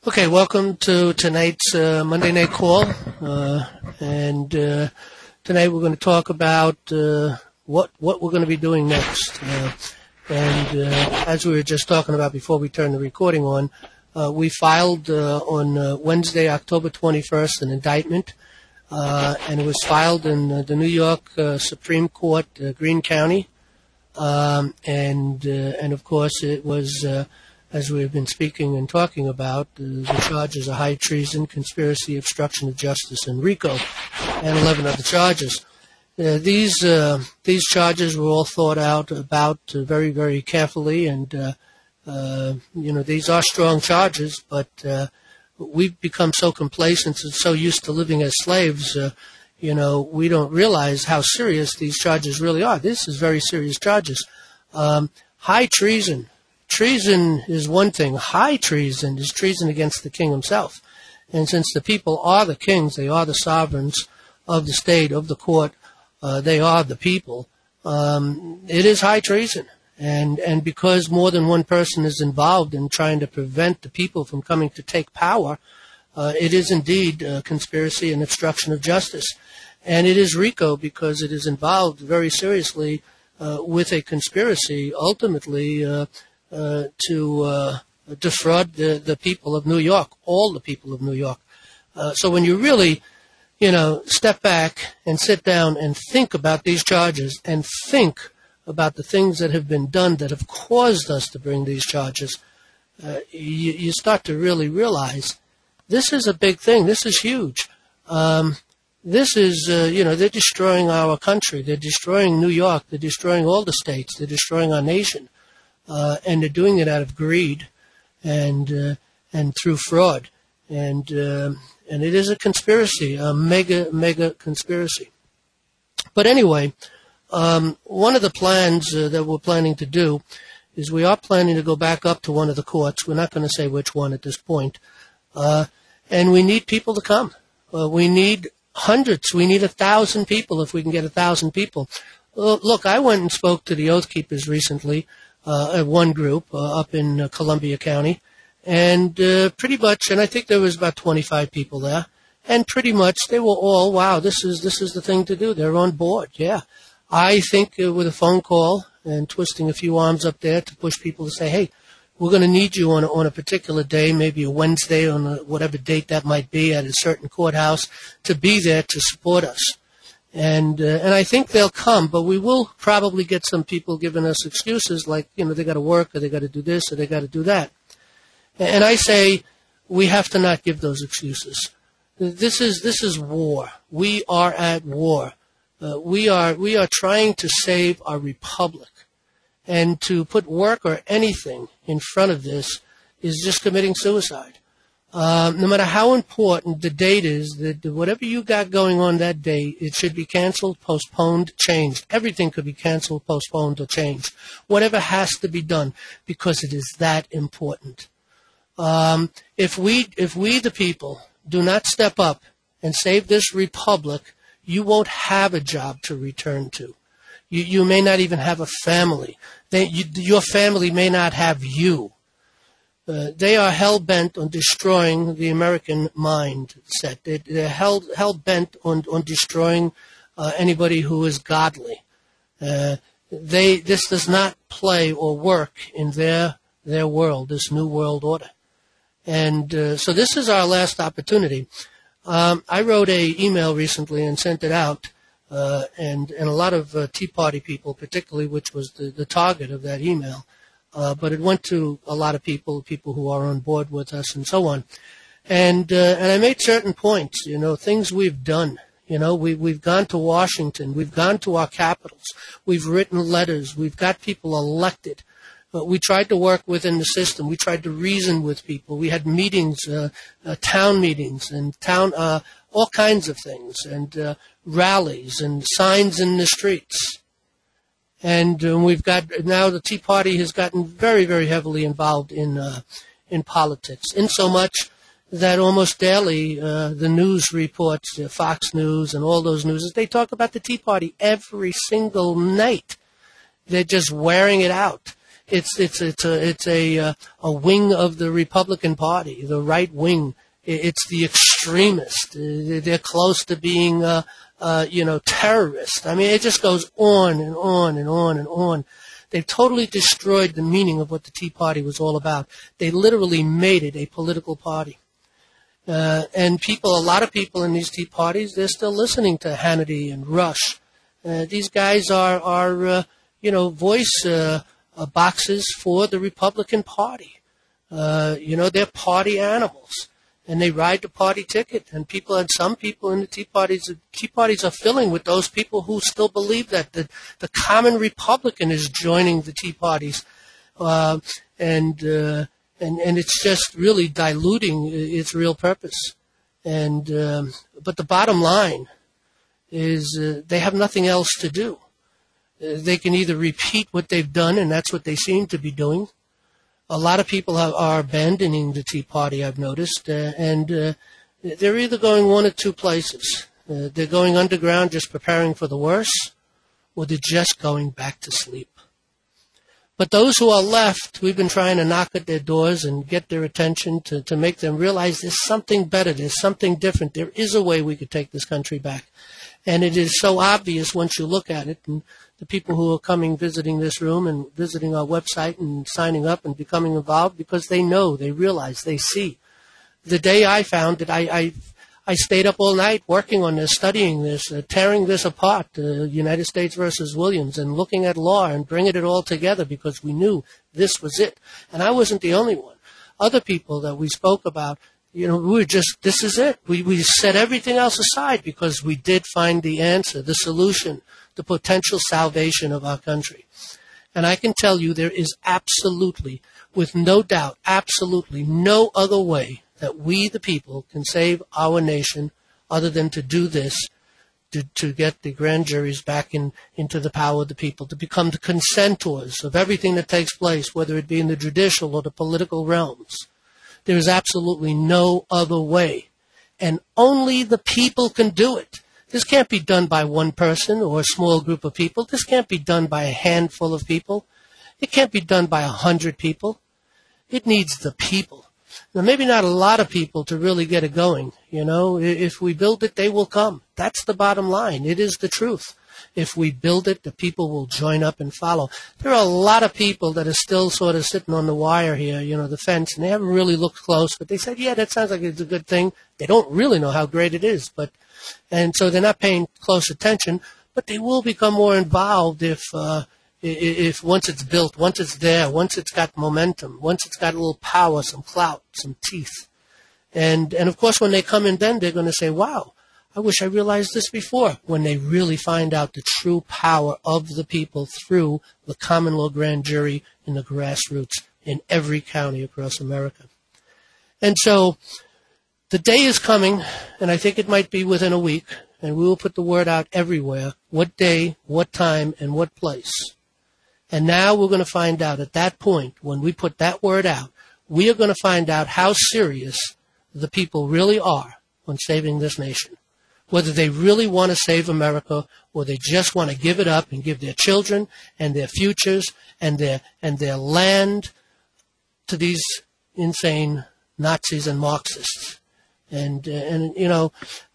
Okay, welcome to tonight's Monday Night Call. And tonight we're going to talk about what we're going to be doing next. As we were just talking about before we turned the recording on, we filed on Wednesday, October 21st, an indictment, and it was filed in the New York Supreme Court, Greene County. And of course, it was, as we've been speaking and talking about, the charges are high treason, conspiracy, obstruction of justice, and RICO, and 11 other charges. These charges were all thought out about very, very carefully, and these are strong charges, but we've become so complacent and so used to living as slaves. We don't realize how serious these charges really are. This is very serious charges. High treason. Treason is one thing. High treason is treason against the king himself. And since the people are the kings, they are the sovereigns of the state, of the court, they are the people, it is high treason. And because more than one person is involved in trying to prevent the people from coming to take power, it is indeed conspiracy and obstruction of justice. And it is RICO because it is involved very seriously with a conspiracy, ultimately, to defraud the people of New York, all the people of New York. So when you really, step back and sit down and think about these charges and think about the things that have been done that have caused us to bring these charges, you start to really realize this is a big thing. This is huge. This is, they're destroying our country. They're destroying New York. They're destroying all the states. They're destroying our nation. And they're doing it out of greed and through fraud. And it is a conspiracy, a mega conspiracy. But anyway, one of the plans that we're planning to do is we are planning to go back up to one of the courts. We're not going to say which one at this point. And we need people to come. We need hundreds. We need 1,000 people if we can get 1,000 people. Look, I went and spoke to the Oath Keepers recently, at one group up in Columbia County, and pretty much, and I think there was about 25 people there, and pretty much they were all, wow, this is the thing to do. They're on board, yeah. I think with a phone call and twisting a few arms up there to push people to say, hey, we're going to need you on a particular day, maybe a Wednesday on whatever date that might be at a certain courthouse, to be there to support us. And I think they'll come, but we will probably get some people giving us excuses like, they got to work or they got to do this or they got to do that. And I say we have to not give those excuses. This is war. We are at war. We are trying to save our republic. And to put work or anything in front of this is just committing suicide. No matter how important the date is, that whatever you got going on that day, it should be canceled, postponed, changed. Everything could be canceled, postponed, or changed. Whatever has to be done, because it is that important. If we the people do not step up and save this republic, you won't have a job to return to. You may not even have a family. Your family may not have you. They are hell-bent on destroying the American mindset. They're hell-bent on destroying anybody who is godly. This does not play or work in their world, this new world order. And so this is our last opportunity. I wrote an email recently and sent it out, and a lot of Tea Party people, particularly, which was the target of that email, but it went to a lot of people who are on board with us and so on. And I made certain points, things we've done. We've gone to Washington. We've gone to our capitals. We've written letters. We've got people elected. We tried to work within the system. We tried to reason with people. We had meetings, town meetings and all kinds of things, and rallies and signs in the streets. And we've got now the Tea Party has gotten very, very heavily involved in politics, in so much that almost daily the news reports, Fox News and all those news, they talk about the Tea Party every single night. They're just wearing it out. It's a wing of the Republican Party, the right wing. It's the extremist. They're close to being, terrorists. I mean, it just goes on and on and on and on. They've totally destroyed the meaning of what the Tea Party was all about. They literally made it a political party. And a lot of people in these Tea Parties, they're still listening to Hannity and Rush. These guys are voice boxes for the Republican Party. They're party animals, and they ride the party ticket. And some people in the Tea Parties are filling with those people who still believe that the common Republican is joining the Tea Parties, and it's just really diluting its real purpose. But the bottom line is they have nothing else to do. They can either repeat what they've done, and that's what they seem to be doing. A lot of people are abandoning the Tea Party, I've noticed, and they're either going one of two places. They're going underground, just preparing for the worst, or they're just going back to sleep. But those who are left, we've been trying to knock at their doors and get their attention to make them realize there's something better, there's something different. There is a way we could take this country back. And it is so obvious once you look at it. And the people who are coming, visiting this room and visiting our website and signing up and becoming involved, because they know, they realize, they see. The day I found it, I stayed up all night working on this, studying this, tearing this apart, United States versus Williams, and looking at law and bringing it all together because we knew this was it. And I wasn't the only one. Other people that we spoke about, we were just, this is it. We set everything else aside because we did find the answer, the solution, the potential salvation of our country. And I can tell you there is absolutely, with no doubt, absolutely no other way that we, the people, can save our nation other than to do this, to get the grand juries back into the power of the people, to become the consentors of everything that takes place, whether it be in the judicial or the political realms. There is absolutely no other way. And only the people can do it. This can't be done by one person or a small group of people. This can't be done by a handful of people. It can't be done by 100 people. It needs the people. Now, maybe not a lot of people to really get it going. If we build it, they will come. That's the bottom line. It is the truth. If we build it, the people will join up and follow. There are a lot of people that are still sort of sitting on the wire here, the fence, and they haven't really looked close, but they said, yeah, that sounds like it's a good thing. They don't really know how great it is, and so they're not paying close attention, but they will become more involved if once it's built, once it's there, once it's got momentum, once it's got a little power, some clout, some teeth. And of course, when they come in then, they're going to say, wow, I wish I realized this before, when they really find out the true power of the people through the common law grand jury in the grassroots in every county across America. And so the day is coming, and I think it might be within a week, and we will put the word out everywhere, what day, what time, and what place. And now we're going to find out at that point, when we put that word out, we are going to find out how serious the people really are on saving this nation. Whether they really want to save America or they just want to give it up and give their children and their futures and their land to these insane Nazis and Marxists. And there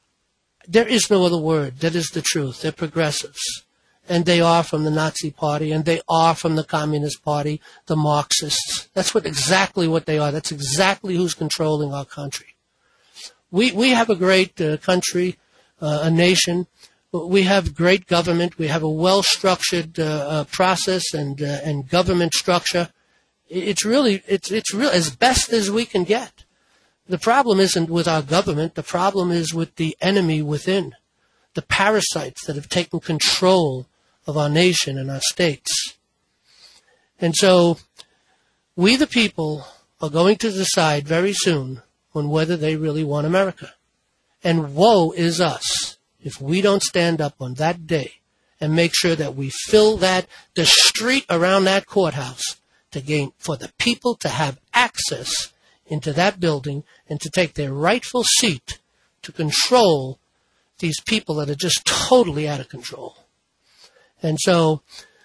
is no other word. That is the truth. They're progressives. And they are from the Nazi Party, and they are from the Communist Party, the Marxists. That's exactly what they are. That's exactly who's controlling our country. We have a great country, a nation. We have great government. We have a well-structured process and government structure. It's really as best as we can get. The problem isn't with our government. The problem is with the enemy within, the parasites that have taken control of our nation and our states. And so we, the people, are going to decide very soon on whether they really want America. And woe is us if we don't stand up on that day and make sure that we fill the street around that courthouse for the people to have access into that building and to take their rightful seat to control these people that are just totally out of control. And so,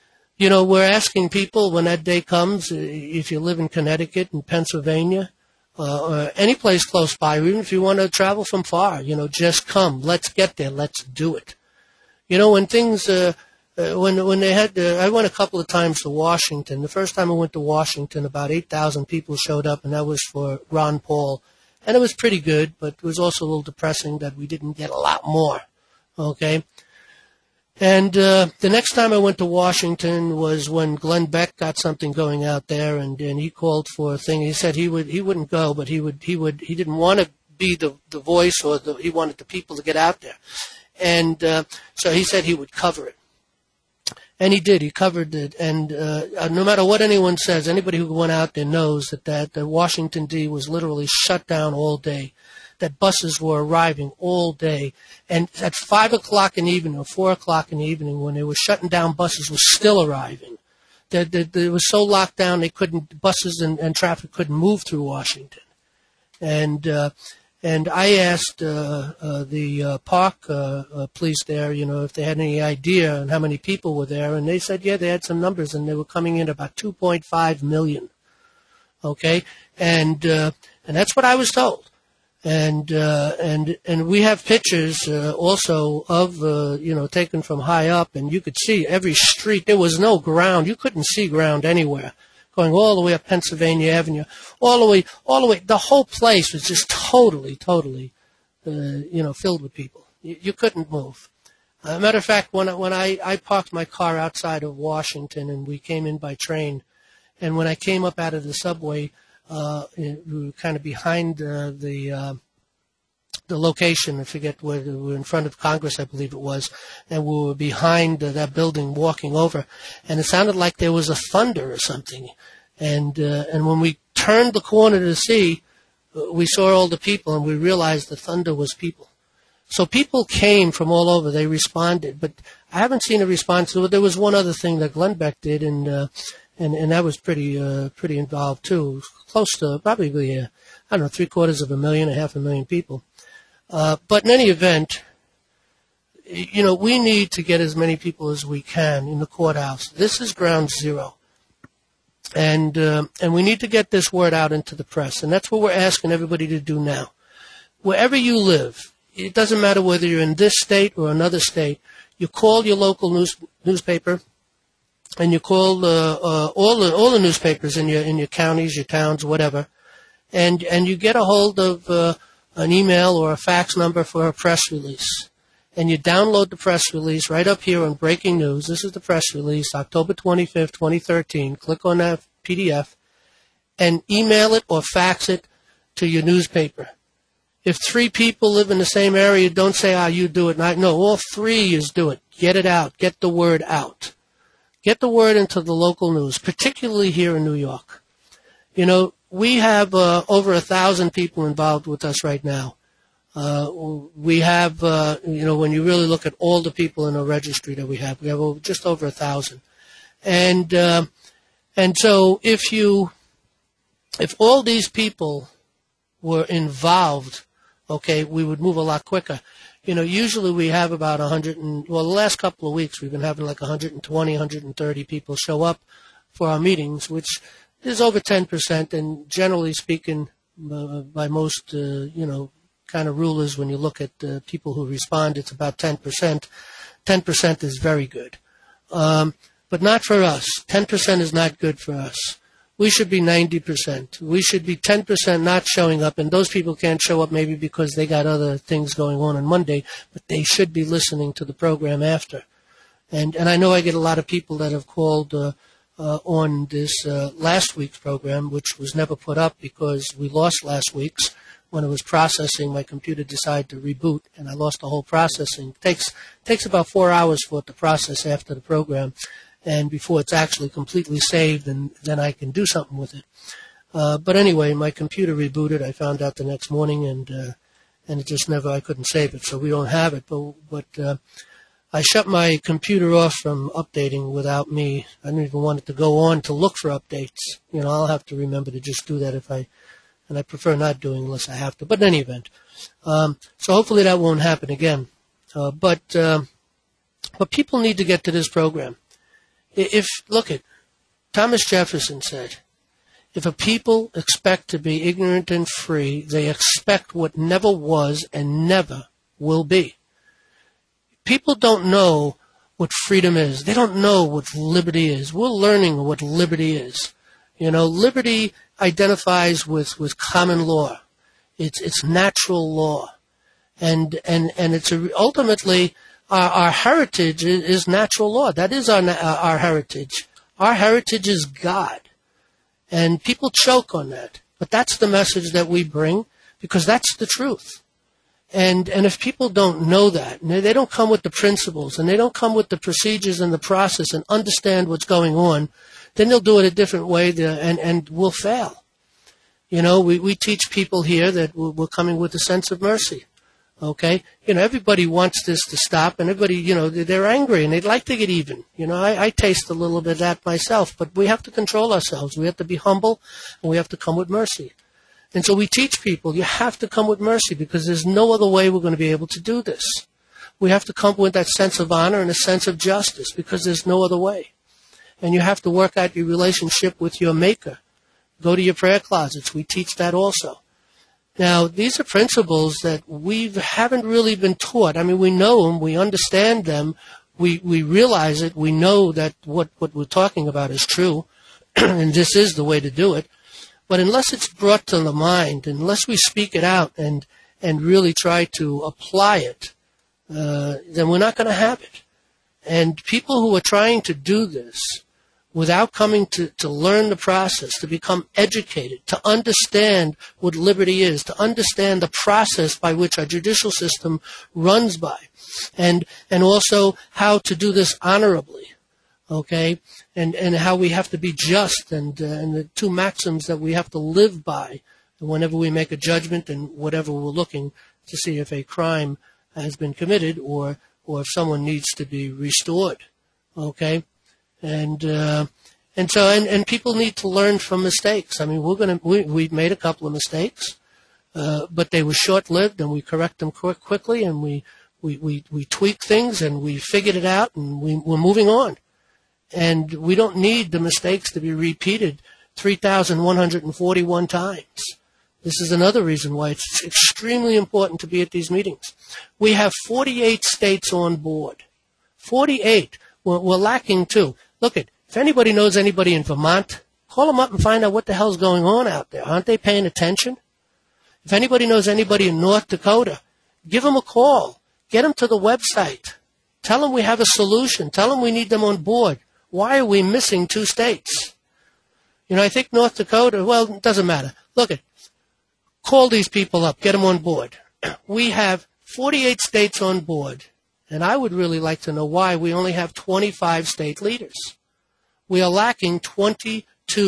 we're asking people when that day comes, if you live in Connecticut and Pennsylvania, or any place close by, or even if you want to travel from far, just come. Let's get there. Let's do it. When things, when they had, I went a couple of times to Washington. The first time I went to Washington, about 8,000 people showed up, and that was for Ron Paul. And it was pretty good, but it was also a little depressing that we didn't get a lot more. Okay? And the next time I went to Washington was when Glenn Beck got something going out there, and he called for a thing. He said he wouldn't go, but he didn't want to be the voice, or he wanted the people to get out there. And so he said he would cover it. And he did. He covered it. And no matter what anyone says, anybody who went out there knows that Washington, D. was literally shut down all day, that buses were arriving all day. And at 5 o'clock in the evening or 4 o'clock in the evening, when they were shutting down, buses were still arriving. They were so locked down buses and traffic couldn't move through Washington. And I asked the park police there, if they had any idea on how many people were there, and they said, yeah, they had some numbers, and they were coming in about 2.5 million. Okay, and that's what I was told. And we have pictures also of taken from high up, and you could see every street. There was no ground; you couldn't see ground anywhere. Going all the way up Pennsylvania Avenue, all the way. The whole place was just totally, filled with people. You couldn't move. Matter of fact, when I parked my car outside of Washington and we came in by train, and when I came up out of the subway, we were kind of behind the location. I forget where we were, in front of Congress, I believe it was, and we were behind that building walking over, and it sounded like there was a thunder or something. And when we turned the corner to see, we saw all the people, and we realized the thunder was people. So people came from all over. They responded, but I haven't seen a response. There was one other thing that Glenn Beck did, and that was pretty involved too. Close to probably 750,000, 500,000 people. But in any event, we need to get as many people as we can in the courthouse. This is ground zero. And we need to get this word out into the press. And that's what we're asking everybody to do now. Wherever you live, it doesn't matter whether you're in this state or another state, you call your local newspaper, and you call all the newspapers in your counties, your towns, whatever, and you get a hold of an email or a fax number for a press release. And you download the press release right up here on Breaking News. This is the press release, October 25th, 2013. Click on that PDF and email it or fax it to your newspaper. If 3 people live in the same area, don't say, you do it. No, all 3 is do it. Get it out. Get the word out. Get the word into the local news, particularly here in New York. We have over 1,000 people involved with us right now. We have, when you really look at all the people in the registry that we have just over 1,000. And so if all these people were involved, okay, we would move a lot quicker. Usually we have about 100 the last couple of weeks we've been having like 120, 130 people show up for our meetings, which is over 10%. And generally speaking, by most, kind of rulers, when you look at people who respond, it's about 10%. 10% is very good. But not for us. 10% is not good for us. We should be 90%. We should be 10% not showing up, and those people can't show up maybe because they got other things going on Monday, but they should be listening to the program after. And I know I get a lot of people that have called on this last week's program, which was never put up because we lost last week's. When it was processing, my computer decided to reboot, and I lost the whole processing. It takes about 4 hours for it to process after the program, and before it's actually completely saved, and then I can do something with it. But anyway, my computer rebooted. I found out the next morning, and it just I couldn't save it, so we don't have it. But I shut my computer off from updating without me. I didn't even want it to go on to look for updates. I'll have to remember to just do that and I prefer not doing unless I have to. But in any event, so hopefully that won't happen again. But people need to get to this program. Look at, Thomas Jefferson said, if a people expect to be ignorant and free, they expect what never was and never will be. People don't know what freedom is. They don't know what liberty is. We're learning what liberty is. Liberty identifies with common law. It's natural law. And it's ultimately our heritage is natural law. That is our heritage. Our heritage is God. And people choke on that. But that's the message that we bring because that's the truth. And if people don't know that, and they don't come with the principles, and they don't come with the procedures and the process and understand what's going on, then they'll do it a different way and we'll fail. We teach people here that we're coming with a sense of mercy. Okay? Everybody wants this to stop, and everybody, they're angry, and they'd like to get even. I taste a little bit of that myself, but we have to control ourselves. We have to be humble, and we have to come with mercy. And so we teach people, you have to come with mercy, because there's no other way we're going to be able to do this. We have to come with that sense of honor and a sense of justice, because there's no other way. And you have to work out your relationship with your Maker. Go to your prayer closets. We teach that also. Now, these are principles that we haven't really been taught. I mean, we know them, we understand them, we realize it, we know that what we're talking about is true, and this is the way to do it. But unless it's brought to the mind, unless we speak it out and really try to apply it, then we're not going to have it. And people who are trying to do this without coming to learn the process, to become educated, to understand what liberty is, to understand the process by which our judicial system runs by, and also how to do this honorably, okay, and how we have to be just, and the two maxims that we have to live by whenever we make a judgment and whatever we're looking to see if a crime has been committed or if someone needs to be restored, okay. And people need to learn from mistakes. I mean, we've made a couple of mistakes, but they were short-lived, and we correct them quickly, and we tweak things, and we figured it out, and we're moving on. And we don't need the mistakes to be repeated 3,141 times. This is another reason why it's extremely important to be at these meetings. We have 48 states on board. 48. We're lacking two. Look, if anybody knows anybody in Vermont, call them up and find out what the hell's going on out there. Aren't they paying attention? If anybody knows anybody in North Dakota, give them a call. Get them to the website. Tell them we have a solution. Tell them we need them on board. Why are we missing two states? I think North Dakota, well, it doesn't matter. Look, call these people up. Get them on board. We have 48 states on board. And I would really like to know why we only have 25 state leaders. We are lacking 23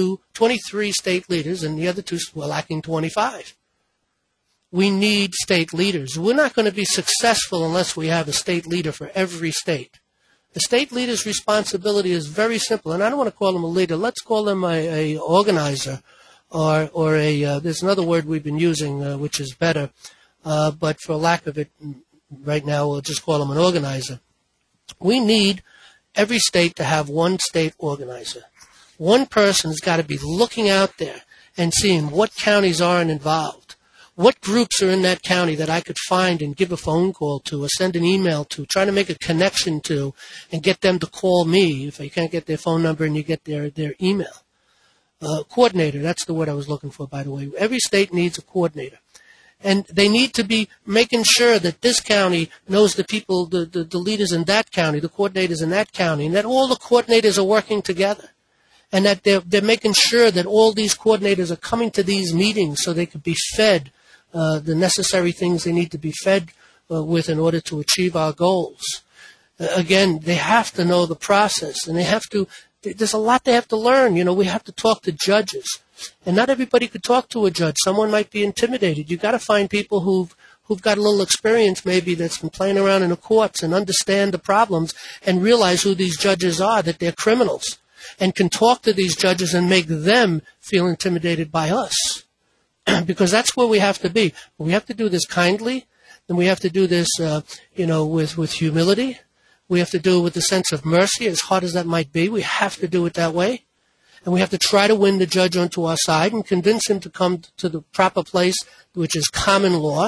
state leaders, and the other two, we're lacking 25. We need state leaders. We're not going to be successful unless we have a state leader for every state. The state leader's responsibility is very simple, and I don't want to call them a leader. Let's call them a organizer, or there's another word we've been using, which is better, but for lack of it, right now, we'll just call them an organizer. We need every state to have one state organizer. One person's got to be looking out there and seeing what counties aren't involved, what groups are in that county that I could find and give a phone call to or send an email to, try to make a connection to, and get them to call me if I can't get their phone number and you get their email. Coordinator, that's the word I was looking for, by the way. Every state needs a coordinator. And they need to be making sure that this county knows the people, the leaders in that county, the coordinators in that county, and that all the coordinators are working together. And that they're making sure that all these coordinators are coming to these meetings so they could be fed the necessary things they need to be fed with in order to achieve our goals. Again, they have to know the process, and there's a lot they have to learn. We have to talk to judges. And not everybody could talk to a judge. Someone might be intimidated. You've got to find people who've got a little experience maybe that's been playing around in the courts and understand the problems and realize who these judges are, that they're criminals, and can talk to these judges and make them feel intimidated by us. Because that's where we have to be. We have to do this kindly, and we have to do this, with humility. We have to do it with a sense of mercy, as hard as that might be. We have to do it that way. And we have to try to win the judge onto our side and convince him to come to the proper place, which is common law.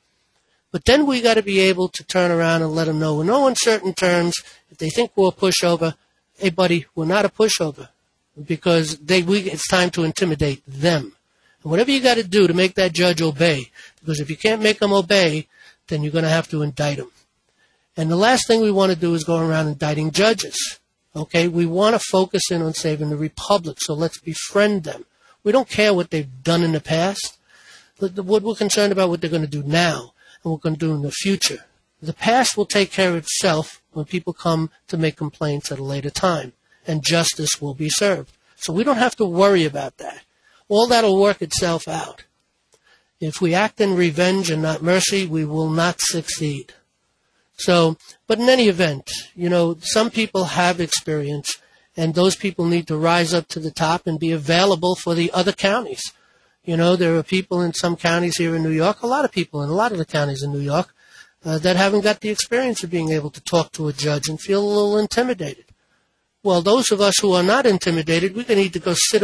But then we got to be able to turn around and let them know in no uncertain terms, if they think we're a pushover, hey, buddy, we're not a pushover, because it's time to intimidate them. And whatever you got to do to make that judge obey, because if you can't make them obey, then you're going to have to indict them. And the last thing we want to do is go around indicting judges. Okay, we want to focus in on saving the republic, so let's befriend them. We don't care what they've done in the past. What we're concerned about what they're going to do now and what we're going to do in the future. The past will take care of itself when people come to make complaints at a later time, and justice will be served. So we don't have to worry about that. All that will work itself out. If we act in revenge and not mercy, we will not succeed. So, but in any event, some people have experience, and those people need to rise up to the top and be available for the other counties. There are people in some counties here in New York, a lot of people in a lot of the counties in New York, that haven't got the experience of being able to talk to a judge and feel a little intimidated. Well, those of us who are not intimidated, we need to go sit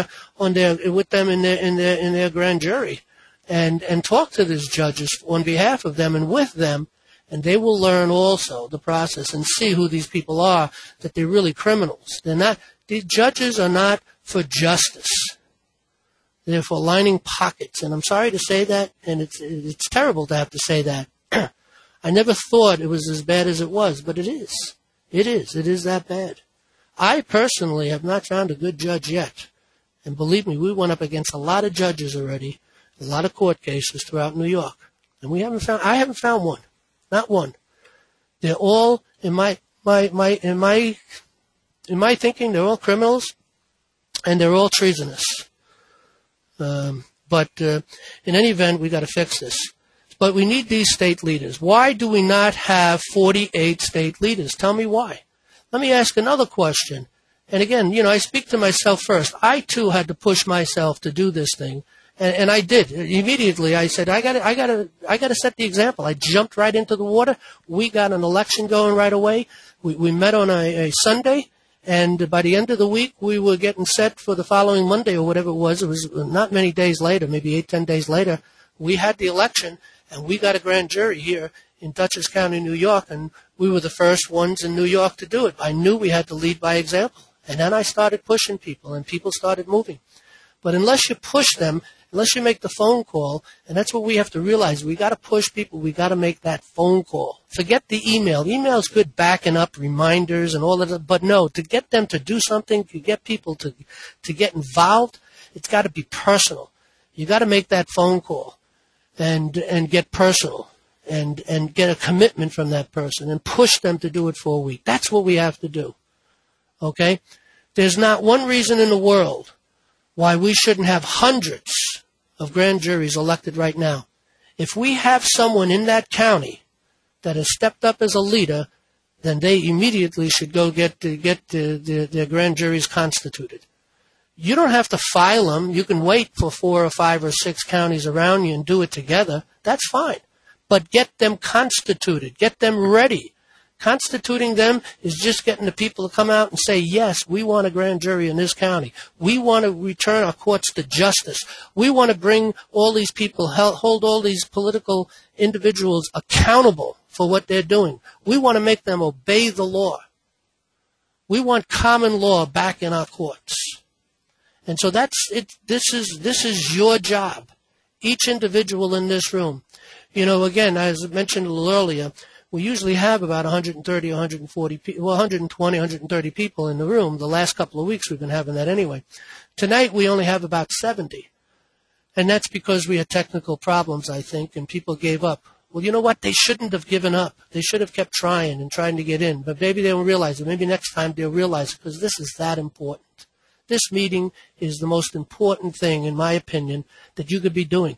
with them in their grand jury and talk to these judges on behalf of them and with them. And they will learn also the process and see who these people are, that they're really criminals. The judges are not for justice. They're for lining pockets. And I'm sorry to say that, and it's terrible to have to say that. I never thought it was as bad as it was, but it is. It is. It is that bad. I personally have not found a good judge yet. And believe me, we went up against a lot of judges already, a lot of court cases throughout New York. And I haven't found one. Not one. They're all, in my thinking, they're all criminals, and they're all treasonous. But in any event, we got to fix this. But we need these state leaders. Why do we not have 48 state leaders? Tell me why. Let me ask another question. And again, I speak to myself first. I too had to push myself to do this thing. And I did. Immediately I said, I gotta set the example. I jumped right into the water. We got an election going right away. We met on a Sunday, and by the end of the week, we were getting set for the following Monday or whatever it was. It was not many days later, maybe 8-10 days later. We had the election, and we got a grand jury here in Dutchess County, New York, and we were the first ones in New York to do it. I knew we had to lead by example. And then I started pushing people, and people started moving. But unless you push them, unless you make the phone call, and that's what we have to realize. We got to push people. We got to make that phone call. Forget the email. Email's good backing up reminders and all of that. But no, to get them to do something, to get people to get involved, it's got to be personal. You got to make that phone call and get personal and get a commitment from that person and push them to do it for a week. That's what we have to do. Okay? There's not one reason in the world why we shouldn't have hundreds of grand juries elected right now. If we have someone in that county that has stepped up as a leader, then they immediately should go get their grand juries constituted. You don't have to file them. You can wait for 4 or 5 or 6 counties around you and do it together. That's fine. But get them constituted. Get them ready. Constituting them is just getting the people to come out and say, yes, we want a grand jury in this county. We want to return our courts to justice. We want to bring all these people, hold all these political individuals accountable for what they're doing. We want to make them obey the law. We want common law back in our courts. And so that's it. This is your job. Each individual in this room. Again, as I mentioned a little earlier, we usually have about 130, 140 people, 120, 130 people in the room. The last couple of weeks we've been having that anyway. Tonight we only have about 70. And that's because we had technical problems, I think, and people gave up. Well, you know what? They shouldn't have given up. They should have kept trying and trying to get in. But maybe they won't realize it. Maybe next time they'll realize it, because this is that important. This meeting is the most important thing, in my opinion, that you could be doing.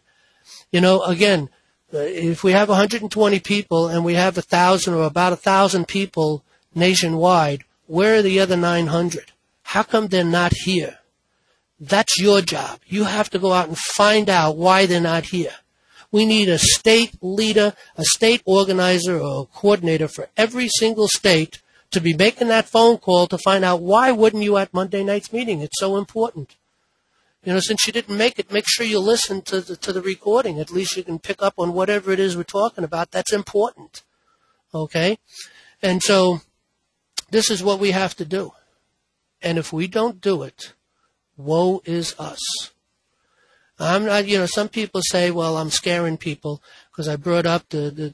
Again, if we have 120 people and we have 1,000 or about 1,000 people nationwide, where are the other 900? How come they're not here? That's your job. You have to go out and find out why they're not here. We need a state leader, a state organizer, or a coordinator for every single state to be making that phone call to find out why wouldn't you at Monday night's meeting. It's so important. Since you didn't make it, make sure you listen to the recording. At least you can pick up on whatever it is we're talking about. That's important. Okay? And so this is what we have to do. And if we don't do it, woe is us. I'm not, some people say, well, I'm scaring people because I brought up the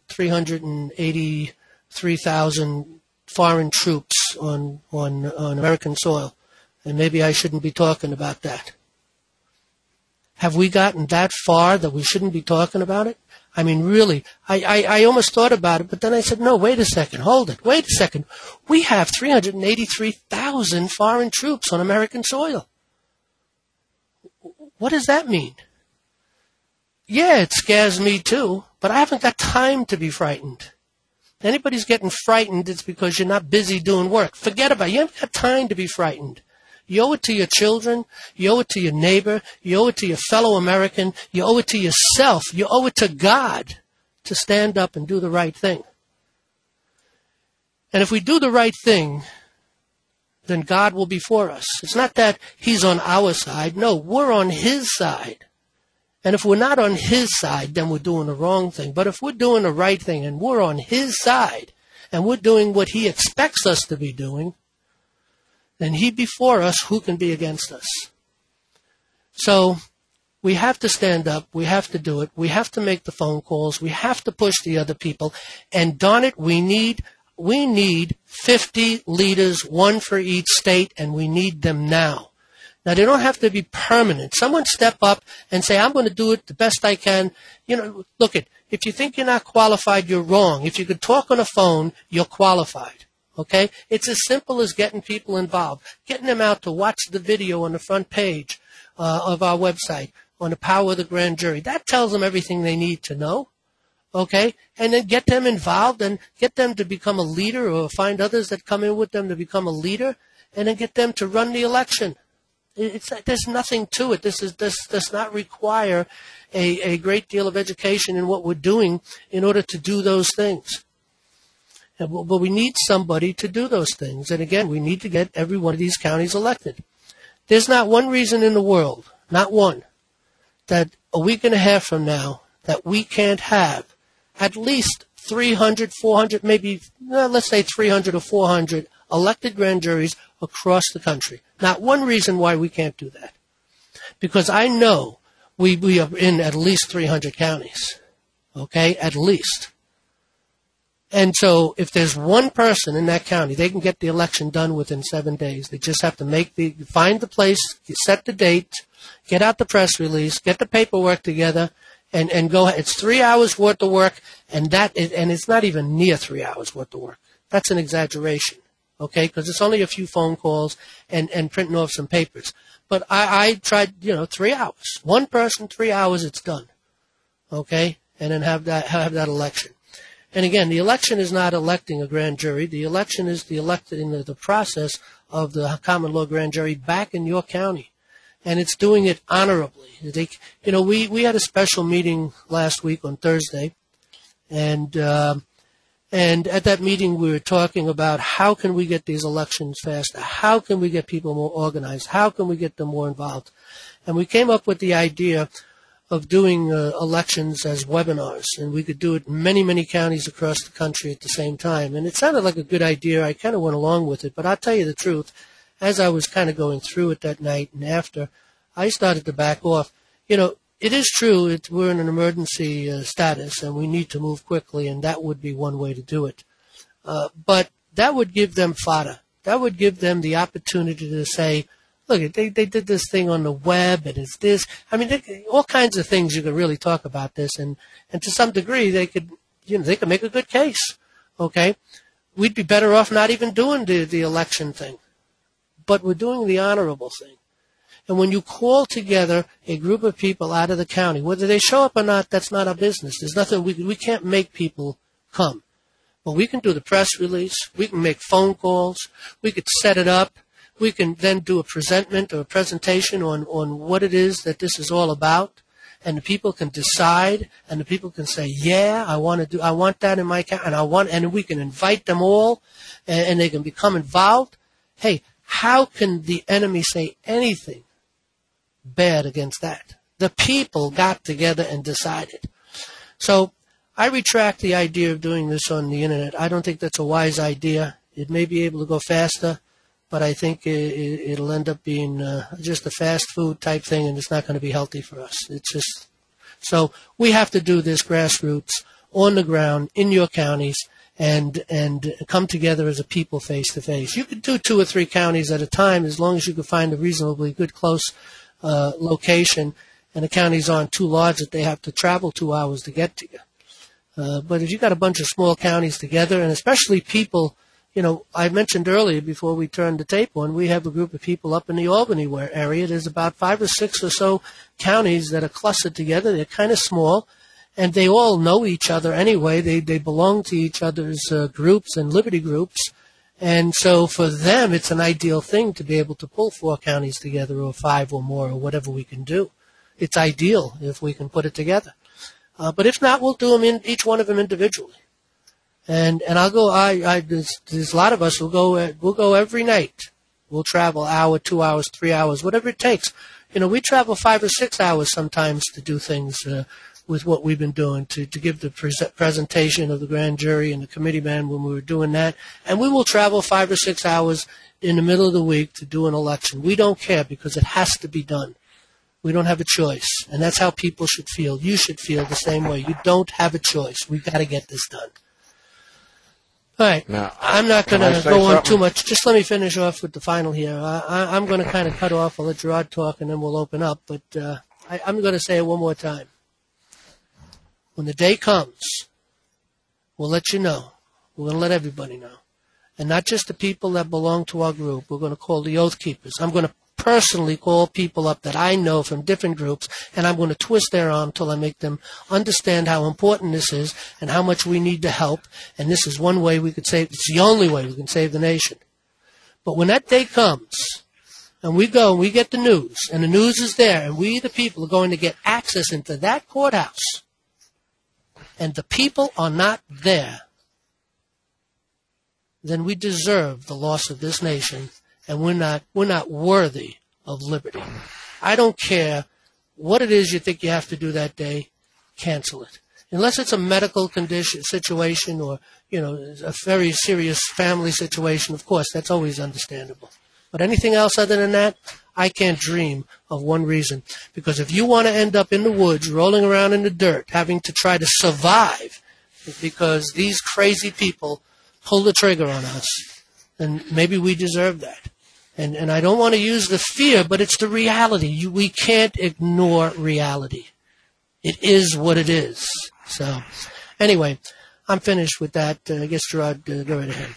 383,000 foreign troops on American soil. And maybe I shouldn't be talking about that. Have we gotten that far that we shouldn't be talking about it? I mean, really, I almost thought about it, but then I said, no, wait a second, hold it, wait a second. We have 383,000 foreign troops on American soil. What does that mean? Yeah, it scares me too, but I haven't got time to be frightened. If anybody's getting frightened, it's because you're not busy doing work. Forget about it. You haven't got time to be frightened. You owe it to your children. You owe it to your neighbor. You owe it to your fellow American. You owe it to yourself. You owe it to God to stand up and do the right thing. And if we do the right thing, then God will be for us. It's not that He's on our side. No, we're on His side. And if we're not on His side, then we're doing the wrong thing. But if we're doing the right thing and we're on His side and we're doing what He expects us to be doing, then He be for us, who can be against us? So we have to stand up. We have to do it. We have to make the phone calls. We have to push the other people. And darn it, we need 50 leaders, one for each state, and we need them now. Now, they don't have to be permanent. Someone step up and say, I'm going to do it the best I can. Look, if you think you're not qualified, you're wrong. If you could talk on a phone, you're qualified. Okay? It's as simple as getting people involved, getting them out to watch the video on the front page of our website on the power of the grand jury. That tells them everything they need to know. Okay? And then get them involved and get them to become a leader, or find others that come in with them to become a leader, and then get them to run the election. There's nothing to it. This does not require a great deal of education in what we're doing in order to do those things. But we need somebody to do those things. And again, we need to get every one of these counties elected. There's not one reason in the world, not one, that a week and a half from now that we can't have at least 300, 400, maybe, let's say 300 or 400 elected grand juries across the country. Not one reason why we can't do that. Because I know we are in at least 300 counties. Okay? At least. And so if there's one person in that county, they can get the election done within 7 days. They just have to find the place, set the date, get out the press release, get the paperwork together, and go. It's 3 hours worth of work, and it's not even near 3 hours worth of work. That's an exaggeration, okay? Because it's only a few phone calls and printing off some papers. But I tried, 3 hours. One person, 3 hours, it's done, okay? And then have that election. And again, the election is not electing a grand jury. The election is the process of the common law grand jury back in your county. And it's doing it honorably. We had a special meeting last week on Thursday, and at that meeting we were talking about how can we get these elections faster? How can we get people more organized? How can we get them more involved? And we came up with the idea of doing elections as webinars, and we could do it in many, many counties across the country at the same time. And it sounded like a good idea. I kind of went along with it, but I'll tell you the truth. As I was kind of going through it that night and after, I started to back off. It is true we're in an emergency status, and we need to move quickly, and that would be one way to do it. But that would give them fodder. That would give them the opportunity to say, look, they did this thing on the web, and it's this. I mean, all kinds of things you could really talk about this, and to some degree they could make a good case. Okay, we'd be better off not even doing the election thing, but we're doing the honorable thing. And when you call together a group of people out of the county, whether they show up or not, that's not our business. There's nothing we can't make people come, but we can do the press release. We can make phone calls. We could set it up. We can then do a presentment or a presentation on what it is that this is all about. and the people can decide, and the people can say, yeah, I want that in my county, and we can invite them all, and they can become involved. Hey, how can the enemy say anything bad against that? The people got together and decided. So I retract the idea of doing this on the internet. I don't think that's a wise idea. It may be able to go faster, but I think it'll end up being just a fast food type thing, and it's not going to be healthy for us. It's just so we have to do this grassroots on the ground in your counties and come together as a people face to face. You could do 2 or 3 counties at a time as long as you can find a reasonably good close location, and the counties aren't too large that they have to travel 2 hours to get to you. But if you got a bunch of small counties together, and especially people, I mentioned earlier before we turned the tape on, we have a group of people up in the Albany area. There's about 5 or 6 or so counties that are clustered together. They're kind of small, and they all know each other anyway. They belong to each other's groups and liberty groups. And so for them, it's an ideal thing to be able to pull 4 counties together or 5 or more or whatever we can do. It's ideal if we can put it together. But if not, we'll do them each one of them individually. And I'll go. There's a lot of us who'll go. We'll go every night. We'll travel hour, 2 hours, 3 hours, whatever it takes. We travel 5 or 6 hours sometimes to do things with what we've been doing to give the presentation of the grand jury and the committee man when we were doing that. And we will travel 5 or 6 hours in the middle of the week to do an election. We don't care because it has to be done. We don't have a choice, and that's how people should feel. You should feel the same way. You don't have a choice. We've got to get this done. All right. Now, I'm not going to go on too much. Just let me finish off with the final here. I'm going to kind of cut off. I'll let Gerard talk, and then we'll open up. But I'm going to say it one more time. When the day comes, we'll let you know. We're going to let everybody know. And not just the people that belong to our group. We're going to call the Oath Keepers. I'm going to personally call people up that I know from different groups, and I'm going to twist their arm till I make them understand how important this is and how much we need to help. And this is one way we could save. It's the only way we can save the nation. But when that day comes, and we go and we get the news, and the news is there, and we, the people, are going to get access into that courthouse, and the people are not there, then we deserve the loss of this nation. And we're not worthy of liberty. I don't care what it is you think you have to do that day, cancel it. Unless it's a medical condition situation or, a very serious family situation, of course, that's always understandable. But anything else other than that, I can't dream of one reason. Because if you want to end up in the woods, rolling around in the dirt, having to try to survive because these crazy people pull the trigger on us, then maybe we deserve that. And I don't want to use the fear, but it's the reality. We can't ignore reality. It is what it is. So, anyway, I'm finished with that. I guess, Gerard, go right ahead.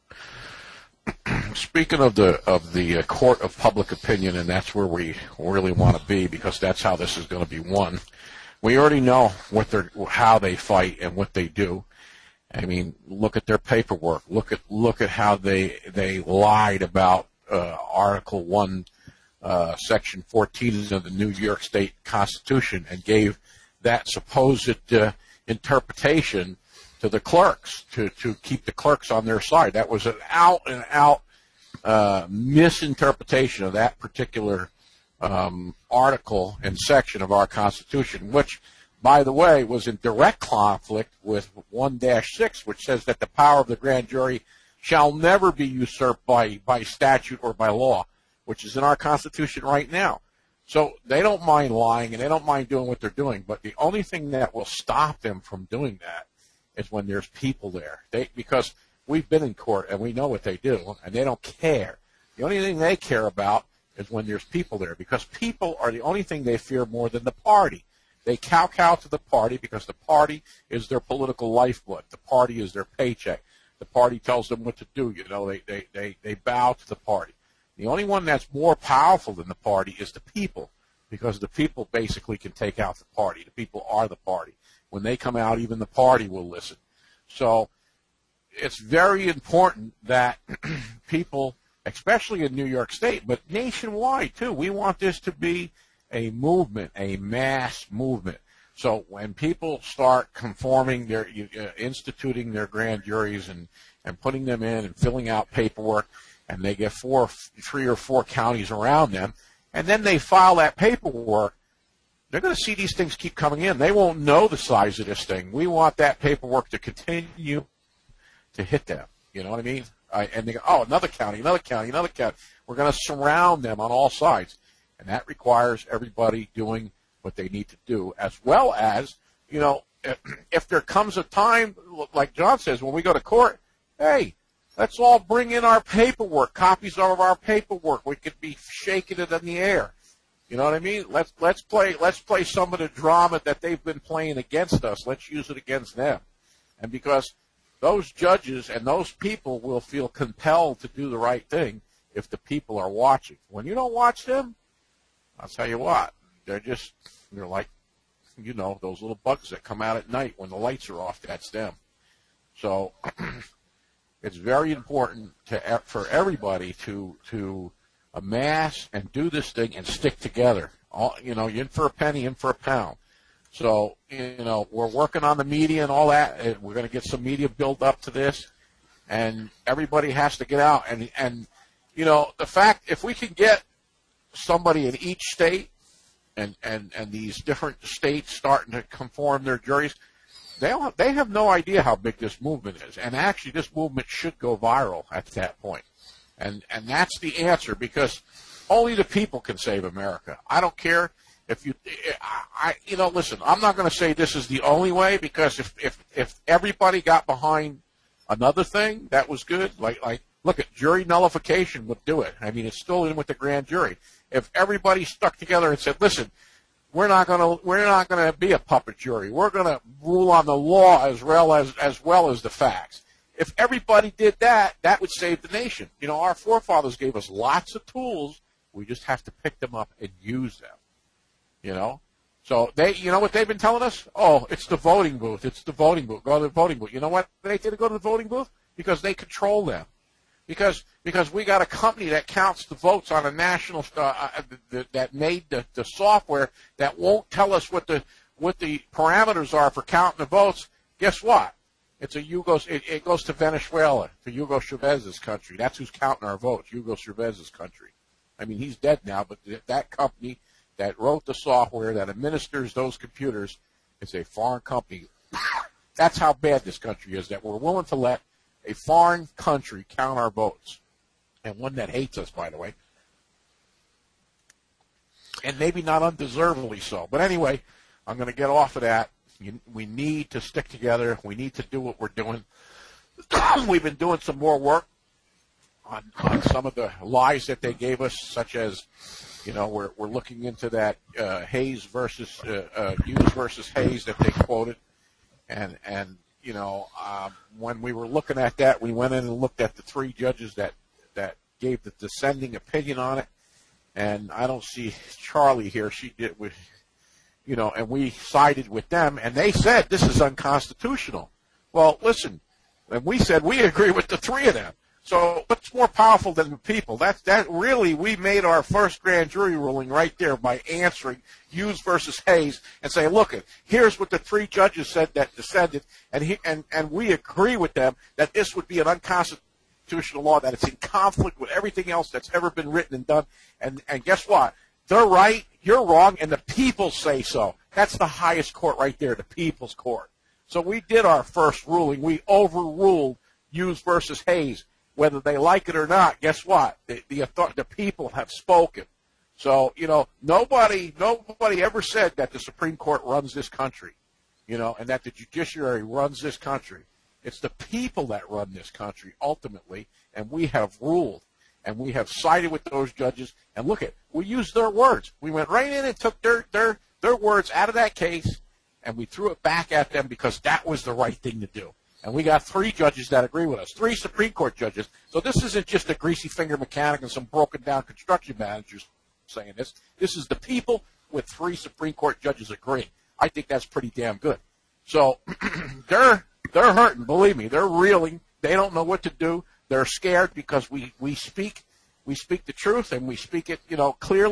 Speaking of the court of public opinion, and that's where we really want to be because that's how this is going to be won. We already know how they fight and what they do. I mean, look at their paperwork. Look at how they lied about Article 1, Section 14 of the New York State Constitution and gave that supposed interpretation to the clerks to keep the clerks on their side. That was an out-and-out misinterpretation of that particular article and section of our Constitution, which, by the way, was in direct conflict with 1-6, which says that the power of the grand jury shall never be usurped by statute or by law, which is in our Constitution right now. So they don't mind lying and they don't mind doing what they're doing, but the only thing that will stop them from doing that is when there's people there. Because we've been in court and we know what they do, and they don't care. The only thing they care about is when there's people there, because people are the only thing they fear more than the party. They kowtow to the party because the party is their political lifeblood. The party is their paycheck. The party tells them what to do. They bow to the party. The only one that's more powerful than the party is the people, because the people basically can take out the party. The people are the party. When they come out, even the party will listen. So it's very important that people, especially in New York State, but nationwide too, we want this to be a movement, a mass movement. So when people start conforming their, instituting their grand juries and putting them in and filling out paperwork, and they get 3 or 4 counties around them, and then they file that paperwork, they're going to see these things keep coming in. They won't know the size of this thing. We want that paperwork to continue to hit them. You know what I mean? And they go, oh, another county, another county, another county. We're going to surround them on all sides. And that requires everybody doing what they need to do, as well as, you know, if there comes a time, like John says, when we go to court, hey, let's all bring in our paperwork, copies of our paperwork. We could be shaking it in the air. You know what I mean? Let's play some of the drama that they've been playing against us. Let's use it against them. And because those judges and those people will feel compelled to do the right thing if the people are watching. When you don't watch them, I'll tell you what, they're like, you know, those little bugs that come out at night when the lights are off. That's them. So it's very important for everybody to amass and do this thing and stick together. You know, you're in for a penny, in for a pound. So, you know, we're working on the media and all that. We're going to get some media build up to this, and everybody has to get out. And you know, the fact, if we can get somebody in each state and these different states starting to conform their juries, they have no idea how big this movement is. And actually, this movement should go viral at that point. And that's the answer, because only the people can save America. I don't care if you know, listen, I'm not going to say this is the only way, because if everybody got behind another thing that was good, like look at jury nullification would do it. I mean, it's still in with the grand jury. If everybody stuck together and said, listen, we're not going to be a puppet jury. We're going to rule on the law as well as the facts. If everybody did that, that would save the nation. You know, our forefathers gave us lots of tools. We just have to pick them up and use them. You know? So you know what they've been telling us? Oh, it's the voting booth. It's the voting booth. Go to the voting booth. You know what they did to go to the voting booth? Because they control them. Because we got a company that counts the votes on a national that made the software that won't tell us what the parameters are for counting the votes. Guess what? It goes to Venezuela, to Hugo Chavez's country. That's who's counting our votes, Hugo Chavez's country. I mean, he's dead now, but that company that wrote the software that administers those computers is a foreign company. That's how bad this country is, that we're willing to let a foreign country count our votes, and one that hates us, by the way, and maybe not undeservedly so. But anyway, I'm going to get off of that. We need to stick together. We need to do what we're doing. We've been doing some more work on some of the lies that they gave us, such as, you know, we're looking into that Hughes versus Hayes that they quoted, and you know, when we were looking at that, we went in and looked at the 3 judges that gave the dissenting opinion on it, and I don't see Charlie here. She did with, you know, and we sided with them, and they said this is unconstitutional. Well, listen, and we said we agree with the 3 of them. So what's more powerful than the people? That really, we made our first grand jury ruling right there by answering Hughes versus Hayes and saying, look, here's what the 3 judges said that dissented, and we agree with them that this would be an unconstitutional law, that it's in conflict with everything else that's ever been written and done. And guess what? They're right, you're wrong, and the people say so. That's the highest court right there, the people's court. So we did our first ruling. We overruled Hughes versus Hayes. Whether they like it or not, guess what? The people have spoken. So, you know, nobody ever said that the Supreme Court runs this country, you know, and that the judiciary runs this country. It's the people that run this country ultimately, and we have ruled, and we have sided with those judges. And look we used their words. We went right in and took their words out of that case, and we threw it back at them because that was the right thing to do. And we got 3 judges that agree with us, 3 Supreme Court judges. So this isn't just a greasy finger mechanic and some broken down construction managers saying this. This is the people with 3 Supreme Court judges agreeing. I think that's pretty damn good. So they're hurting, believe me. They're reeling. They don't know what to do. They're scared because we speak the truth, and we speak it, you know, clearly.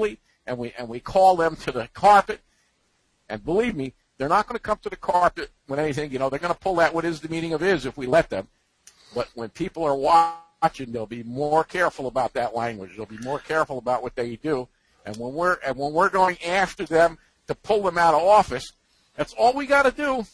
and we call them to the carpet. And believe me, they're not going to come to the carpet with anything. They're going to pull that "what is the meaning of is" if we let them. But when people are watching, they'll be more careful about that language. They'll be more careful about what they do. And when we're going after them to pull them out of office, that's all we got to do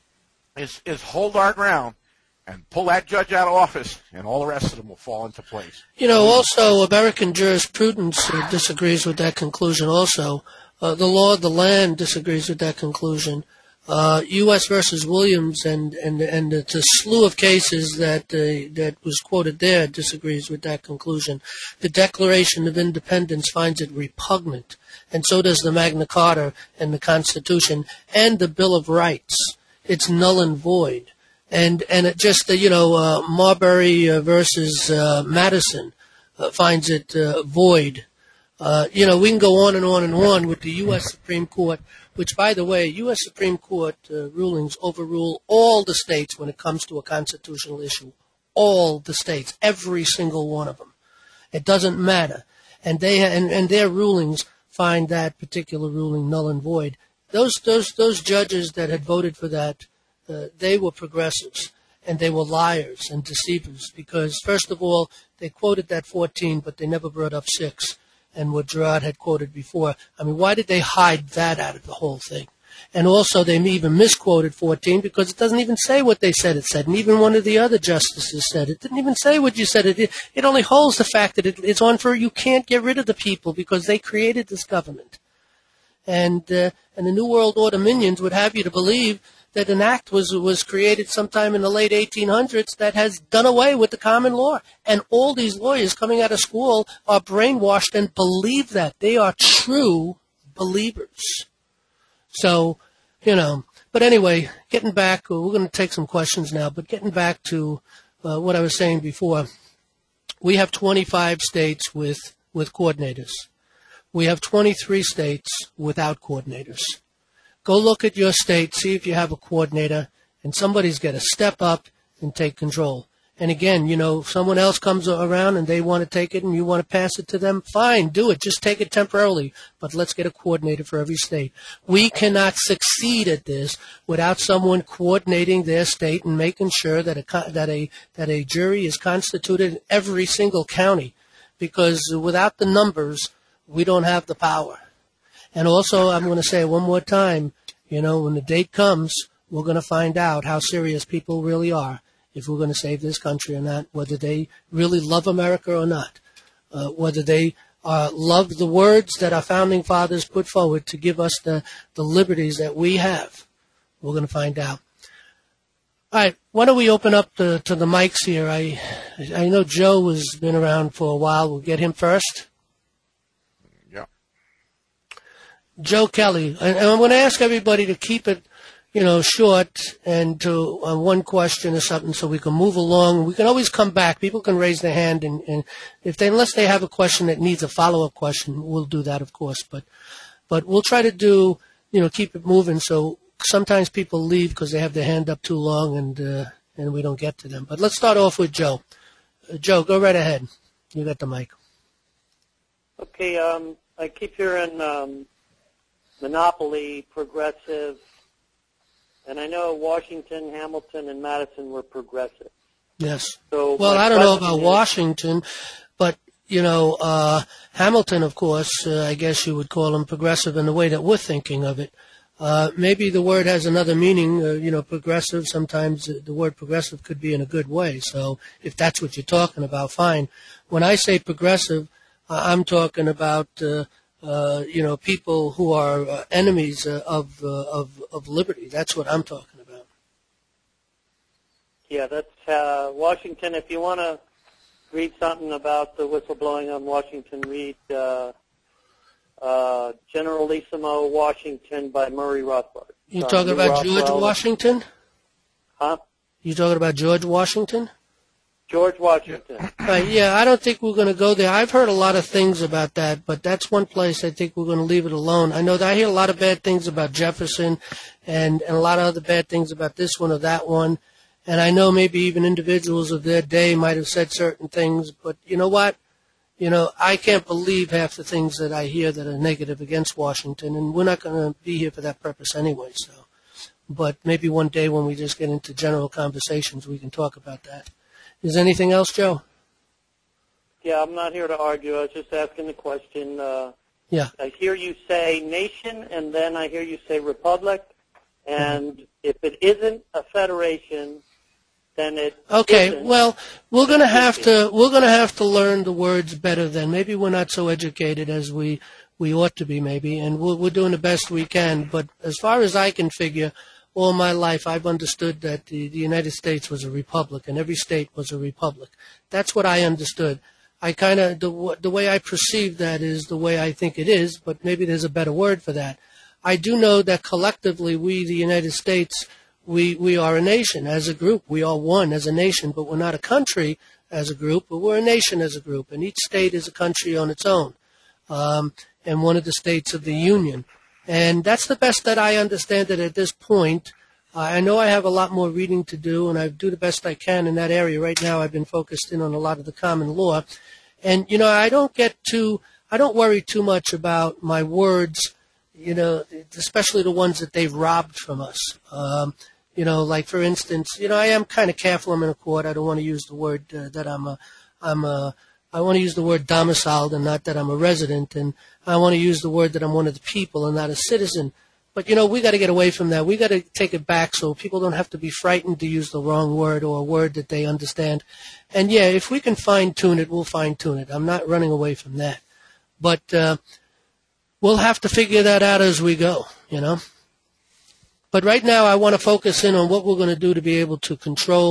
is hold our ground and pull that judge out of office, and all the rest of them will fall into place. Also, American jurisprudence disagrees with that conclusion also. The law of the land disagrees with that conclusion. U.S. versus Williams and the slew of cases that was quoted there disagrees with that conclusion. The Declaration of Independence finds it repugnant, and so does the Magna Carta and the Constitution and the Bill of Rights. It's null and void. And it just, Marbury versus Madison finds it void. We can go on and on and on with the U.S. Supreme Court, which, by the way, U.S. Supreme Court rulings overrule all the states when it comes to a constitutional issue. All the states, every single one of them. It doesn't matter. And and their rulings find that particular ruling null and void. Those judges that had voted for that, they were progressives, and they were liars and deceivers because, first of all, they quoted that 14, but they never brought up 6, and what Gerard had quoted before. I mean, why did they hide that out of the whole thing? And also, they even misquoted 14 because it doesn't even say what they said it said, and even one of the other justices said it didn't even say what you said it did. It only holds the fact that it's on for you can't get rid of the people because they created this government. And the New World Order minions would have you to believe that an act was created sometime in the late 1800s that has done away with the common law. And all these lawyers coming out of school are brainwashed and believe that. They are true believers. So, but anyway, getting back, we're going to take some questions now, but getting back to what I was saying before, we have 25 states with coordinators. We have 23 states without coordinators. Go look at your state, see if you have a coordinator, and somebody's got to step up and take control. And again, if someone else comes around and they want to take it and you want to pass it to them, fine, do it. Just take it temporarily. But let's get a coordinator for every state. We cannot succeed at this without someone coordinating their state and making sure that a jury is constituted in every single county. Because without the numbers, we don't have the power. And also, I'm going to say it one more time, when the date comes, we're going to find out how serious people really are, if we're going to save this country or not, whether they really love America or not, whether they love the words that our founding fathers put forward to give us the liberties that we have. We're going to find out. All right, why don't we open up to the mics here? I know Joe has been around for a while. We'll get him first. Joe Kelly, and I'm going to ask everybody to keep it, short and to one question or something so we can move along. We can always come back. People can raise their hand, and unless they have a question that needs a follow-up question, we'll do that, of course. But we'll try to do, keep it moving. So sometimes people leave because they have their hand up too long, and we don't get to them. But let's start off with Joe. Joe, go right ahead. You got the mic. Okay. I keep hearing monopoly, progressive, and I know Washington, Hamilton, and Madison were progressive. Yes. So well, I don't know about Washington, but, Hamilton, of course, I guess you would call him progressive in the way that we're thinking of it. Maybe the word has another meaning, progressive. Sometimes the word progressive could be in a good way. So if that's what you're talking about, fine. When I say progressive, I'm talking about people who are enemies of liberty. That's what I'm talking about. Yeah, that's Washington. If you want to read something about the whistleblowing on Washington, read Generalissimo Washington by Murray Rothbard. You talking about George Washington? Huh? You talking about George Washington? George Washington. Yeah, I don't think we're going to go there. I've heard a lot of things about that, but that's one place I think we're going to leave it alone. I know that I hear a lot of bad things about Jefferson and a lot of other bad things about this one or that one. And I know maybe even individuals of their day might have said certain things, but you know what? I can't believe half the things that I hear that are negative against Washington, and we're not going to be here for that purpose anyway. So, but maybe one day when we just get into general conversations, we can talk about that. Is there anything else, Joe? Yeah, I'm not here to argue. I was just asking the question. Yeah. I hear you say nation, and then I hear you say republic. And if it isn't a federation, then it okay. isn't. Well, we're going to have to learn the words better. Then maybe we're not so educated as we ought to be, maybe, and we're doing the best we can. But as far as I can figure, all my life I've understood that the United States was a republic, and every state was a republic. That's what I understood. I kind of the way I perceive that is the way I think it is, but maybe there's a better word for that. I do know that collectively we, the United States, we are a nation as a group. We are one as a nation, but we're not a country as a group, but we're a nation as a group. And each state is a country on its own, and one of the states of the Union. And that's the best that I understand it at this point. I know I have a lot more reading to do, and I do the best I can in that area. Right now I've been focused in on a lot of the common law. And, I don't worry too much about my words, especially the ones that they've robbed from us. Like for instance, I am kind of careful. I'm in a court. I don't want to use the word that I want to use the word domiciled and not that I'm a resident. And I want to use the word that I'm one of the people and not a citizen. But, we got to get away from that. We got to take it back so people don't have to be frightened to use the wrong word or a word that they understand. And, yeah, if we can fine-tune it, we'll fine-tune it. I'm not running away from that. But we'll have to figure that out as we go, But right now I want to focus in on what we're going to do to be able to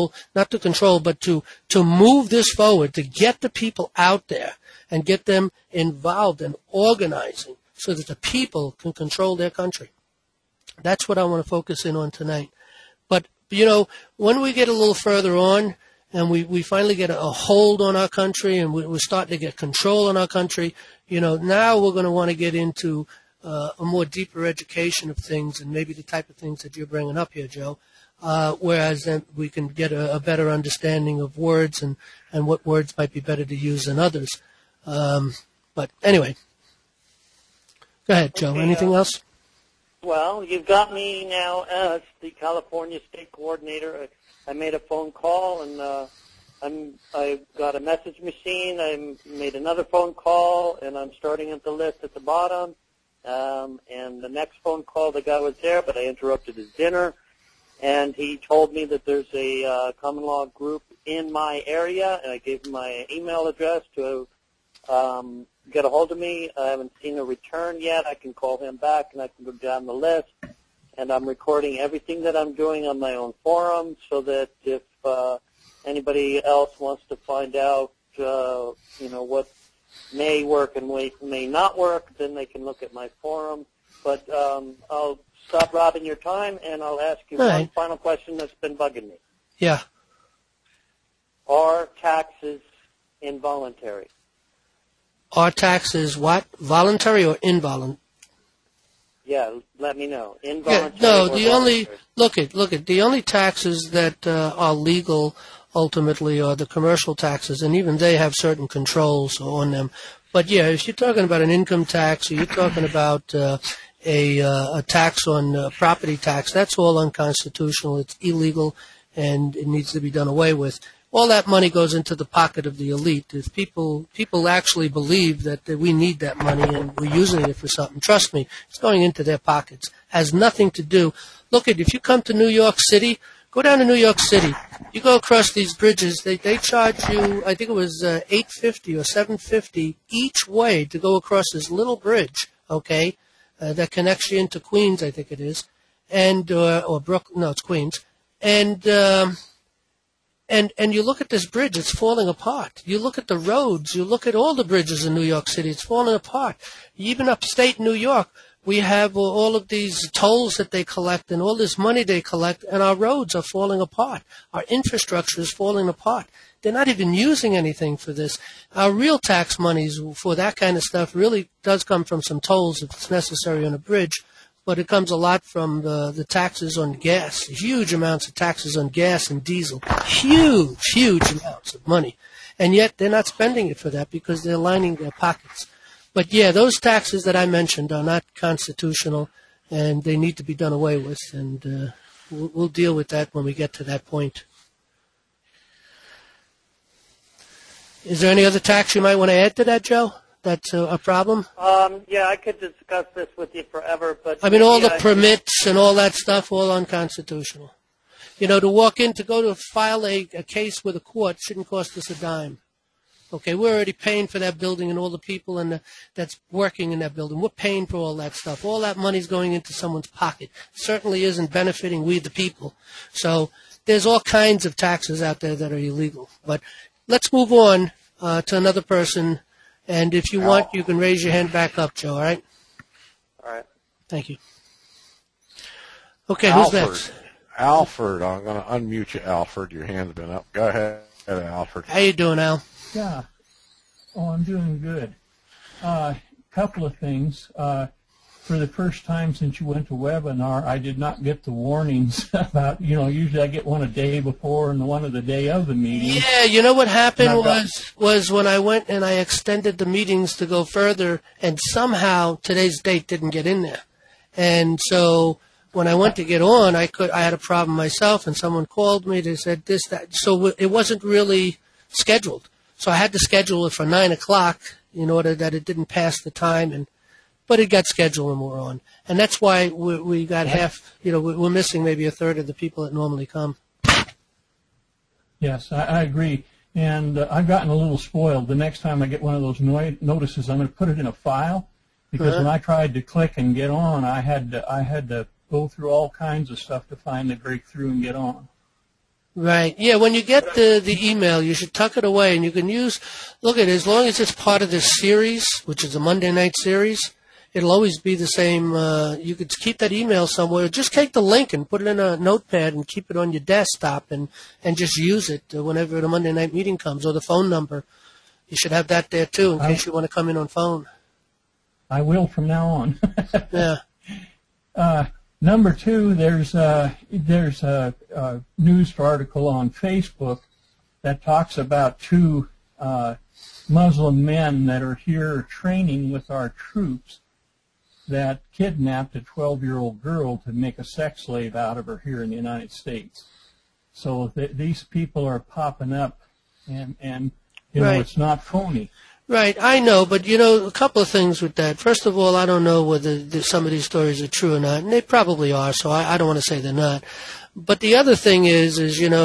but to move this forward, to get the people out there and get them involved in organizing so that the people can control their country. That's what I want to focus in on tonight. But, when we get a little further on and we finally get a hold on our country and we're starting to get control on our country, now we're going to want to get into a more deeper education of things and maybe the type of things that you're bringing up here, Joe, whereas then we can get a better understanding of words and what words might be better to use than others. But anyway, go ahead, Joe. Okay, anything else? Well, you've got me now as the California State Coordinator. I made a phone call, and I got a message machine. I made another phone call, and I'm starting at the list at the bottom. And the next phone call, the guy was there, but I interrupted his dinner, and he told me that there's a common law group in my area, and I gave him my email address to get a hold of me. I haven't seen a return yet. I can call him back, and I can go down the list. And I'm recording everything that I'm doing on my own forum so that if anybody else wants to find out, what may work and what may not work, then they can look at my forum. But I'll stop robbing your time, and I'll ask you one final question that's been bugging me. Yeah. Are taxes involuntary? Are taxes what? Voluntary or involuntary? Yeah, let me know. Involuntary. Yeah, no, or the voluntary? the only taxes that are legal ultimately are the commercial taxes, and even they have certain controls on them. But yeah, if you're talking about an income tax or you're talking about a tax on property tax, that's all unconstitutional. It's illegal, and it needs to be done away with. All that money goes into the pocket of the elite. If people actually believe that we need that money and we're using it for something, trust me, it's going into their pockets. Has nothing to do. Look, if you come to New York City, go down to New York City. You go across these bridges. They charge you, I think it was $8.50 or $7.50 each way to go across this little bridge. Okay, that connects you into Queens, I think it is, and or Brooklyn. No, it's Queens, and you look at this bridge, it's falling apart. You look at the roads, you look at all the bridges in New York City, it's falling apart. Even upstate New York, we have all of these tolls that they collect and all this money they collect, and our roads are falling apart. Our infrastructure is falling apart. They're not even using anything for this. Our real tax monies for that kind of stuff really does come from some tolls if it's necessary on a bridge. But it comes a lot from the taxes on gas, huge amounts of taxes on gas and diesel, huge amounts of money. and yet they're not spending it for that because they're lining their pockets. But yeah, those taxes that I mentioned are not constitutional, and they need to be done away with, and we'll deal with that when we get to that point. Is there any other tax you might want to add to that, Joe? That's a problem? Yeah, I could discuss this with you forever, but I mean, all the permits and all that stuff, all unconstitutional. You know, to go to file a case with a court shouldn't cost us a dime. Okay, we're already paying for that building and all the people that's working in that building. We're paying for all that stuff. All that money's going into someone's pocket. It certainly isn't benefiting we the people. So there's all kinds of taxes out there that are illegal. But let's move on to another person. And if you want, you can raise your hand back up, Joe, all right? All right. Thank you. Okay, Alfred. Who's next? Alfred, I'm going to unmute you, Alfred. Your hand's been up. Go ahead, Alfred. How you doing, Al? Yeah. Oh, I'm doing good. Couple of things. For the first time since you went to webinar, I did not get the warnings about, usually I get one a day before and one of the day of the meeting. Yeah, you know what happened was when I went and I extended the meetings to go further, and somehow today's date didn't get in there. And so when I went to get on, I had a problem myself, and someone called me. They said this, that. So it wasn't really scheduled. So I had to schedule it for 9 o'clock in order that it didn't pass the time, but it got scheduled and we're on. And that's why we got half, we're missing maybe a third of the people that normally come. Yes, I agree. And I've gotten a little spoiled. The next time I get one of those notices, I'm going to put it in a file, because when I tried to click and get on, I had to go through all kinds of stuff to finally break through and get on. Right. Yeah, when you get the email, you should tuck it away, and you can look at it, as long as it's part of this series, which is a Monday night series, it'll always be the same. You could keep that email somewhere. Just take the link and put it in a notepad and keep it on your desktop and just use it whenever the Monday night meeting comes, or the phone number. You should have that there, too, in case you want to come in on phone. I will from now on. Yeah. Number two, there's a news article on Facebook that talks about two Muslim men that are here training with our troops that kidnapped a 12-year-old girl to make a sex slave out of her here in the United States. So these people are popping up, and Right. It's not phony. Right, I know, but a couple of things with that. First of all, I don't know whether some of these stories are true or not, and they probably are, so I don't want to say they're not. But the other thing is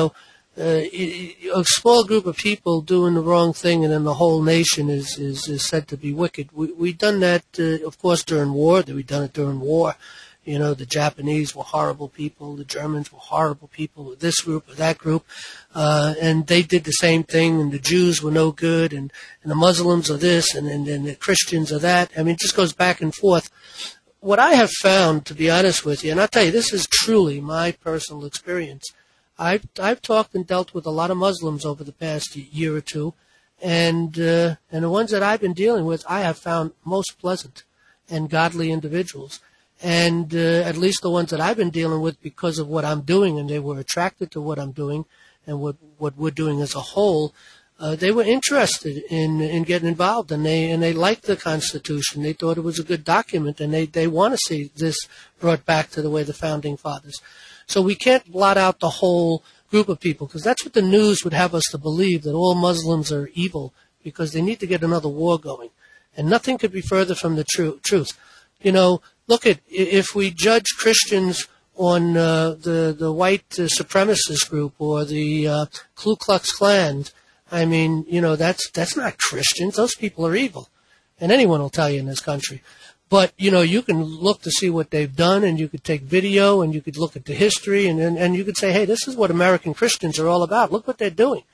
a small group of people doing the wrong thing, and then the whole nation is said to be wicked. We've done that, of course, during war. We've done it during war. The Japanese were horrible people. The Germans were horrible people. This group or that group. And they did the same thing. And the Jews were no good. And the Muslims are this. And the Christians are that. I mean, it just goes back and forth. What I have found, to be honest with you, and I'll tell you, this is truly my personal experience. I've talked and dealt with a lot of Muslims over the past year or two. And the ones that I've been dealing with, I have found most pleasant and godly individuals. And at least the ones that I've been dealing with, because of what I'm doing, and they were attracted to what I'm doing and what we're doing as a whole, they were interested in getting involved, and they liked the Constitution. They thought it was a good document, and they want to see this brought back to the way the Founding Fathers. So we can't blot out the whole group of people, because that's what the news would have us to believe, that all Muslims are evil because they need to get another war going. And nothing could be further from the truth. Look at, if we judge Christians on the white supremacist group or the Ku Klux Klan, I mean, that's not Christians. Those people are evil. And anyone will tell you in this country. But, you can look to see what they've done, and you could take video, and you could look at the history, and you could say, hey, this is what American Christians are all about. Look what they're doing,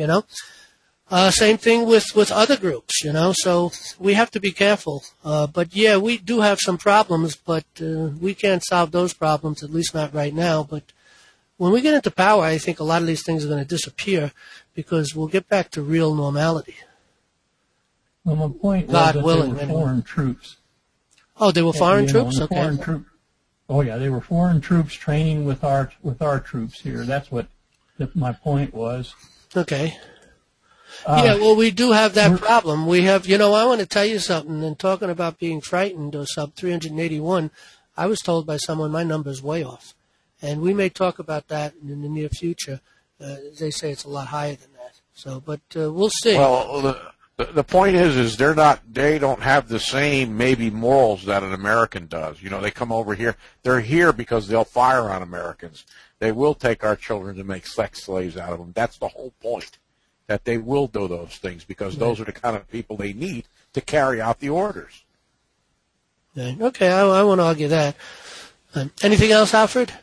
Same thing with other groups, so we have to be careful. But yeah, we do have some problems, but we can't solve those problems, at least not right now. But when we get into power, I think a lot of these things are going to disappear, because we'll get back to real normality. Well, my point was God that willing, they were foreign troops. Oh, they were foreign troops? Okay. They were foreign troops training with our troops here. That's what my point was. Okay. Yeah, well, we do have that problem. We have, I want to tell you something. And talking about being frightened or sub 381, I was told by someone my number's way off. And we may talk about that in the near future. They say it's a lot higher than that. So, but we'll see. Well, the point is they don't have the same maybe morals that an American does. They come over here. They're here because they'll fire on Americans. They will take our children to make sex slaves out of them. That's the whole point, that they will do those things because those are the kind of people they need to carry out the orders. Okay, I won't argue that. Anything else, Alfred?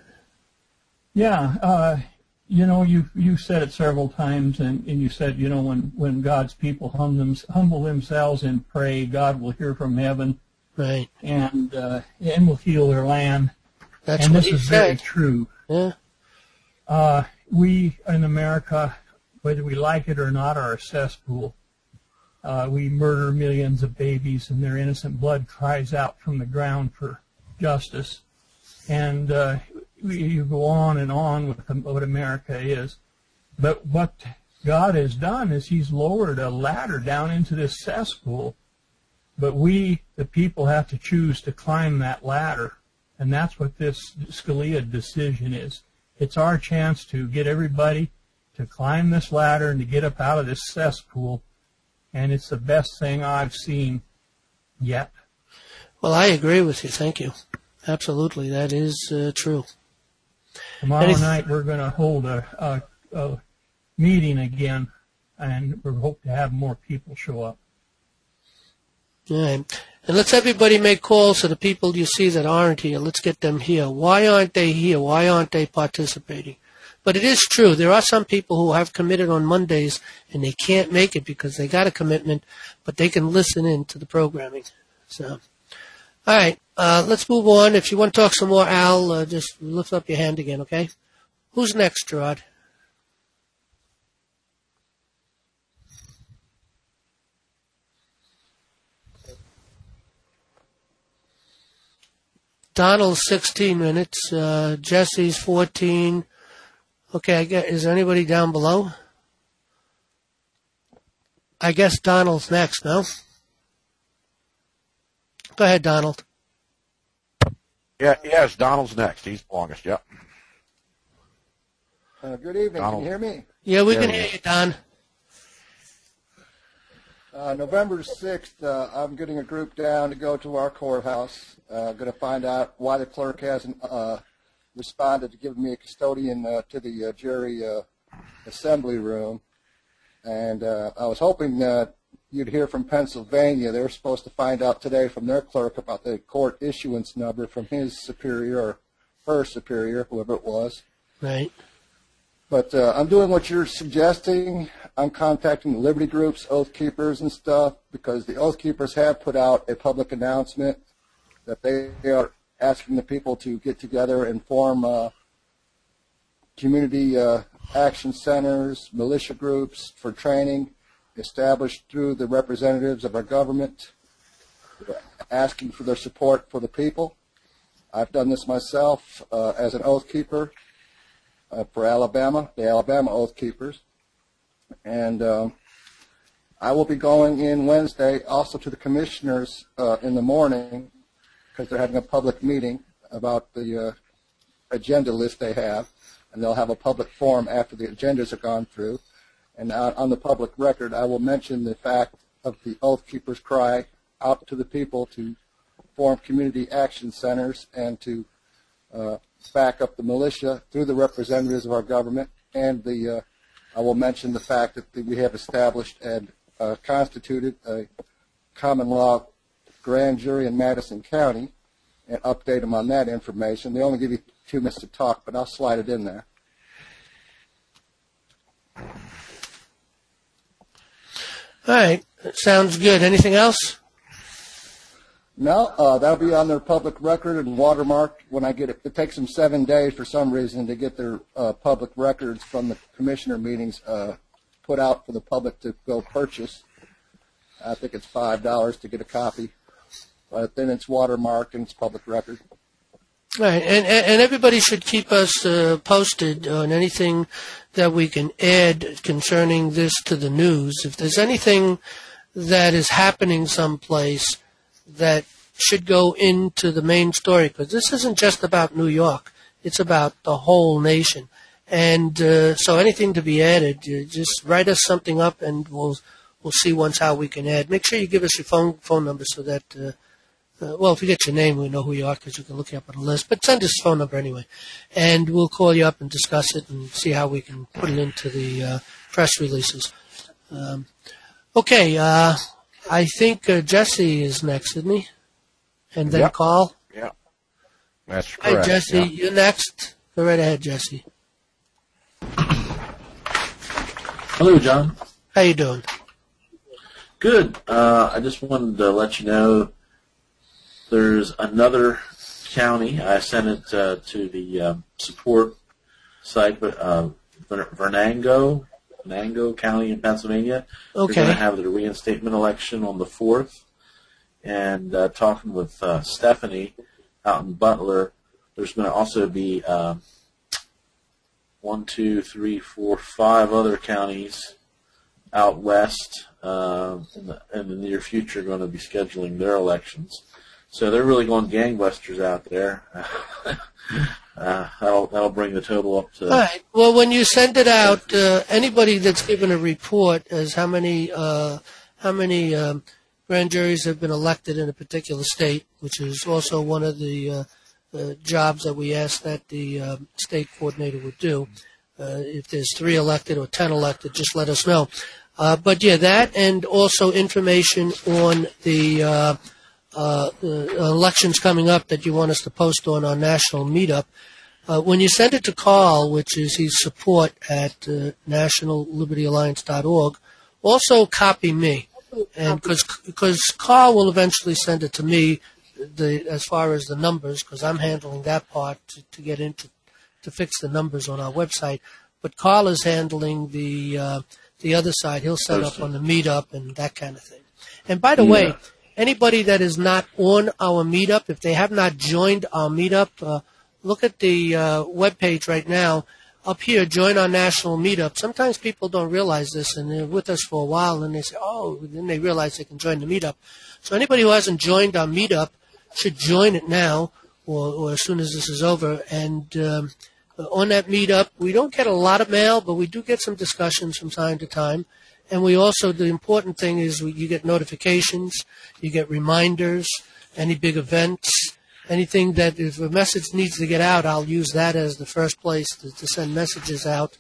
Yeah, you said it several times, and you said, when God's people humble themselves and pray, God will hear from heaven, right, and will heal their land. That's and what this he is said. Very true. Yeah. We in America, whether we like it or not, are a cesspool. We murder millions of babies, and their innocent blood cries out from the ground for justice. And you go on and on with what America is. But what God has done is He's lowered a ladder down into this cesspool. But we, the people, have to choose to climb that ladder. And that's what this Scalia decision is. It's our chance to get everybody to climb this ladder and to get up out of this cesspool. And it's the best thing I've seen yet. Well, I agree with you. Thank you. Absolutely. That is true. Tomorrow night we're going to hold a meeting again, and we hope to have more people show up. All right. And let's everybody make calls to the people you see that aren't here. Let's get them here. Why aren't they here? Why aren't they participating? But it is true. There are some people who have committed on Mondays, and they can't make it because they got a commitment, but they can listen in to the programming. So, all right. Let's move on. If you want to talk some more, Al, just lift up your hand again, okay? Who's next, Gerard? Donald's 16 minutes. Jesse's 14. Okay, is there anybody down below? I guess Donald's next, no? Go ahead, Donald. Yeah, yes, Donald's next. He's the longest, yep. Good evening. Donald. Can you hear me? Yeah, we can hear you, Don. November 6th, I'm getting a group down to go to our courthouse. Going to find out why the clerk hasn't responded to giving me a custodian to the jury assembly room. And I was hoping you'd hear from Pennsylvania. They were supposed to find out today from their clerk about the court issuance number from his superior or her superior, whoever it was. Right. But I'm doing what you're suggesting. I'm contacting the Liberty groups, Oath Keepers and stuff, because the Oath Keepers have put out a public announcement that they are asking the people to get together and form community action centers, militia groups for training established through the representatives of our government, asking for their support for the people. I've done this myself as an Oath Keeper. For Alabama, the Alabama Oath Keepers. And I will be going in Wednesday also to the commissioners in the morning because they're having a public meeting about the agenda list they have. And they'll have a public forum after the agendas are gone through. And on the public record, I will mention the fact of the Oath Keepers' cry out to the people to form community action centers and to back up the militia through the representatives of our government, and I will mention the fact that we have established and constituted a common law grand jury in Madison County, and update them on that information. They only give you 2 minutes to talk, but I'll slide it in there. All right. Sounds good. Anything else? No, that'll be on their public record and watermarked when I get it. It takes them 7 days for some reason to get their public records from the commissioner meetings put out for the public to go purchase. I think it's $5 to get a copy, but then it's watermarked and it's public record. Right, and everybody should keep us posted on anything that we can add concerning this to the news. If there's anything that is happening someplace that should go into the main story, because this isn't just about New York. It's about the whole nation. And so anything to be added, just write us something up, and we'll see once how we can add. Make sure you give us your phone number so that, well, if you get your name, we know who you are because you can look you up on the list. But send us a phone number anyway, and we'll call you up and discuss it and see how we can put it into the press releases. Okay, I think Jesse is next, isn't he? And then Yep. Carl. Yeah, that's Hi, correct. Jesse, yeah. you're next. Go right ahead, Jesse. Hello, John. How you doing? Good. I just wanted to let you know there's another county. I sent it to the support site, but Venango County in Pennsylvania. Okay. They're going to have their reinstatement election on the 4th. And talking with Stephanie out in Butler, there's going to also be 1, 2, 3, 4, 5 other counties out west in the near future going to be scheduling their elections. So they're really going gangbusters out there. That'll bring the total up to. All right. Well, when you send it out, anybody that's given a report as how many grand juries have been elected in a particular state, which is also one of the jobs that we asked that the state coordinator would do. If there's 3 elected or 10 elected, just let us know. But yeah, that and also information on the elections coming up that you want us to post on our national meetup. When you send it to Carl, which is his support at nationallibertyalliance.org, also copy me, and because Carl will eventually send it to me, as far as the numbers, because I'm handling that part to get into to fix the numbers on our website. But Carl is handling the other side. He'll set up on the meetup and that kind of thing. And by the way, anybody that is not on our meetup, if they have not joined our meetup, look at the webpage right now. Up here, join our national meetup. Sometimes people don't realize this, and they're with us for a while, and they say, oh, then they realize they can join the meetup. So anybody who hasn't joined our meetup should join it now or as soon as this is over. And on that meetup, we don't get a lot of mail, but we do get some discussions from time to time. And we also, the important thing is you get notifications, you get reminders, any big events, anything that if a message needs to get out, I'll use that as the first place to send messages out.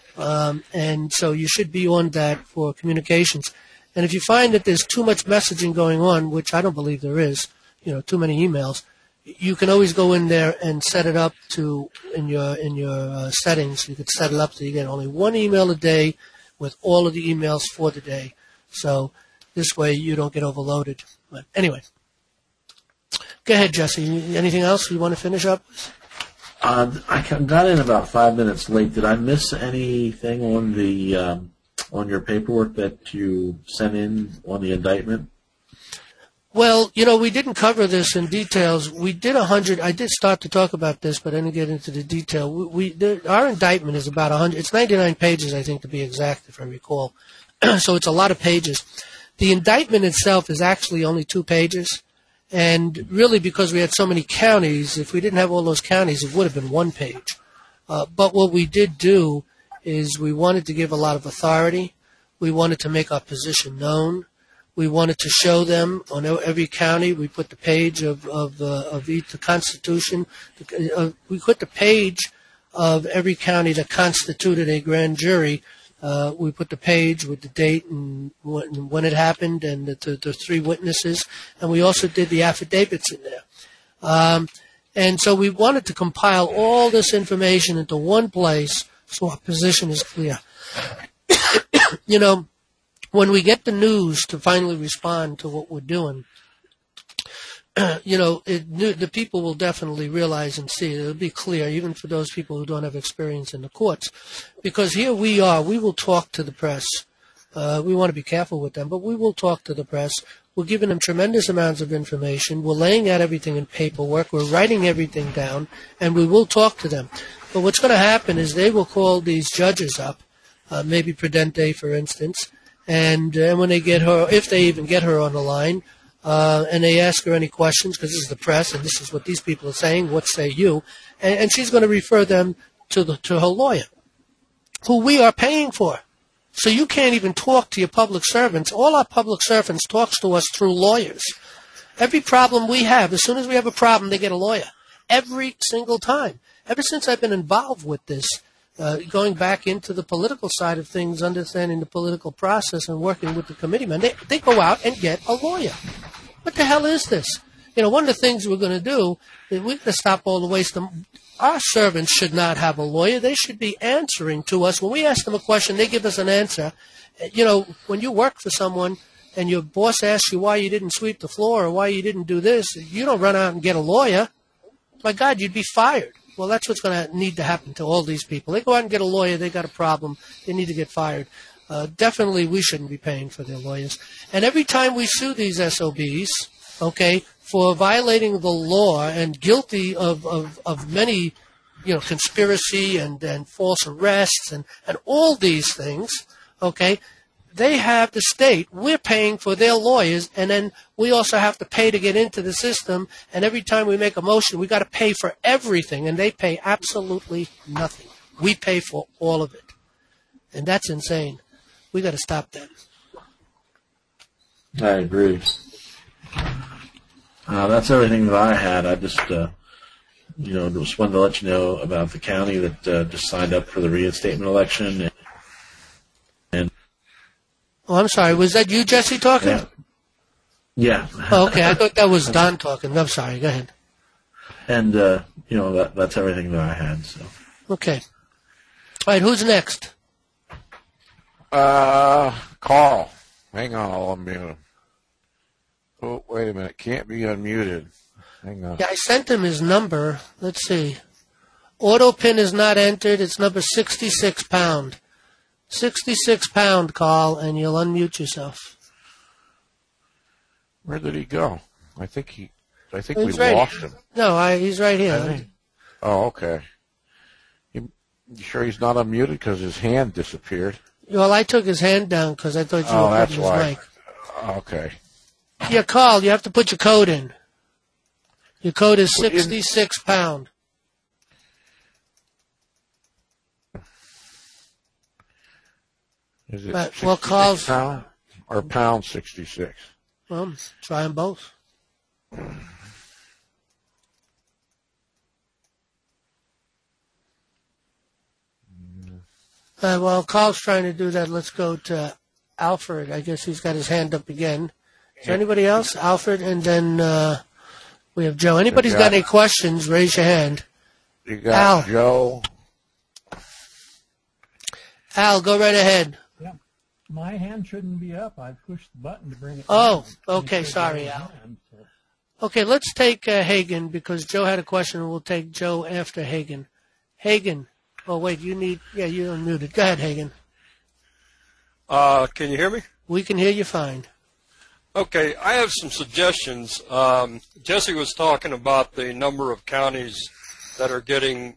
And so you should be on that for communications. And if you find that there's too much messaging going on, which I don't believe there is, too many emails, you can always go in there and set it up to in your settings. You could set it up so you get only 1 email a day with all of the emails for the day. So this way you don't get overloaded. But anyway. Go ahead, Jesse. Anything else you want to finish up with? I got in about 5 minutes late. Did I miss anything on the on your paperwork that you sent in on the indictment? Well, we didn't cover this in details. We did 100. I did start to talk about this, but I didn't get into the detail. Our indictment is about 100. It's 99 pages, I think, to be exact, if I recall. So it's a lot of pages. The indictment itself is actually only 2 pages. And really, because we had so many counties, if we didn't have all those counties, it would have been 1 page. But what we did do is we wanted to give a lot of authority. We wanted to make our position known. We wanted to show them on every county. We put the page of each, the Constitution. We put the page of every county that constituted a grand jury. We put the page with the date and when it happened and the 3 witnesses. And we also did the affidavits in there. And so we wanted to compile all this information into one place so our position is clear. When we get the news to finally respond to what we're doing, the people will definitely realize and see. It'll be clear, even for those people who don't have experience in the courts. Because here we will talk to the press. We want to be careful with them, but we will talk to the press. We're giving them tremendous amounts of information. We're laying out everything in paperwork. We're writing everything down, and we will talk to them. But what's going to happen is they will call these judges up, maybe Prudente, for instance, and when they get her, if they even get her on the line, and they ask her any questions, because this is the press, and this is what these people are saying, what say you, and she's going to refer them to her lawyer, who we are paying for. So you can't even talk to your public servants. All our public servants talks to us through lawyers. Every problem we have, as soon as we have a problem, they get a lawyer. Every single time. Ever since I've been involved with this, going back into the political side of things, understanding the political process and working with the committeemen, they go out and get a lawyer. What the hell is this? One of the things we're going to do is we're going to stop all the waste. Our servants should not have a lawyer. They should be answering to us. When we ask them a question, they give us an answer. When you work for someone and your boss asks you why you didn't sweep the floor or why you didn't do this, you don't run out and get a lawyer. My God, you'd be fired. Well, that's what's going to need to happen to all these people. They go out and get a lawyer. They got a problem. They need to get fired. Definitely we shouldn't be paying for their lawyers. And every time we sue these SOBs, for violating the law and guilty of many, conspiracy and false arrests and all these things, they have the state. We're paying for their lawyers, and then we also have to pay to get into the system. And every time we make a motion, we got to pay for everything, and they pay absolutely nothing. We pay for all of it, and that's insane. We got to stop that. I agree. That's everything that I had. I just, just wanted to let you know about the county that just signed up for the reinstatement election. And oh, I'm sorry. Was that you, Jesse, talking? Yeah. Oh, okay. I thought that was Don talking. I'm sorry. Go ahead. And, that's everything that I had. So. Okay. All right. Who's next? Carl. Hang on. I'll unmute him. Oh, wait a minute. Can't be unmuted. Hang on. Yeah, I sent him his number. Let's see. Auto pin is not entered. It's number 66 pound. 66 pound, Carl, and you'll unmute yourself. Where did he go? I think we right lost him. No, he's right here. Oh, okay. You sure he's not unmuted because his hand disappeared? Well, I took his hand down because I thought you were putting his mic. Okay. Yeah, Carl, you have to put your code in. Your code is 66 pound. Is it well, Carl's pound or pound 66? Well, try them both. While Carl's trying to do that, let's go to Alfred. I guess he's got his hand up again. Is there anybody else? Alfred, and then we have Joe. Anybody's got any questions, raise your hand. You got Al. Joe. Al, go right ahead. Yeah. My hand shouldn't be up. I pushed the button to bring it down. Oh, okay. Sorry, Al. Okay, let's take Hagen because Joe had a question, and we'll take Joe after Hagen. Hagen. Oh, wait, you're unmuted. Go ahead, Hagen. Can you hear me? We can hear you fine. Okay, I have some suggestions. Jesse was talking about the number of counties that are getting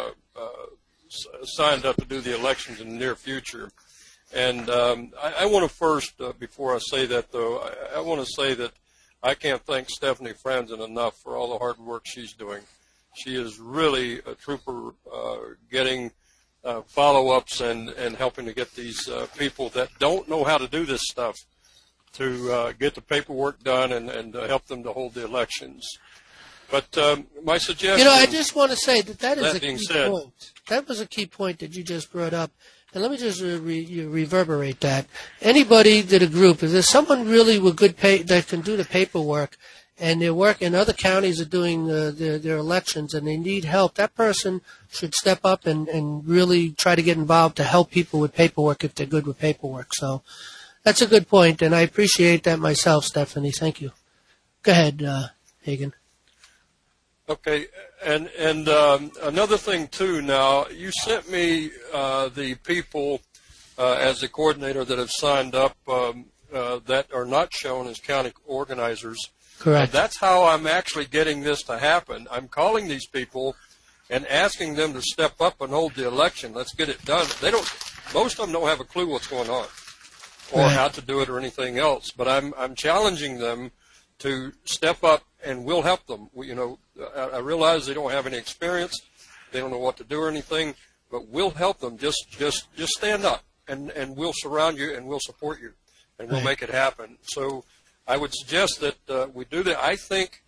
signed up to do the elections in the near future. And I want to first, before I say that, though, I want to say that I can't thank Stephanie Franzen enough for all the hard work she's doing. She is really a trooper getting follow-ups and helping to get these people that don't know how to do this stuff to get the paperwork done and help them to hold the elections. But my suggestion... I just want to say that is a key point. That was a key point that you just brought up. And let me just reverberate that. Anybody that a group, if there's someone really with good that can do the paperwork, and their work in other counties are doing their elections and they need help, that person should step up and really try to get involved to help people with paperwork if they're good with paperwork. So that's a good point, and I appreciate that myself, Stephanie. Thank you. Go ahead, Hagen. Okay, and another thing, too, now, you sent me the people as a coordinator that have signed up that are not shown as county organizers. Correct. That's how I'm actually getting this to happen. I'm calling these people and asking them to step up and hold the election. Let's get it done. Most of them don't have a clue what's going on or how to do it or anything else. But I'm challenging them to step up, and we'll help them. I realize they don't have any experience, they don't know what to do or anything, but we'll help them. Just stand up, and we'll surround you and we'll support you, and we'll make it happen. So I would suggest that we do that. I think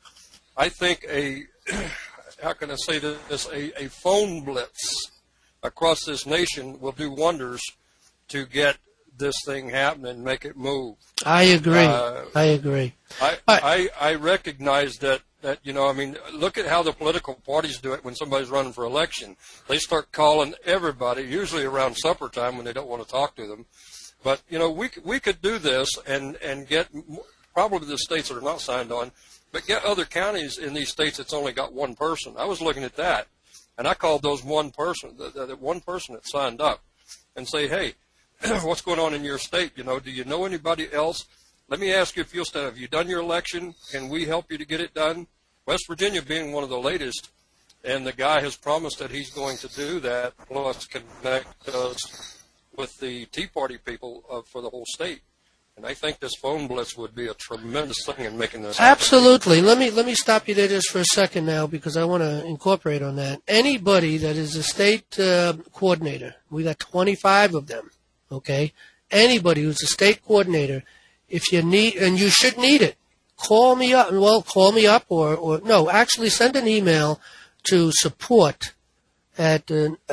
how can I say this? A phone blitz across this nation will do wonders to get this thing happen and make it move. I agree. I recognize that look at how the political parties do it when somebody's running for election. They start calling everybody, usually around supper time when they don't want to talk to them. But, we could do this and get probably the states that are not signed on, but get other counties in these states that's only got one person. I was looking at that, and I called those one person, that one person that signed up, and say, hey, what's going on in your state? Do you know anybody else? Let me ask you if you'll stand. Have you done your election? Can we help you to get it done? West Virginia being one of the latest, and the guy has promised that he's going to do that, plus connect us with the Tea Party people for the whole state. And I think this phone blitz would be a tremendous thing in making this happen. Absolutely. Let me stop you there just for a second now, because I want to incorporate on that. Anybody that is a state coordinator, we got 25 of them, okay? Anybody who's a state coordinator, if you need, and you should need it, call me up. Well, call me up or no, actually send an email to support at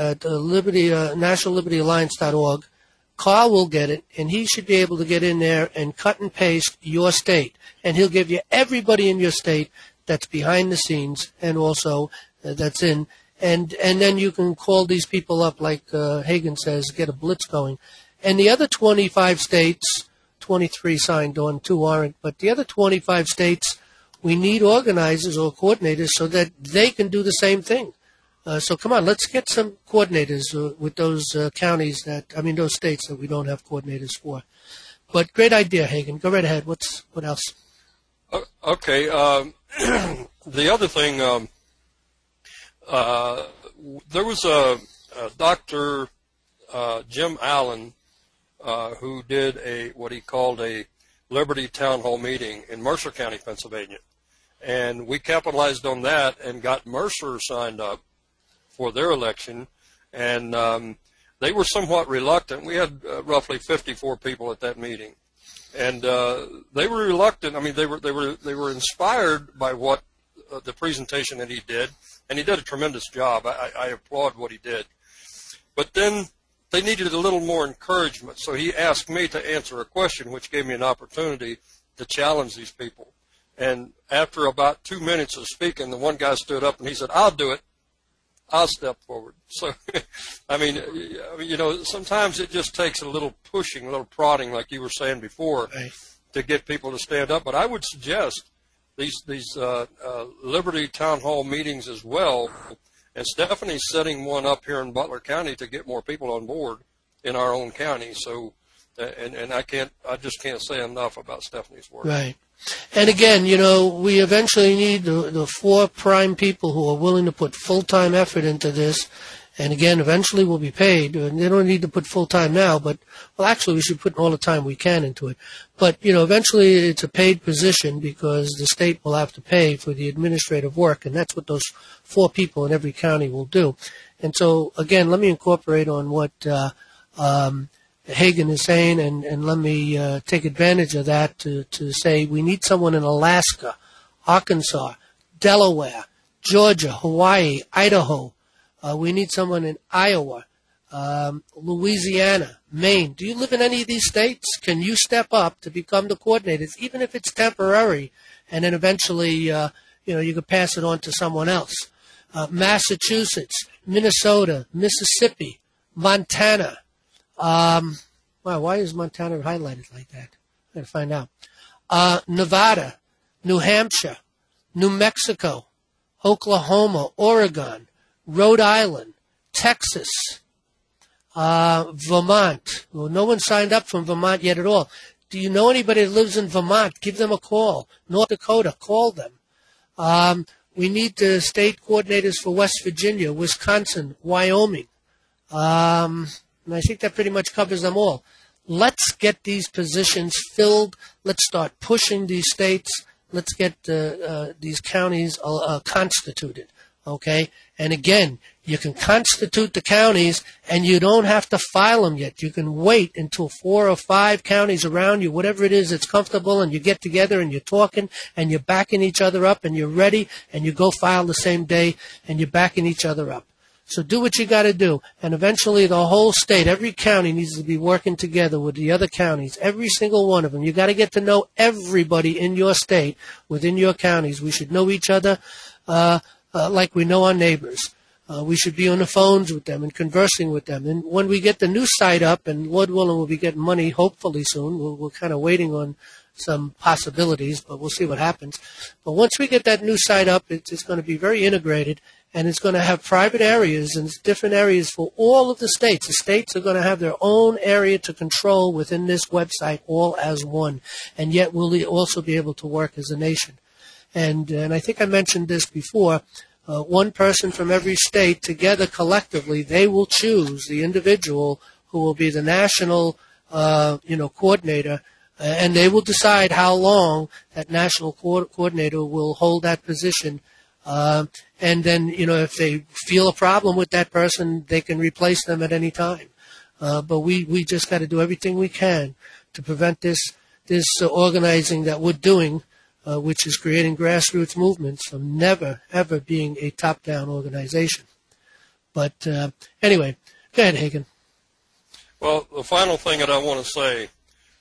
nationallibertyalliance.org. Carl will get it, and he should be able to get in there and cut and paste your state. And he'll give you everybody in your state that's behind the scenes and also that's in. And then you can call these people up, like Hagan says, get a blitz going. And the other 25 states, 23 signed on, 2 aren't, but the other 25 states, we need organizers or coordinators so that they can do the same thing. So come on, let's get some coordinators with those those states that we don't have coordinators for. But great idea, Hagan. Go right ahead. What else? Okay. The other thing, there was a Dr. Jim Allen who did what he called a Liberty Town Hall meeting in Mercer County, Pennsylvania. And we capitalized on that and got Mercer signed up for their election, and they were somewhat reluctant. We had roughly 54 people at that meeting, and they were reluctant. I mean, they were inspired by what the presentation that he did, and he did a tremendous job. I applaud what he did. But then they needed a little more encouragement, so he asked me to answer a question, which gave me an opportunity to challenge these people. And after about 2 minutes of speaking, the one guy stood up and he said, "I'll do it. I'll step forward." So, sometimes it just takes a little pushing, a little prodding, like you were saying before, to get people to stand up. But I would suggest these Liberty Town Hall meetings as well. And Stephanie's setting one up here in Butler County to get more people on board in our own county. So, and I just can't say enough about Stephanie's work. Right. And again, we eventually need the 4 prime people who are willing to put full-time effort into this. And again, eventually we'll be paid. And they don't need to put full-time now, but, well, actually we should put all the time we can into it. But, eventually it's a paid position because the state will have to pay for the administrative work, and that's what those 4 people in every county will do. And so, again, let me incorporate on what Hagan is saying, and let me take advantage of that to say we need someone in Alaska, Arkansas, Delaware, Georgia, Hawaii, Idaho. We need someone in Iowa, Louisiana, Maine. Do you live in any of these states? Can you step up to become the coordinators, even if it's temporary, and then eventually, you could pass it on to someone else? Massachusetts, Minnesota, Mississippi, Montana. Wow, why is Montana highlighted like that? I got to find out. Nevada, New Hampshire, New Mexico, Oklahoma, Oregon, Rhode Island, Texas, Vermont. Well, no one signed up from Vermont yet at all. Do you know anybody that lives in Vermont? Give them a call. North Dakota, call them. We need state coordinators for West Virginia, Wisconsin, Wyoming. And I think that pretty much covers them all. Let's get these positions filled. Let's start pushing these states. Let's get these counties constituted, okay? And again, you can constitute the counties, and you don't have to file them yet. You can wait until 4 or 5 counties around you, whatever it is that's comfortable, and you get together and you're talking and you're backing each other up and you're ready, and you go file the same day and you're backing each other up. So do what you got to do, and eventually the whole state, every county needs to be working together with the other counties, every single one of them. You got to get to know everybody in your state, within your counties. We should know each other like we know our neighbors. We should be on the phones with them and conversing with them. And when we get the new site up, and Lord willing, we'll be getting money hopefully soon. We're kind of waiting on some possibilities, but we'll see what happens. But once we get that new site up, it's going to be very integrated, and it's going to have private areas and different areas for all of the states. The states are going to have their own area to control within this website, all as one, and yet we'll also be able to work as a nation. And I think I mentioned this before. One person from every state together collectively, they will choose the individual who will be the national, coordinator, and they will decide how long that national coordinator will hold that position. And then, if they feel a problem with that person, they can replace them at any time. But we just got to do everything we can to prevent this organizing that we're doing, which is creating grassroots movements, from never, ever being a top-down organization. But anyway, go ahead, Hagen. Well, the final thing that I want to say,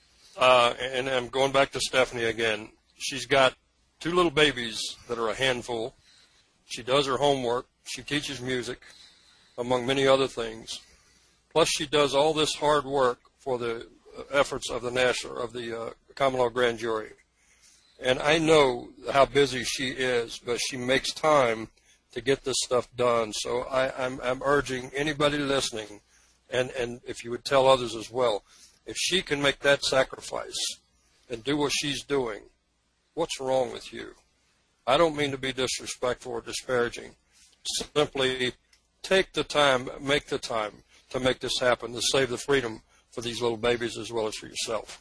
and I'm going back to Stephanie again, she's got 2 little babies that are a handful. She does her homework. She teaches music, among many other things. Plus, she does all this hard work for the efforts of the common law grand jury. And I know how busy she is, but she makes time to get this stuff done. So I'm urging anybody listening, and if you would tell others as well, if she can make that sacrifice and do what she's doing, what's wrong with you? I don't mean to be disrespectful or disparaging. Simply take the time, make the time to make this happen, to save the freedom for these little babies as well as for yourself.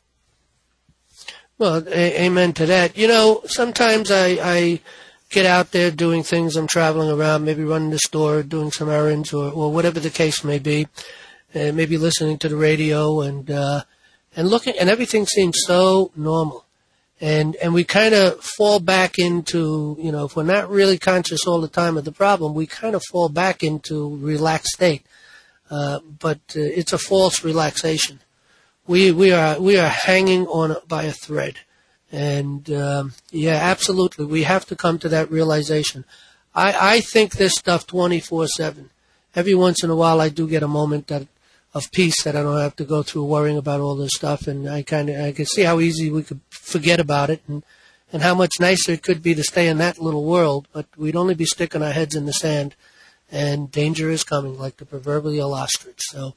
Well, amen to that. Sometimes I get out there doing things. I'm traveling around, maybe running the store, doing some errands, or whatever the case may be, maybe listening to the radio and looking, and everything seems so normal. And we kind of fall back into, if we're not really conscious all the time of the problem, we kind of fall back into relaxed state. But it's a false relaxation. We are hanging on by a thread. And, absolutely, we have to come to that realization. I think this stuff 24/7. Every once in a while I do get a moment of peace that I don't have to go through worrying about all this stuff, and I can see how easy we could forget about it, and how much nicer it could be to stay in that little world, but we'd only be sticking our heads in the sand, and danger is coming like the proverbial ostrich. So,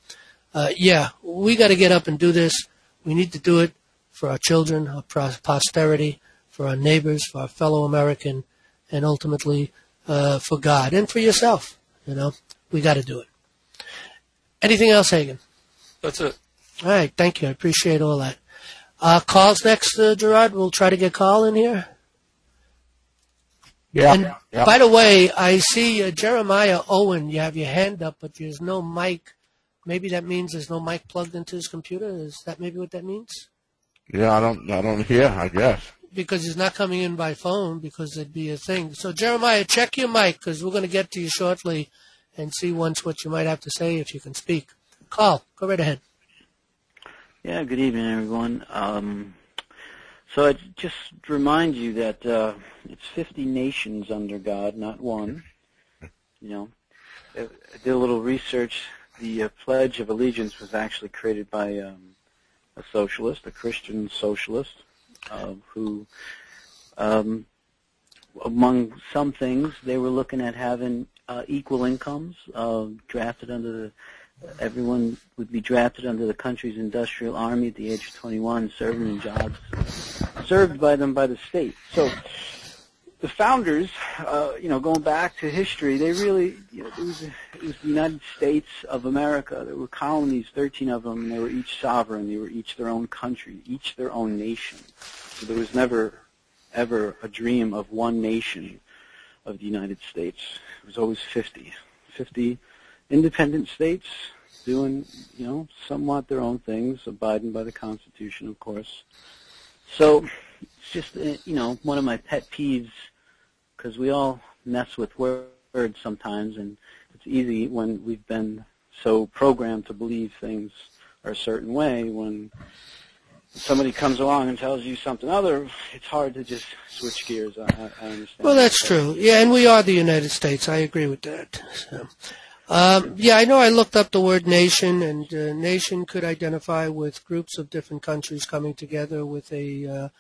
we got to get up and do this. We need to do it for our children, our posterity, for our neighbors, for our fellow American, and ultimately for God and for yourself. We got to do it. Anything else, Hagen? That's it. All right, thank you. I appreciate all that. Calls next, Gerard. We'll try to get Carl in here. Yeah. And by the way, I see Jeremiah Owen. You have your hand up, but there's no mic. Maybe that means there's no mic plugged into his computer. Is that maybe what that means? Yeah, I don't hear, I guess. Because he's not coming in by phone, because it'd be a thing. So Jeremiah, check your mic, because we're going to get to you shortly and see once what you might have to say if you can speak. Carl, go right ahead. Yeah, good evening, everyone. So I just remind you that it's 50 nations under God, not one. I did a little research. The Pledge of Allegiance was actually created by a socialist, a Christian socialist, who, among some things, they were looking at having equal incomes drafted under everyone would be drafted under the country's industrial army at the age of 21, serving in jobs served by them by the state. So the founders, going back to history, they really, it was the United States of America. There were colonies, 13 of them, and they were each sovereign. They were each their own country, each their own nation. So there was never, ever a dream of one nation of the United States. It was always 50 independent states doing, somewhat their own things, abiding by the Constitution, of course. So it's just, one of my pet peeves, because we all mess with words sometimes, and it's easy when we've been so programmed to believe things are a certain way. When somebody comes along and tells you something other, it's hard to just switch gears. I understand. Well, that's true. Yeah, and we are the United States. I agree with that. So. I know I looked up the word nation, and nation could identify with groups of different countries coming together with a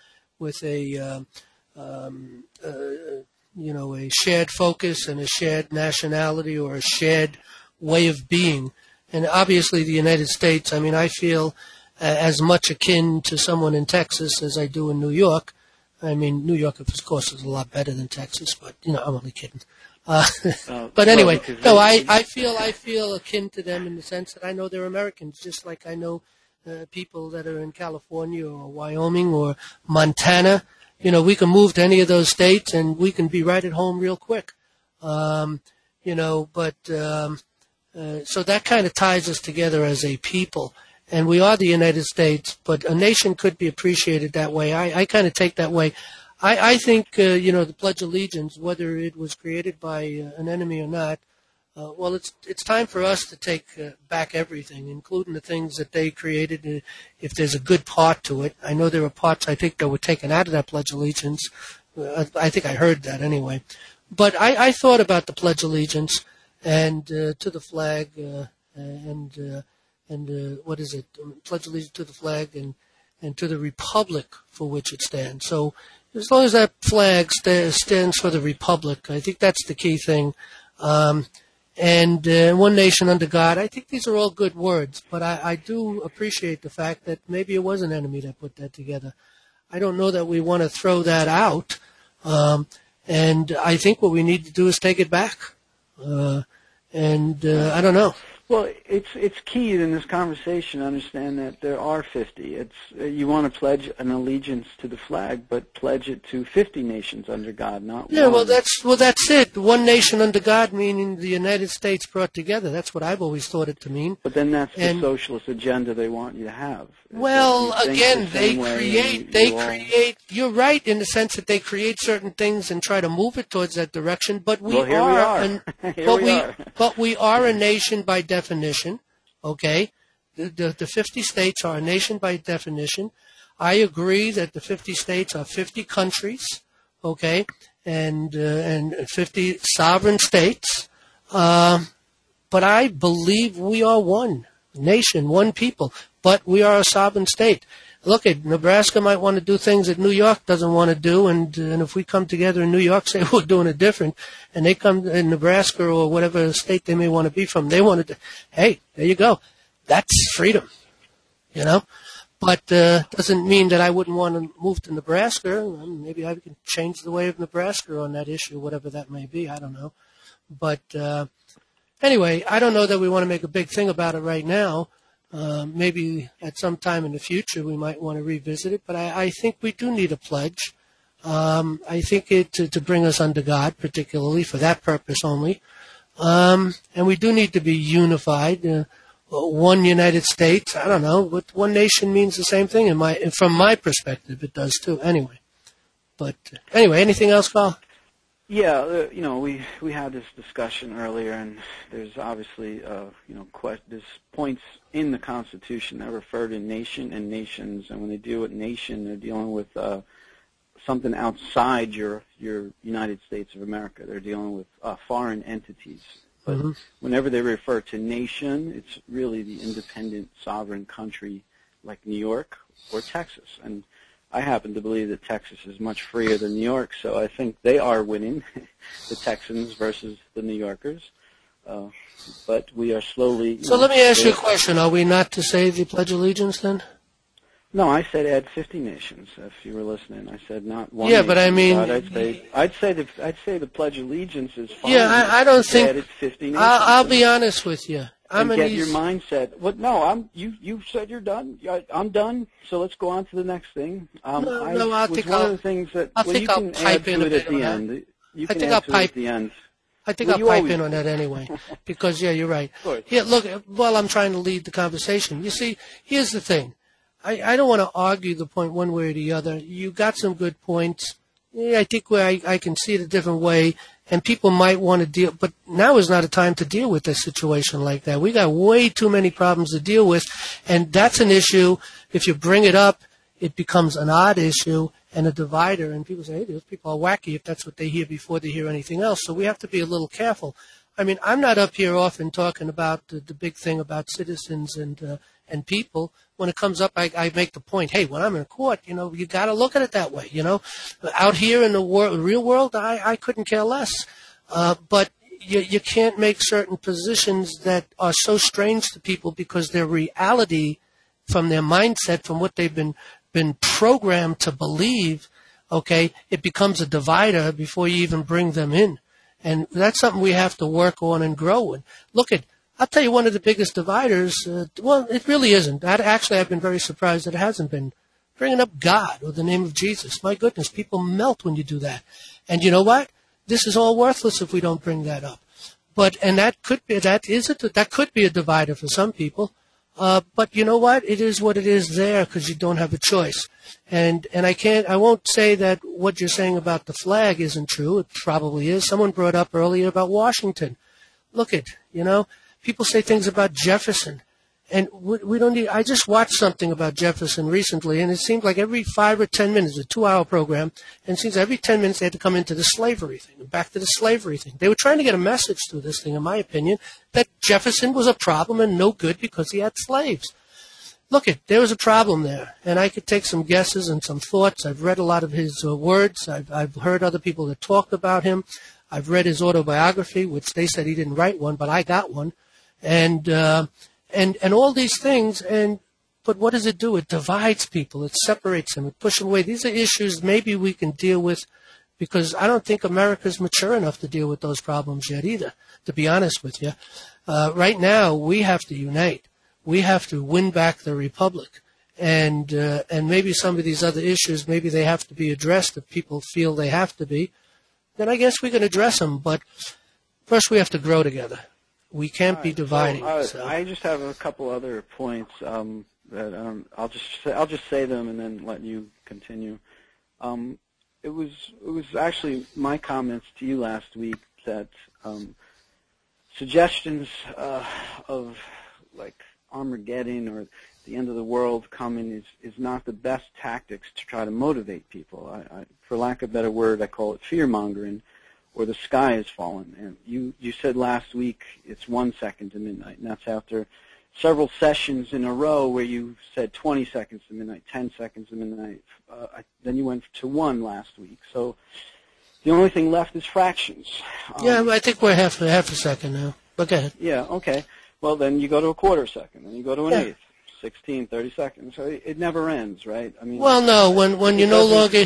shared focus and a shared nationality or a shared way of being. And obviously the United States, I feel as much akin to someone in Texas as I do in New York. New York, of course, is a lot better than Texas, but, I'm only kidding. But anyway, I feel akin to them in the sense that I know they're Americans, just like I know people that are in California or Wyoming or Montana. We can move to any of those states and we can be right at home real quick. So that kind of ties us together as a people. And we are the United States, but a nation could be appreciated that way. I kind of take that way. I think, the Pledge of Allegiance, whether it was created by an enemy or not, it's time for us to take back everything, including the things that they created, if there's a good part to it. I know there are parts, I think, that were taken out of that Pledge of Allegiance. I think I heard that anyway. But I thought about the Pledge of Allegiance and to the flag what is it? Pledge allegiance to the flag and to the republic for which it stands. So as long as that flag stands for the republic, I think that's the key thing. And one nation under God, I think these are all good words, but I do appreciate the fact that maybe it was an enemy that put that together. I don't know that we want to throw that out, and I think what we need to do is take it back. I don't know. Well, it's key in this conversation to understand that there are 50. You want to pledge an allegiance to the flag, but pledge it to 50 nations under God, not one. Yeah, well, that's it. One nation under God, meaning the United States brought together. That's what I've always thought it to mean. But then that's the socialist agenda they want you to have. Well, again, they create. You're right in the sense that they create certain things and try to move it towards that direction. But we are a nation by definition. Okay, the 50 states are a nation by definition. I agree that the 50 states are 50 countries. Okay, and 50 sovereign states. But I believe we are one nation, one people. But we are a sovereign state. Look, Nebraska might want to do things that New York doesn't want to do, and if we come together in New York, say we're doing it different, and they come in Nebraska or whatever state they may want to be from, they want to, hey, there you go. That's freedom, But doesn't mean that I wouldn't want to move to Nebraska. Maybe I can change the way of Nebraska on that issue, whatever that may be. I don't know. But anyway, I don't know that we want to make a big thing about it right now. Maybe at some time in the future we might want to revisit it, but I think we do need a pledge. I think to bring us under God, particularly for that purpose only. And we do need to be unified. One United States, I don't know, but one nation means the same thing from my perspective. It does too. Anyway, anything else, Carl? Yeah, we had this discussion earlier, and there's obviously, there's points in the Constitution that refer to nation and nations, and when they deal with nation, they're dealing with something outside your United States of America. They're dealing with foreign entities. But whenever they refer to nation, it's really the independent sovereign country like New York or Texas, and I happen to believe that Texas is much freer than New York, so I think they are winning, the Texans versus the New Yorkers. but we are slowly. So let me ask you a question. Are we not to say the Pledge of Allegiance then? No, I said add 50 nations. If you were listening, I said not one. Yeah, nation. but I mean, God, I'd say the Pledge of Allegiance is fine. Yeah, I don't think. Added 50 nations. I'll be honest with you. And get your mindset. What? No, you said you're done. I'm done. So let's go on to the next thing. I'll think one of the things that I'll think I'll pipe in at the end. You can add to it at the end. I think I'll pipe in on that anyway, because yeah, you're right. Yeah, look, while I'm trying to lead the conversation, you see, here's the thing. I don't want to argue the point one way or the other. You got some good points. Yeah, I think I can see it a different way, and people might want to deal, but now is not a time to deal with a situation like that. We got way too many problems to deal with, and that's an issue. If you bring it up, it becomes an odd issue and a divider, and people say, hey, those people are wacky if that's what they hear before they hear anything else. So we have to be a little careful. I mean, I'm not up here often talking about the big thing about citizens and people. When it comes up, I make the point, hey, when I'm in court, you got to look at it that way, Out here in the real world, I couldn't care less. But you can't make certain positions that are so strange to people because their reality from their mindset, from what they've been programmed to believe, okay, it becomes a divider before you even bring them in. And that's something we have to work on and grow in. I'll tell you one of the biggest dividers, well, it really isn't. I've been very surprised that it hasn't been bringing up God or the name of Jesus. My goodness, people melt when you do that. And you know what? This is all worthless if we don't bring that up. That could be a divider for some people. But you know what? It is what it is there because you don't have a choice. And I won't say that what you're saying about the flag isn't true. It probably is. Someone brought up earlier about Washington. People say things about Jefferson. And we don't need, I just watched something about Jefferson recently, and it seemed like every 5 or 10 minutes, a 2-hour program, and it seems every 10 minutes they had to come into the slavery thing, back to the slavery thing. They were trying to get a message through this thing, in my opinion, that Jefferson was a problem and no good because he had slaves. There was a problem there, and I could take some guesses and some thoughts. I've read a lot of his words. I've heard other people that talked about him. I've read his autobiography, which they said he didn't write one, but I got one. And all these things, but what does it do? It divides people. It separates them. It pushes them away. These are issues maybe we can deal with because I don't think America's mature enough to deal with those problems yet either, to be honest with you. Right now, we have to unite. We have to win back the republic. And maybe some of these other issues, maybe they have to be addressed if people feel they have to be. Then I guess we can address them. But first we have to grow together. We can't be dividing. So, I just have a couple other points that I'll just say them and then let you continue. It was actually my comments to you last week that suggestions of like Armageddon or the end of the world coming is not the best tactics to try to motivate people. I for lack of a better word, I call it fear-mongering. Or the sky has fallen. And you said last week it's 1 second to midnight, and that's after several sessions in a row where you said 20 seconds to midnight, 10 seconds to midnight. Then you went to 1 last week. So the only thing left is fractions. Yeah, I think we're half a second now. But go ahead. Yeah, okay. Well, then you go to a quarter second, then you go to an eighth. 16, 30 seconds. So it never ends, right? I mean, well, no. When we're no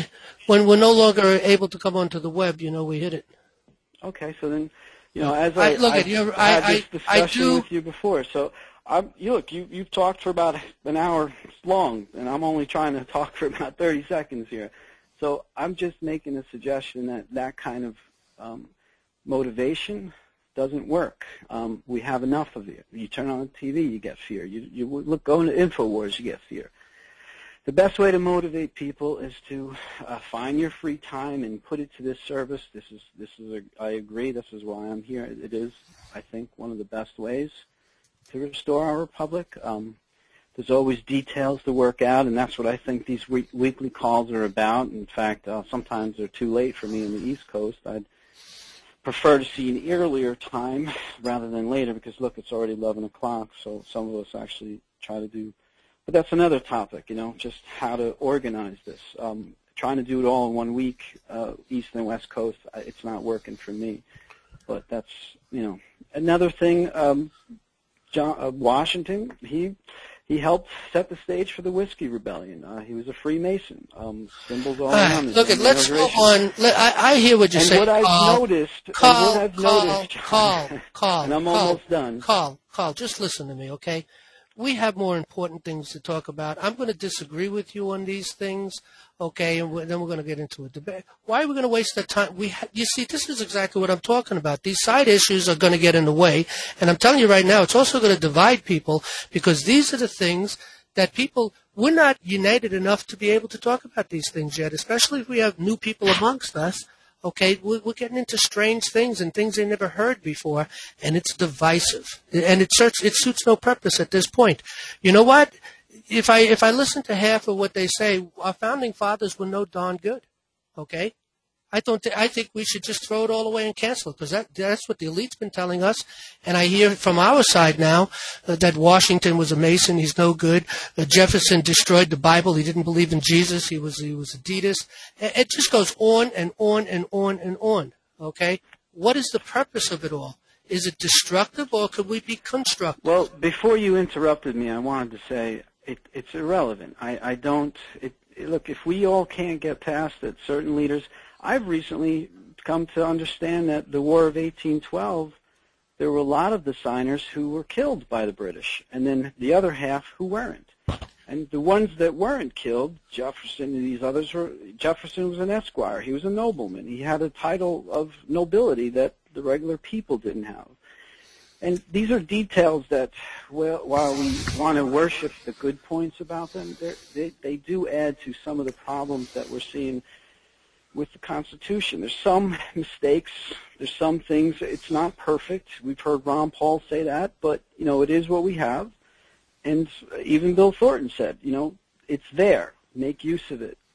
longer able to come onto the web, we hit it. Okay, so then, as I had this discussion with you before, so you've talked for about an hour long, and I'm only trying to talk for about 30 seconds here. So I'm just making a suggestion that kind of motivation doesn't work. We have enough of it. You turn on the TV, you get fear. You go into InfoWars, you get fear. The best way to motivate people is to find your free time and put it to this service. I agree. This is why I'm here. It is, I think, one of the best ways to restore our republic. There's always details to work out, and that's what I think these weekly calls are about. In fact, sometimes they're too late for me in the East Coast. I'd prefer to see an earlier time rather than later because, look, it's already 11 o'clock, so some of us actually try to do. But that's another topic, just how to organize this. Trying to do it all in 1 week, East and West Coast, it's not working for me. But that's Another thing, Washington, he helped set the stage for the Whiskey Rebellion. He was a Freemason. Symbols all around his let's move on. I hear what you're saying. And what I've noticed, Carl, and I'm almost done. Carl, just listen to me, okay? We have more important things to talk about. I'm going to disagree with you on these things, okay, and then we're going to get into a debate. Why are we going to waste the time? You see, this is exactly what I'm talking about. These side issues are going to get in the way, and I'm telling you right now, it's also going to divide people because these are the things that we're not united enough to be able to talk about these things yet, especially if we have new people amongst us. Okay, we're getting into strange things and things they never heard before, and it's divisive, and it suits no purpose at this point. You know what? If I listen to half of what they say, our founding fathers were no darn good. Okay, I think we should just throw it all away and cancel it because that's what the elite's been telling us, and I hear from our side now that Washington was a Mason, he's no good. Jefferson destroyed the Bible, he didn't believe in Jesus, he was a deist. It just goes on and on and on and on. Okay, what is the purpose of it all? Is it destructive or could we be constructive? Well, before you interrupted me, I wanted to say it's irrelevant. Look, if we all can't get past it, certain leaders. I've recently come to understand that the War of 1812, there were a lot of the signers who were killed by the British, and then the other half who weren't. And the ones that weren't killed, Jefferson and these others Jefferson was an esquire. He was a nobleman. He had a title of nobility that the regular people didn't have. And these are details that, while we want to worship the good points about them, they do add to some of the problems that we're seeing with the Constitution. There's some mistakes. There's some things. It's not perfect. We've heard Ron Paul say that, but, it is what we have. And even Bill Thornton said, it's there. Make use of it.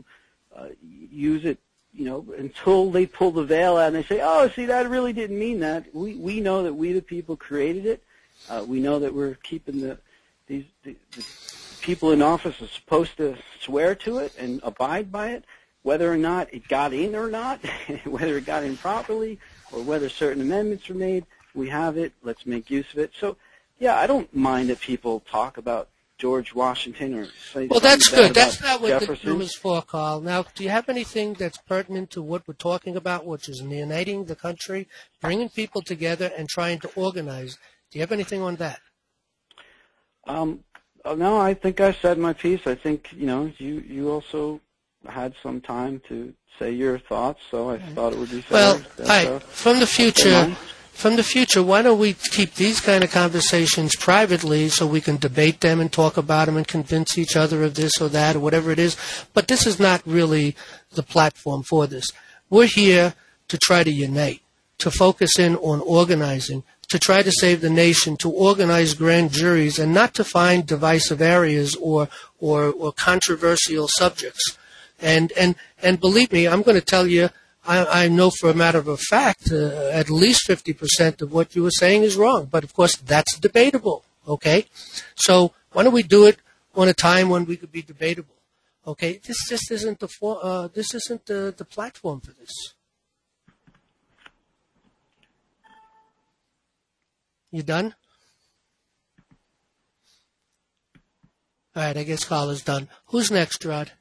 Use it, until they pull the veil out and they say, oh, see, that really didn't mean that. We know that we the people created it. We know that we're keeping the people in office are supposed to swear to it and abide by it. Whether or not it got in or not, whether it got in properly, or whether certain amendments were made, we have it. Let's make use of it. So, yeah, I don't mind that people talk about George Washington or say well, that's good. That's about not what Jefferson. the room is for, Carl. Now, do you have anything that's pertinent to what we're talking about, which is uniting the country, bringing people together, and trying to organize? Do you have anything on that? No, I think I said my piece. I think, you also had some time to say your thoughts, so I thought it would be fair. Well, all right. From the future, why don't we keep these kind of conversations privately so we can debate them and talk about them and convince each other of this or that or whatever it is. But this is not really the platform for this. We're here to try to unite, to focus in on organizing, to try to save the nation, to organize grand juries, and not to find divisive areas or controversial subjects. And believe me, I'm going to tell you, I know for a matter of fact, at least 50% of what you were saying is wrong. But of course, that's debatable. Okay, so why don't we do it on a time when we could be debatable? Okay, this just isn't the platform for this. You done? All right, I guess Carl is done. Who's next, Rod?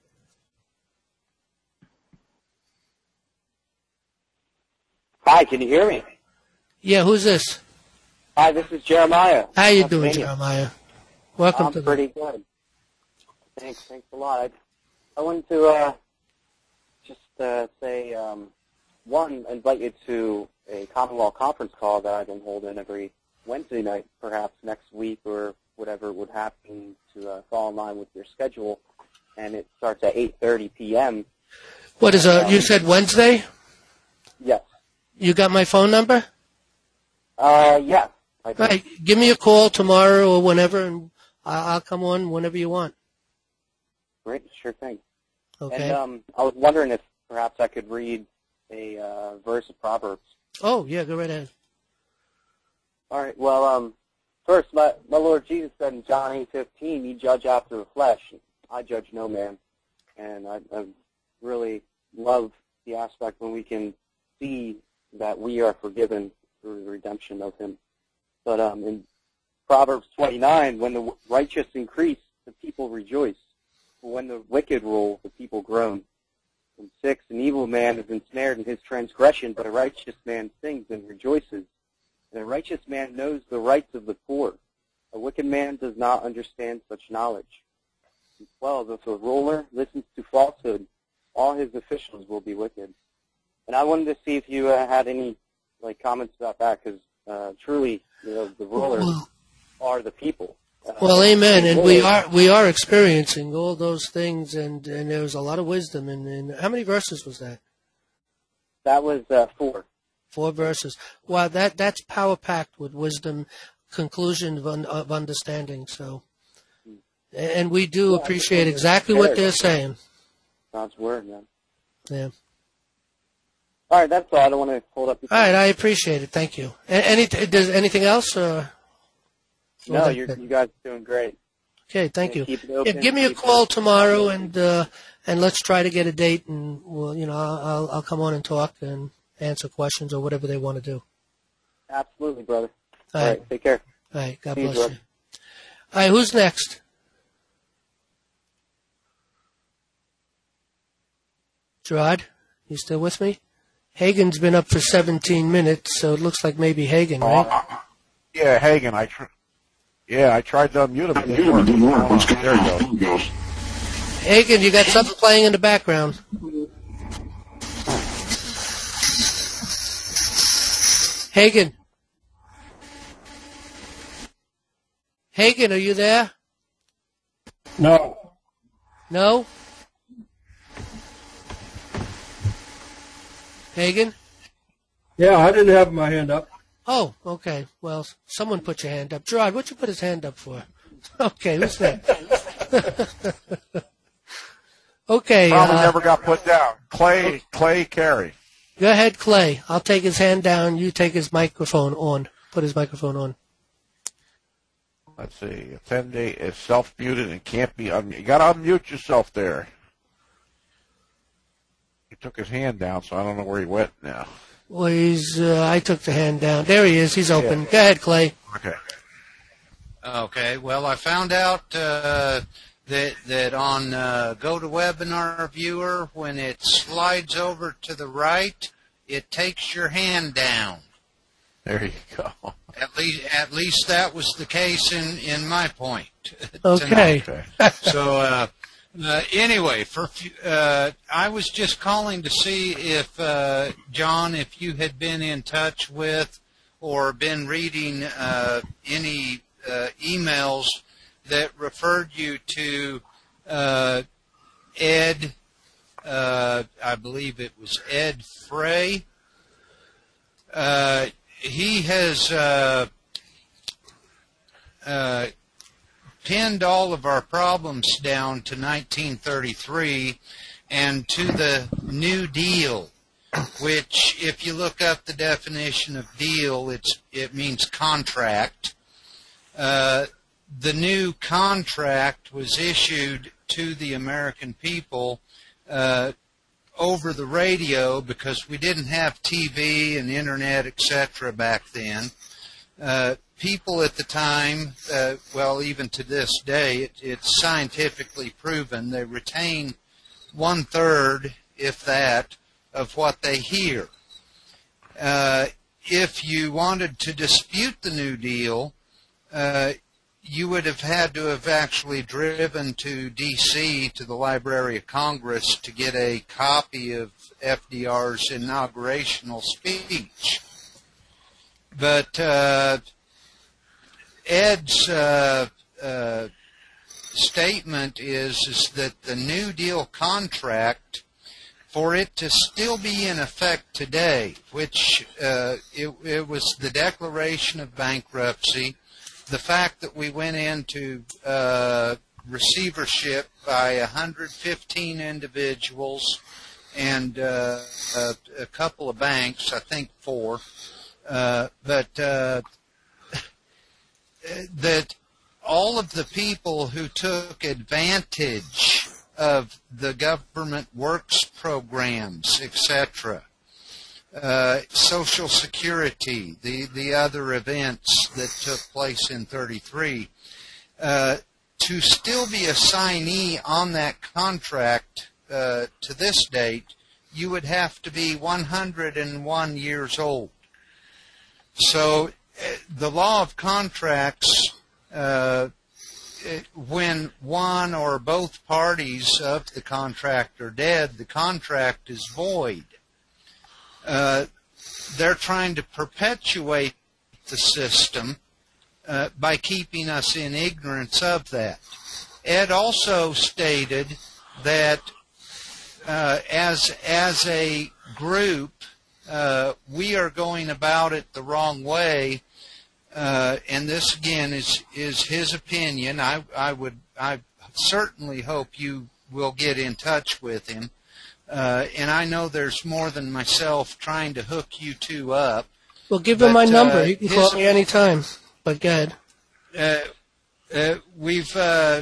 Hi, can you hear me? Yeah, who's this? Hi, this is Jeremiah. How you doing, Jeremiah? Welcome to I'm pretty good. Thanks a lot. I wanted to just say, one, invite you to a Commonwealth conference call that I've been holding every Wednesday night, perhaps next week or whatever would happen to fall in line with your schedule. And it starts at 8:30 p.m. What is you said Wednesday? Yes. You got my phone number? Yes. I do. Right. Give me a call tomorrow or whenever, and I'll come on whenever you want. Great. Sure thing. Okay. And I was wondering if perhaps I could read a verse of Proverbs. Oh, yeah, go right ahead. All right. Well, first, my Lord Jesus said in John 8:15, "You judge after the flesh. I judge no man." And I really love the aspect when we can see that we are forgiven through the redemption of him. But in Proverbs 29, when the righteous increase, the people rejoice. But when the wicked rule, the people groan. And 6, an evil man is ensnared in his transgression, but a righteous man sings and rejoices. And a righteous man knows the rights of the poor. A wicked man does not understand such knowledge. And 12, if a ruler listens to falsehood, all his officials will be wicked. And I wanted to see if you had any comments about that, because truly, the rulers are the people. Well, amen. And we are experiencing all those things, and there's a lot of wisdom. And how many verses was that? That was 4. 4 verses. Wow, that's power packed with wisdom, conclusion of understanding. So, and we do appreciate exactly what they're saying. God's word, man. Yeah. All right, that's all. I don't want to hold up your time. All right, I appreciate it. Thank you. Does anything else? No, you guys are doing great. Okay, thank you. Keep it open, Give me a call tomorrow, and let's try to get a date, and I'll come on and talk and answer questions or whatever they want to do. Absolutely, brother. All right, take care. All right, God See bless you. you. All right, who's next? Gerard, you still with me? Hagen's been up for 17 minutes, so it looks like maybe Hagen, right? Yeah, Hagen. I tried to unmute him. It didn't work. There he goes. Hagen, you got something playing in the background. Hagen. Hagen, are you there? No. No? Hagen? Yeah, I didn't have my hand up. Oh, okay. Well, someone put your hand up. Gerard, what'd you put his hand up for? Okay, who's that? Okay. Probably never got put down. Clay Carey. Go ahead, Clay. I'll take his hand down. You take his microphone on. Put his microphone on. Let's see. Attendee is self-muted and can't be unmuted. You got to unmute yourself there. He took his hand down, so I don't know where he went now. Well, I took the hand down. There he is. He's open. Yeah. Go ahead, Clay. Okay. Okay. Well, I found out that on GoToWebinar Viewer, when it slides over to the right, it takes your hand down. There you go. At least that was the case in my point. Okay. So anyway, I was just calling to see if John, if you had been in touch with or been reading any emails that referred you to Ed. I believe it was Ed Frey. He has pinned all of our problems down to 1933 and to the New Deal, which, if you look up the definition of deal, it means contract. The new contract was issued to the American people over the radio because we didn't have TV and internet, etc. back then. People at the time, well, even to this day, it's scientifically proven, they retain 1/3, if that, of what they hear. If you wanted to dispute the New Deal, you would have had to have actually driven to D.C. to the Library of Congress to get a copy of FDR's inaugurational speech. But Ed's statement is that the New Deal contract, for it to still be in effect today, which it was the declaration of bankruptcy, the fact that we went into receivership by 115 individuals and a couple of banks, I think 4, but that all of the people who took advantage of the government works programs, etc., Social Security, the other events that took place in 33, to still be a signee on that contract to this date, you would have to be 101 years old. So the law of contracts, when one or both parties of the contract are dead, the contract is void. They're trying to perpetuate the system by keeping us in ignorance of that. Ed also stated that as a group, we are going about it the wrong way, and this again is his opinion. I certainly hope you will get in touch with him, and I know there's more than myself trying to hook you two up. Well, give him my number. You can call me anytime. But go ahead. We've done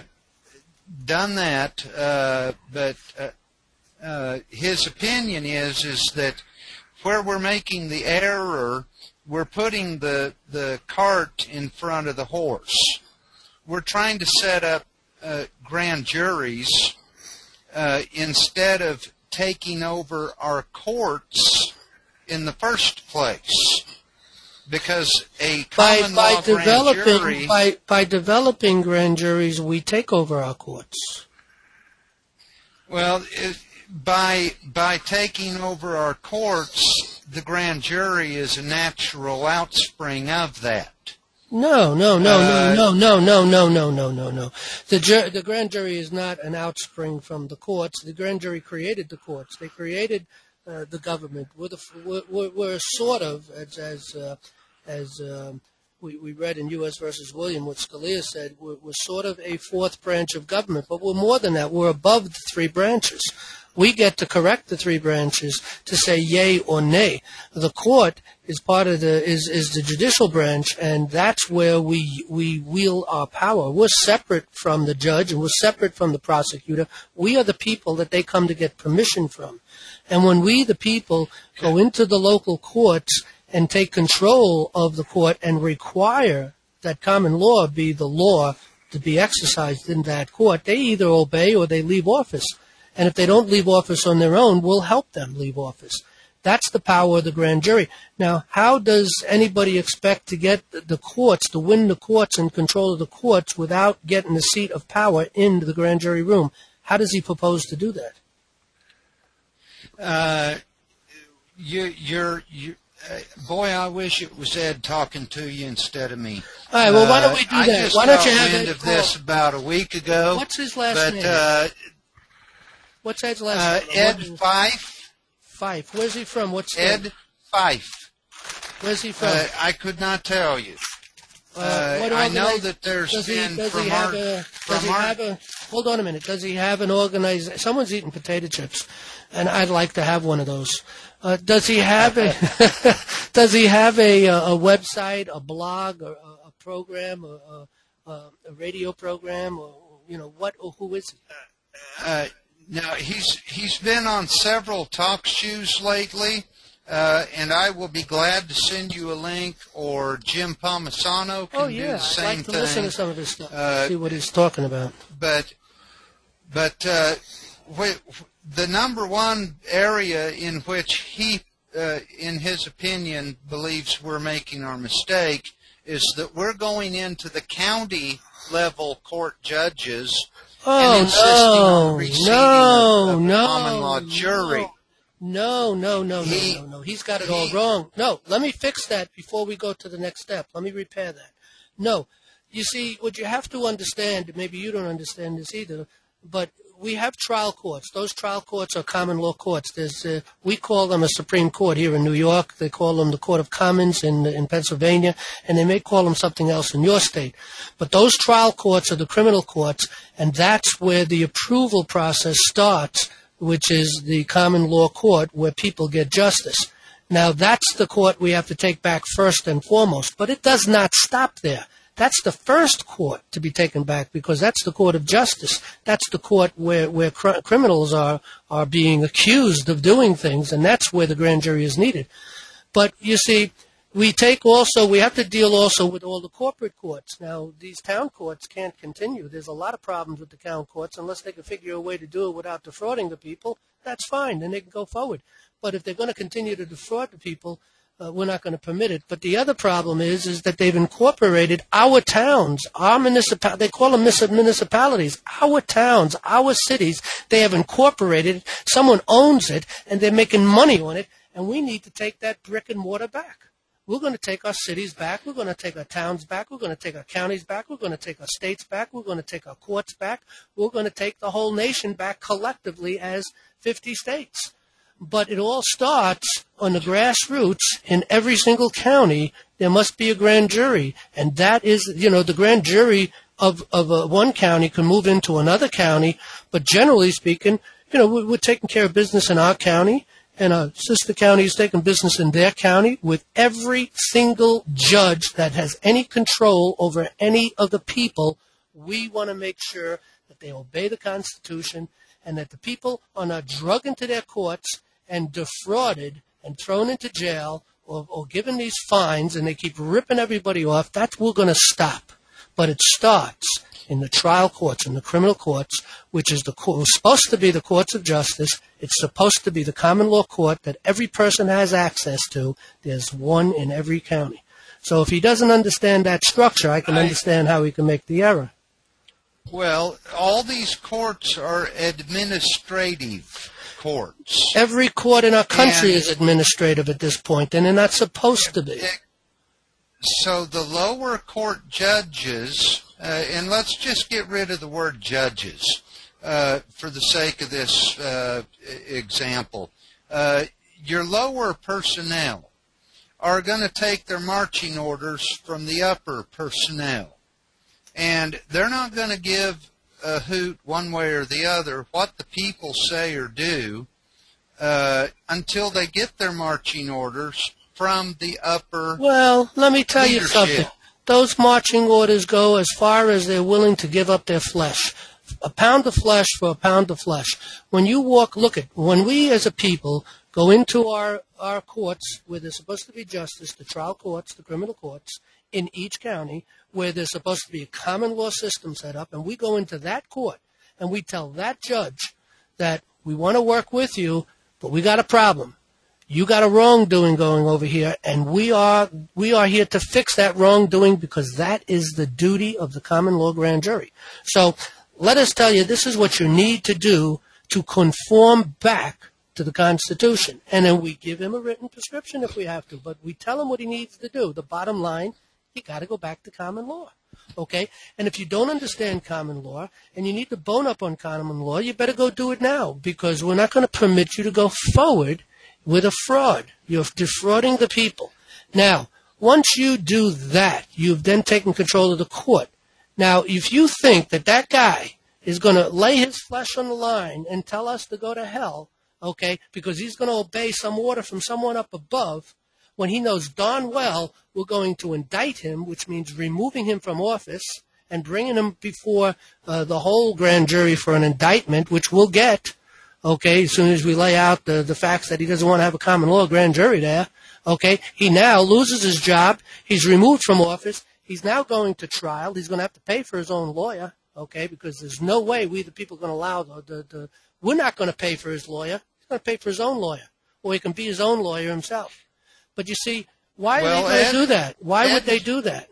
that, but his opinion is that where we're making the error, we're putting the cart in front of the horse. We're trying to set up grand juries instead of taking over our courts in the first place. Because a common law grand jury... By developing grand juries, we take over our courts. Well, by taking over our courts, the grand jury is a natural outspring of that. No. The grand jury is not an outspring from the courts. The grand jury created the courts. They created the government. We're sort of, as we read in U.S. versus William, what Scalia said, we're sort of a fourth branch of government, but we're more than that. We're above the three branches. We get to correct the three branches to say yay or nay. The court is part of is the judicial branch, and that's where we wield our power. We're separate from the judge, and we're separate from the prosecutor. We are the people that they come to get permission from. And when we, the people, go into the local courts and take control of the court and require that common law be the law to be exercised in that court, they either obey or they leave office. And if they don't leave office on their own, we'll help them leave office. That's the power of the grand jury. Now, how does anybody expect to get the courts, to win the courts and control of the courts without getting the seat of power into the grand jury room? How does he propose to do that? Boy, I wish it was Ed talking to you instead of me. All right, well, why don't we do that? Why don't you have wind of this about a week ago. What's his last name? What's Ed's last name? Ed Fife. Fife. Where's he from? What's Ed Fife. Where's he from? I could not tell you. I know that there's hold on a minute. Does he have an organization? Someone's eating potato chips, and I'd like to have one of those. Does he have a website, a blog, or a program, a radio program, or what? Or who is he? Now he's been on several talk shows lately, and I will be glad to send you a link, or Jim Palmisano can do the same thing. I'd like to listen to some of his stuff, see what he's talking about. But the number one area in which he, in his opinion, believes we're making our mistake is that we're going into the county level court judges and insisting on receiving a common law jury. No. He's got it all wrong. No, let me fix that before we go to the next step. Let me repair that. No. You see, what you have to understand, maybe you don't understand this either, but we have trial courts. Those trial courts are common law courts. We call them a Supreme Court here in New York. They call them the Court of Commons in Pennsylvania, and they may call them something else in your state. But those trial courts are the criminal courts, and that's where the approval process starts, which is the common law court where people get justice. Now, that's the court we have to take back first and foremost, but it does not stop there. That's the first court to be taken back, because that's the court of justice. That's the court where criminals are being accused of doing things, and that's where the grand jury is needed. But you see, we have to deal also with all the corporate courts. Now, these town courts can't continue. There's a lot of problems with the town courts. Unless they can figure a way to do it without defrauding the people, that's fine. Then they can go forward. But if they're going to continue to defraud the people, we're not going to permit it. But the other problem is that they've incorporated our towns, our they call them municipalities, our towns, our cities. They have incorporated. Someone owns it, and they're making money on it. And we need to take that brick and mortar back. We're going to take our cities back. We're going to take our towns back. We're going to take our counties back. We're going to take our states back. We're going to take our courts back. We're going to take the whole nation back collectively as 50 states. But it all starts on the grassroots. In every single county, there must be a grand jury. And that is, the grand jury of one county can move into another county. But generally speaking, we're taking care of business in our county. And a sister county is taking business in their county, with every single judge that has any control over any of the people. We want to make sure that they obey the Constitution, and that the people are not drugged into their courts and defrauded and thrown into jail or given these fines, and they keep ripping everybody off. That's we're going to stop. But it starts in the trial courts and the criminal courts, which is supposed to be the courts of justice. It's supposed to be the common law court that every person has access to. There's one in every county. So if he doesn't understand that structure, I can understand how he can make the error. Well, all these courts are administrative courts. Every court in our country is administrative at this point, and they're not supposed to be. So the lower court judges, and let's just get rid of the word judges for the sake of this example. Your lower personnel are going to take their marching orders from the upper personnel. And they're not going to give a hoot one way or the other what the people say or do until they get their marching orders from the upper Well, let me tell you something. Those marching orders go as far as they're willing to give up their flesh. A pound of flesh for a pound of flesh. When you when we as a people go into our courts where there's supposed to be justice, the trial courts, the criminal courts, in each county, where there's supposed to be a common law system set up, and we go into that court and we tell that judge that we want to work with you, but we got a problem. You got a wrongdoing going over here, and we are here to fix that wrongdoing, because that is the duty of the common law grand jury. So let us tell you, this is what you need to do to conform back to the Constitution. And then we give him a written prescription if we have to, but we tell him what he needs to do. The bottom line, you got to go back to common law. Okay? And if you don't understand common law and you need to bone up on common law, you better go do it now, because we're not going to permit you to go forward with a fraud. You're defrauding the people. Now, once you do that, you've then taken control of the court. Now, if you think that that guy is going to lay his flesh on the line and tell us to go to hell, okay, because he's going to obey some order from someone up above, when he knows darn well we're going to indict him, which means removing him from office and bringing him before the whole grand jury for an indictment, which we'll get, okay, as soon as we lay out the facts that he doesn't want to have a common law grand jury there, okay, he now loses his job. He's removed from office. He's now going to trial. He's going to have to pay for his own lawyer, okay, because there's no way we the people are going to allow we're not going to pay for his lawyer. He's going to pay for his own lawyer, or he can be his own lawyer himself. But you see, why are they going to do that? Why would they do that?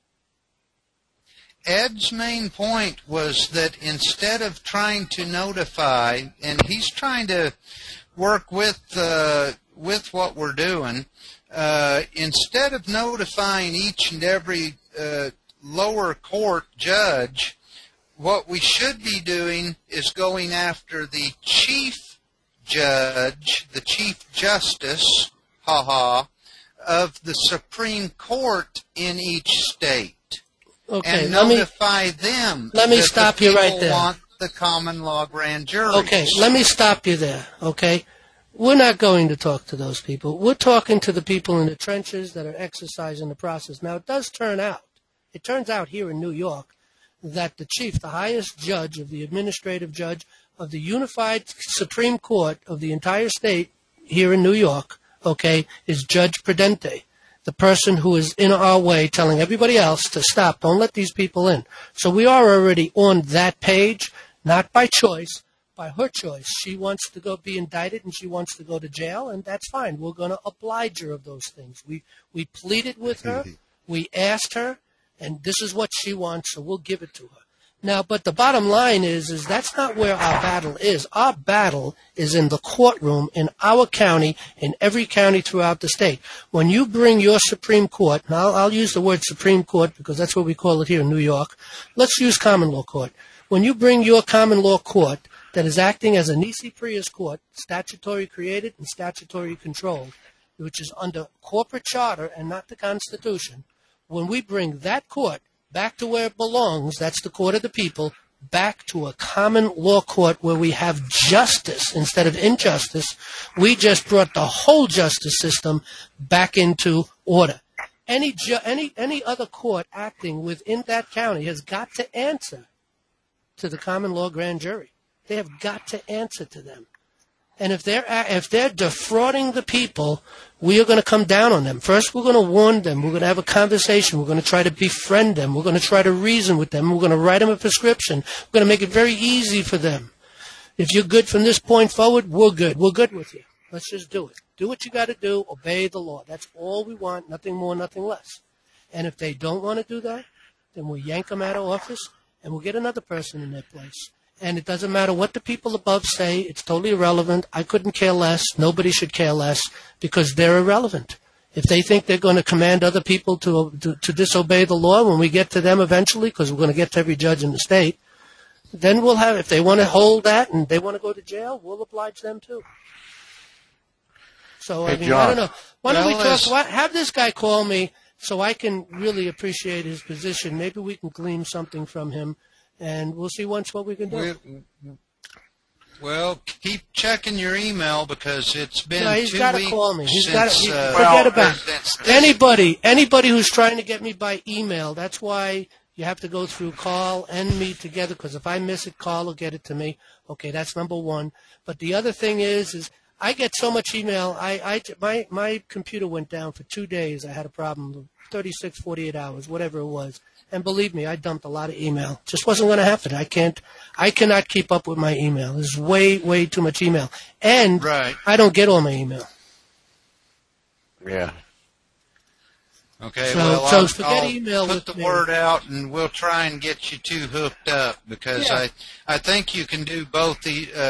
Ed's main point was that instead of trying to notify, and he's trying to work with what we're doing, instead of notifying each and every lower court judge, what we should be doing is going after the chief judge, the chief justice, of the Supreme Court in each state. Okay, and notify them. Let me stop you right there. Want the common law grand juries. Okay, let me stop you there. Okay, we're not going to talk to those people. We're talking to the people in the trenches that are exercising the process. Now, it does turn out It turns out here in New York that the chief, the highest judge of the administrative judge of the unified Supreme Court of the entire state here in New York, okay, is Judge Prudente, the person who is in our way telling everybody else to stop, don't let these people in. So we are already on that page, not by choice, by her choice. She wants to go be indicted and she wants to go to jail, and that's fine. We're going to oblige her of those things. We pleaded with her, we asked her, and this is what she wants, so we'll give it to her. Now, but the bottom line is that's not where our battle is. Our battle is in the courtroom in our county, in every county throughout the state. When you bring your Supreme Court, and I'll use the word Supreme Court because that's what we call it here in New York. Let's use common law court. When you bring your common law court that is acting as a nisi prius court, statutory created and statutory controlled, which is under corporate charter and not the Constitution, when we bring that court back to where it belongs, that's the court of the people, back to a common law court where we have justice instead of injustice, we just brought the whole justice system back into order. Any other court acting within that county has got to answer to the common law grand jury. They have got to answer to them. And if they're defrauding the people, we are going to come down on them. First, we're going to warn them. We're going to have a conversation. We're going to try to befriend them. We're going to try to reason with them. We're going to write them a prescription. We're going to make it very easy for them. If you're good from this point forward, we're good. We're good with you. Let's just do it. Do what you got to do. Obey the law. That's all we want. Nothing more, nothing less. And if they don't want to do that, then we'll yank them out of office and we'll get another person in their place. And it doesn't matter what the people above say. It's totally irrelevant. I couldn't care less. Nobody should care less because they're irrelevant. If they think they're going to command other people to disobey the law when we get to them eventually, because we're going to get to every judge in the state, then we'll have, if they want to hold that and they want to go to jail, we'll oblige them too. So, hey, I mean, John. I don't know. Why don't we talk, have this guy call me so I can really appreciate his position. Maybe we can glean something from him. And we'll see once what we can do. Well, keep checking your email because it's been 2 weeks. He's got to call me. Forget about it. Anybody who's trying to get me by email, that's why you have to go through Carl and me together, because if I miss it, Carl will get it to me. Okay, that's number one. But the other thing is I get so much email. My computer went down for 2 days. I had a problem, 36, 48 hours, whatever it was. And believe me, I dumped a lot of email. Just wasn't going to happen. I cannot keep up with my email. There's way, way too much email. And I don't get all my email. Yeah. Okay, so forget I'll email put the word out and we'll try and get you two hooked up because I think you can do both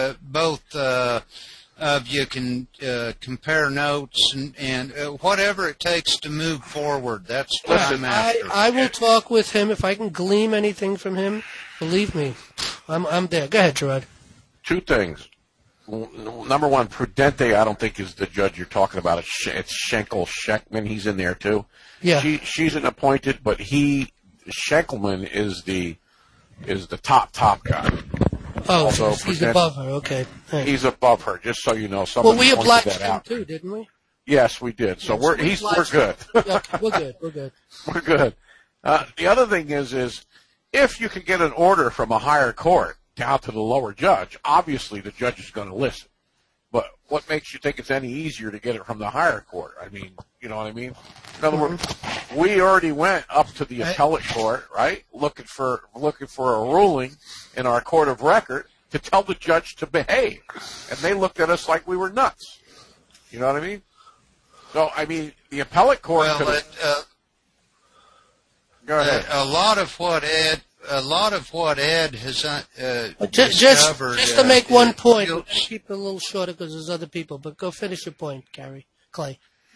of you can compare notes and whatever it takes to move forward. That's what I'm after. I will talk with him. If I can glean anything from him, believe me, I'm there. Go ahead, Gerard. Two things. Number one, Prudente, I don't think is the judge you're talking about. It's Schenkel Sheckman. He's in there too. Yeah. She's an appointed, but Schenkelman is the top guy. Oh, so he's above her. Okay. Thanks. He's above her, just so you know. Well, we obliged him too, didn't we? Yes, we did. So we're good. Okay, we're good. We're good. We're good. The other thing is if you can get an order from a higher court down to the lower judge, obviously the judge is going to listen. But what makes you think it's any easier to get it from the higher court? I mean, you know what I mean? In other words, we already went up to the appellate court, right, looking for a ruling in our court of record to tell the judge to behave, and they looked at us like we were nuts. You know what I mean? So, I mean, the appellate court. Go ahead. A lot of what Ed has discovered. Just to make one point, I'll keep it a little shorter because there's other people. But go finish your point, Clay.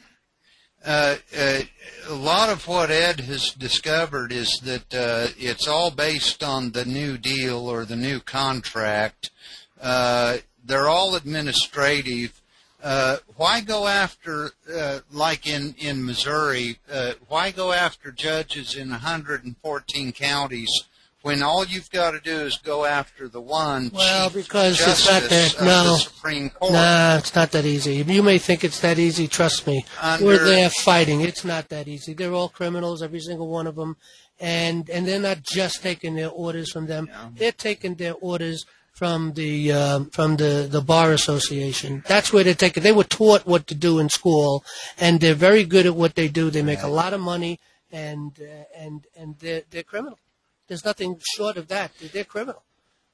A lot of what Ed has discovered is that it's all based on the New Deal or the new contract. They're all administrative. Why go after, like in Missouri, why go after judges in 114 counties when all you've got to do is go after the one Chief because Justice it's not that, of no. the Supreme Court. Nah, it's not that easy. You may think it's that easy. Trust me. We're there fighting. It's not that easy. They're all criminals, every single one of them. And they're not just taking their orders from them. Yeah. They're taking their orders from the Bar Association. That's where they're taking. They were taught what to do in school, and they're very good at what they do. They make a lot of money, and they're criminal. There's nothing short of that. They're criminal.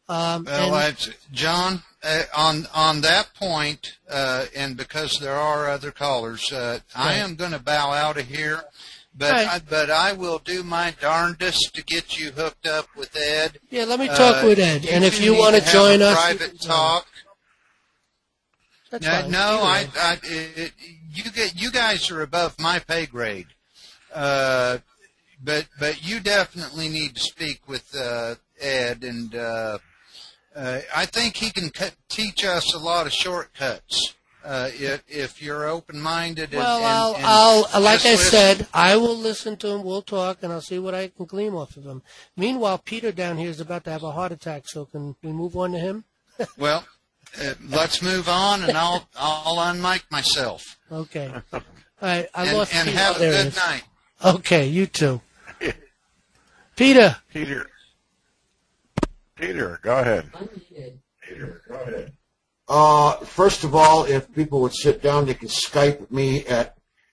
John, on that point, and because there are other callers, I am going to bow out of here. But I will do my darndest to get you hooked up with Ed. Yeah, let me talk with Ed. And if you want to join us, private talk. That's fine. No, you guys are above my pay grade. But you definitely need to speak with Ed, and I think he can teach us a lot of shortcuts. If you're open-minded, like I said, I will listen to him. We'll talk, and I'll see what I can glean off of him. Meanwhile, Peter down here is about to have a heart attack. So can we move on to him? Well, let's move on, and I'll unmic myself. Okay. All right. I lost and Peter. Have a good night. Okay, you too. Peter, go ahead. First of all, if people would sit down, they can Skype me at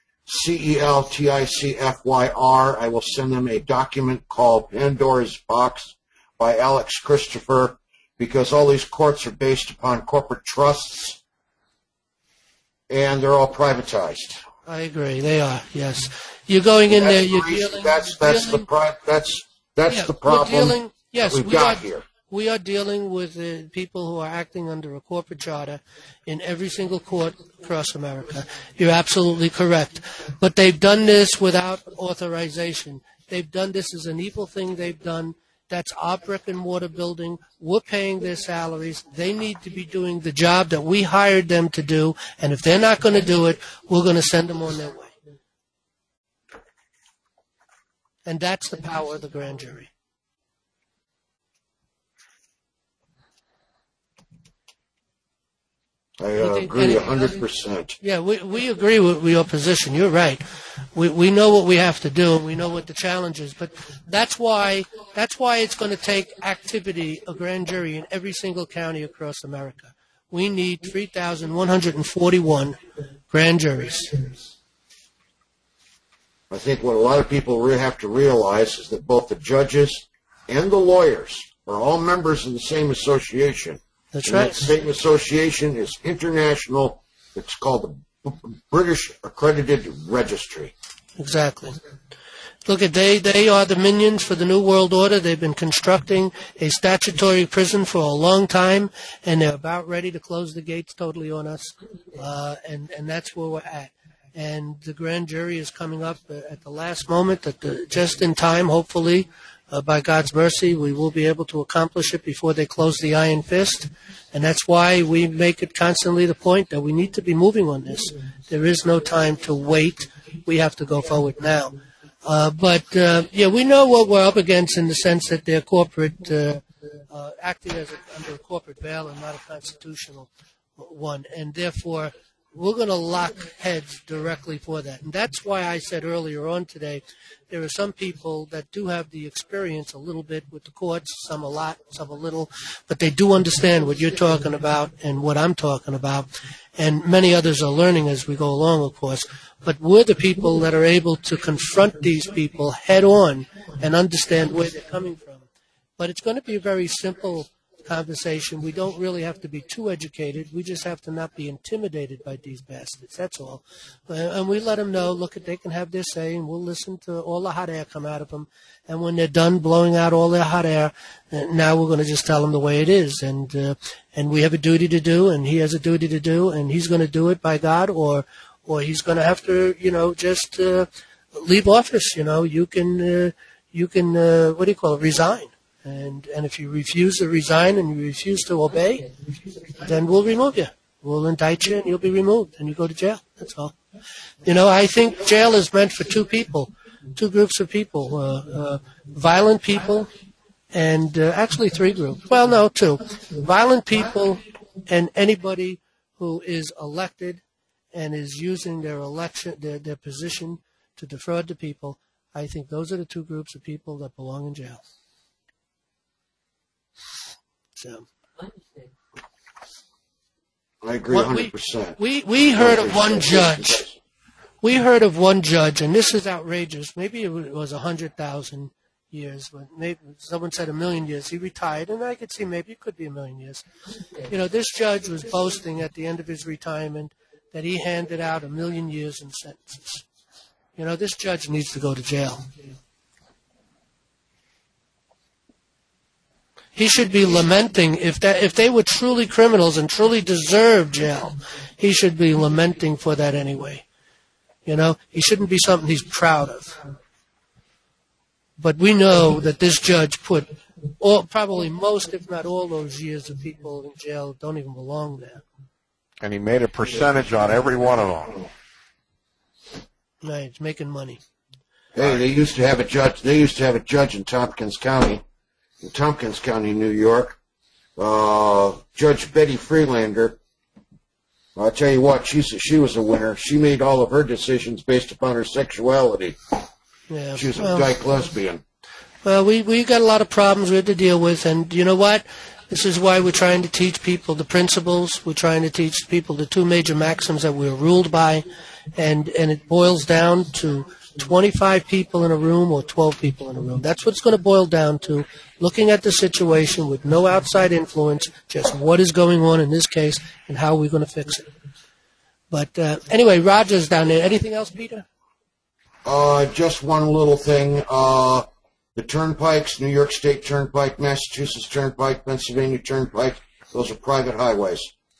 CELTICFYR. I will send them a document called Pandora's Box by Alex Christopher, because all these courts are based upon corporate trusts, and they're all privatized. I agree. They are. Yes. You're going in there. You're dealing. That's the problem we've got here. We are dealing with people who are acting under a corporate charter in every single court across America. You're absolutely correct. But they've done this without authorization. They've done this as an evil thing they've done. That's our brick and mortar building. We're paying their salaries. They need to be doing the job that we hired them to do. And if they're not going to do it, we're going to send them on their way. And that's the power of the grand jury. I agree 100%. Yeah, we agree with your position. You're right. We know what we have to do, and we know what the challenge is. But that's why it's going to take activity, a grand jury in every single county across America. We need 3,141 grand juries. I think what a lot of people really have to realize is that both the judges and the lawyers are all members of the same association. That's right. That same association is international. It's called the British Accredited Registry. Exactly. Look, they are the minions for the New World Order. They've been constructing a statutory prison for a long time, and they're about ready to close the gates totally on us. And that's where we're at. And the grand jury is coming up at the last moment, just in time, hopefully. By God's mercy, we will be able to accomplish it before they close the iron fist. And that's why we make it constantly the point that we need to be moving on this. There is no time to wait. We have to go forward now. But we know what we're up against in the sense that they're corporate, acting under a corporate bail and not a constitutional one. And therefore, we're going to lock heads directly for that. And that's why I said earlier on today, there are some people that do have the experience a little bit with the courts, some a lot, some a little, but they do understand what you're talking about and what I'm talking about. And many others are learning as we go along, of course. But we're the people that are able to confront these people head on and understand where they're coming from. But it's going to be a very simple conversation. We don't really have to be too educated. We just have to not be intimidated by these bastards. That's all. And we let them know, look, they can have their say, and we'll listen to all the hot air come out of them. And when they're done blowing out all their hot air, now we're going to just tell them the way it is. And we have a duty to do, and he has a duty to do, and he's going to do it by God, or he's going to have to, just leave office. You can resign. And if you refuse to resign and you refuse to obey, then we'll remove you. We'll indict you and you'll be removed and you go to jail. That's all. I think jail is meant for two groups of people, violent people and actually 3 groups. Well, no, 2. Violent people and anybody who is elected and is using their election, their position to defraud the people. I think those are the 2 groups of people that belong in jail. So, I agree 100%. We heard of one judge. We heard of one judge, and this is outrageous. Maybe it was 100,000 years, but maybe someone said 1,000,000 years. He retired, and I could see maybe it could be 1,000,000 years. You know, this judge was boasting at the end of his retirement that he handed out 1,000,000 years in sentences. You know, this judge needs to go to jail. He should be lamenting if they were truly criminals and truly deserved jail. He should be lamenting for that anyway. You know, he shouldn't be something he's proud of. But we know that this judge put probably most, if not all, those years of people in jail that don't even belong there. And he made a percentage on every one of them. Right, he's making money. Hey, they used to have a judge. They used to have a judge in Tompkins County, New York. Judge Betty Freelander. I'll tell you what, she was a winner. She made all of her decisions based upon her sexuality. Yeah, she was a dyke lesbian. Well, we got a lot of problems we have to deal with, and you know what? This is why we're trying to teach people the principles. We're trying to teach people the 2 major maxims that we're ruled by, and it boils down to 25 people in a room or 12 people in a room. That's what it's going to boil down to, looking at the situation with no outside influence, just what is going on in this case and how we're going to fix it. But anyway, Roger's down there. Anything else, Peter? Just one little thing. The turnpikes, New York State Turnpike, Massachusetts Turnpike, Pennsylvania Turnpike, those are private highways.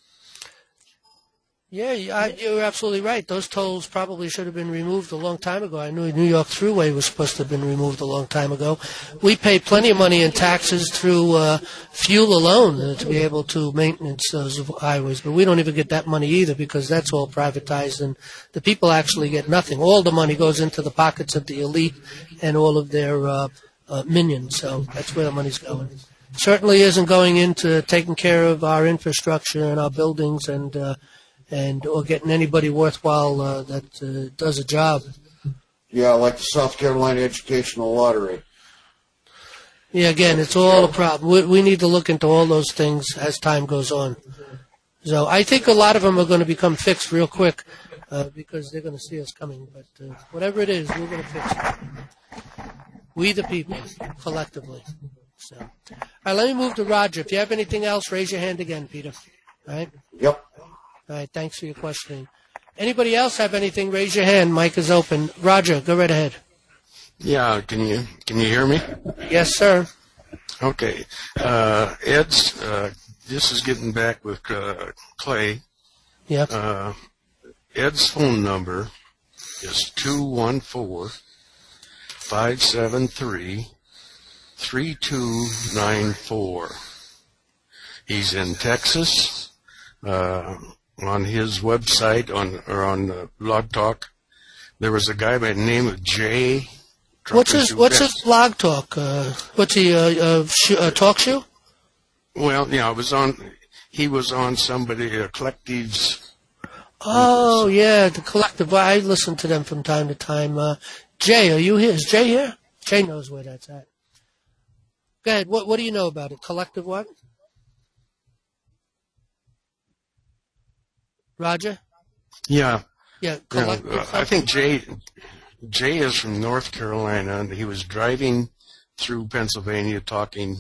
Yeah, you're absolutely right. Those tolls probably should have been removed a long time ago. I knew New York Thruway was supposed to have been removed a long time ago. We pay plenty of money in taxes through fuel alone to be able to maintenance those highways, but we don't even get that money either because that's all privatized, and the people actually get nothing. All the money goes into the pockets of the elite and all of their minions, so that's where the money's going. Certainly isn't going into taking care of our infrastructure and our buildings and or getting anybody worthwhile that does a job. Yeah, like the South Carolina Educational Lottery. Yeah, again, it's all a problem. We need to look into all those things as time goes on. So I think a lot of them are going to become fixed real quick because they're going to see us coming. But whatever it is, we're going to fix it. We the people, collectively. So, all right, let me move to Roger. If you have anything else, raise your hand again, Peter. All right? Yep. All right, thanks for your questioning. Anybody else have anything? Raise your hand. Mic is open. Roger, go right ahead. Yeah, can you hear me? Yes, sir. Okay. Ed's, this is getting back with Clay. Yep. Ed's phone number is 214-573-3294. He's in Texas. On his website, on Blog Talk, there was a guy by the name of Jay. What's his Blog Talk? What's he a talk show? Well, yeah, he was on somebody Collective's. Oh yeah, the Collective. I listen to them from time to time. Jay, are you here? Is Jay here? Jay knows where that's at. Go ahead. What do you know about it? Collective what? Roger? Yeah. Yeah, I think Jay is from North Carolina, and he was driving through Pennsylvania talking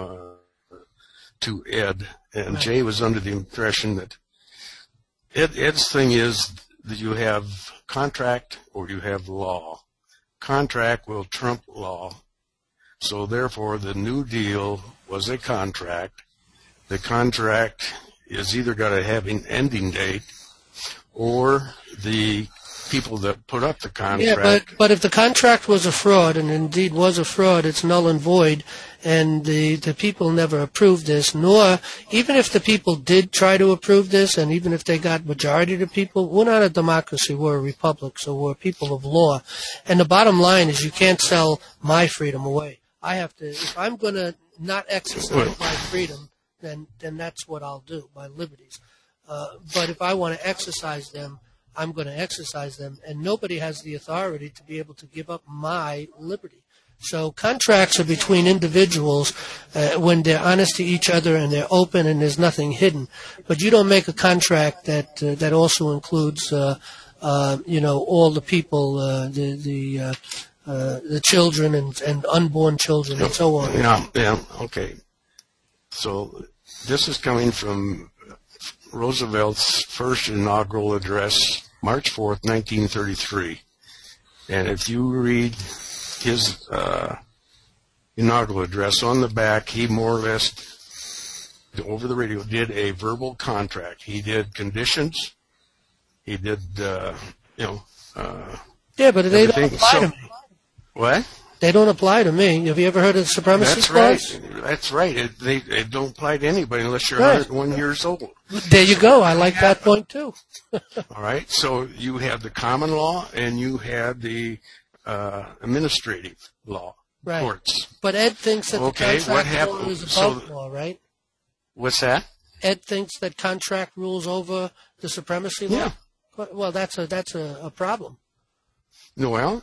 to Ed, and right. Jay was under the impression that Ed's thing is that you have contract or you have law. Contract will trump law. So therefore, the New Deal was a contract. The contract is either got to have an ending date or the people that put up the contract. Yeah, but if the contract was a fraud, and indeed was a fraud, it's null and void, and the people never approved this, nor, even if the people did try to approve this, and even if they got majority of the people, we're not a democracy, we're a republic, so we're people of law. And the bottom line is you can't sell my freedom away. I have to. If I'm going to not exercise my freedom, then that's what I'll do, my liberties. But if I want to exercise them, I'm going to exercise them, and nobody has the authority to be able to give up my liberty. So contracts are between individuals when they're honest to each other and they're open and there's nothing hidden. But you don't make a contract that also includes all the people, the children and unborn children and so on. Yeah, okay. So this is coming from Roosevelt's first inaugural address, March 4th, 1933. And if you read his inaugural address, on the back, he more or less, over the radio, did a verbal contract. He did conditions. He did, yeah, but they don't apply to me. What? They don't apply to me. Have you ever heard of the supremacy clause? That's right. They don't apply to anybody unless you're 101 years old. There you go. I like that point, too. All right. So you have the common law and you have the administrative law courts. But Ed thinks that the contract law is above law, right? What's that? Ed thinks that contract rules over the supremacy law? Yeah. Well, that's a problem. Well,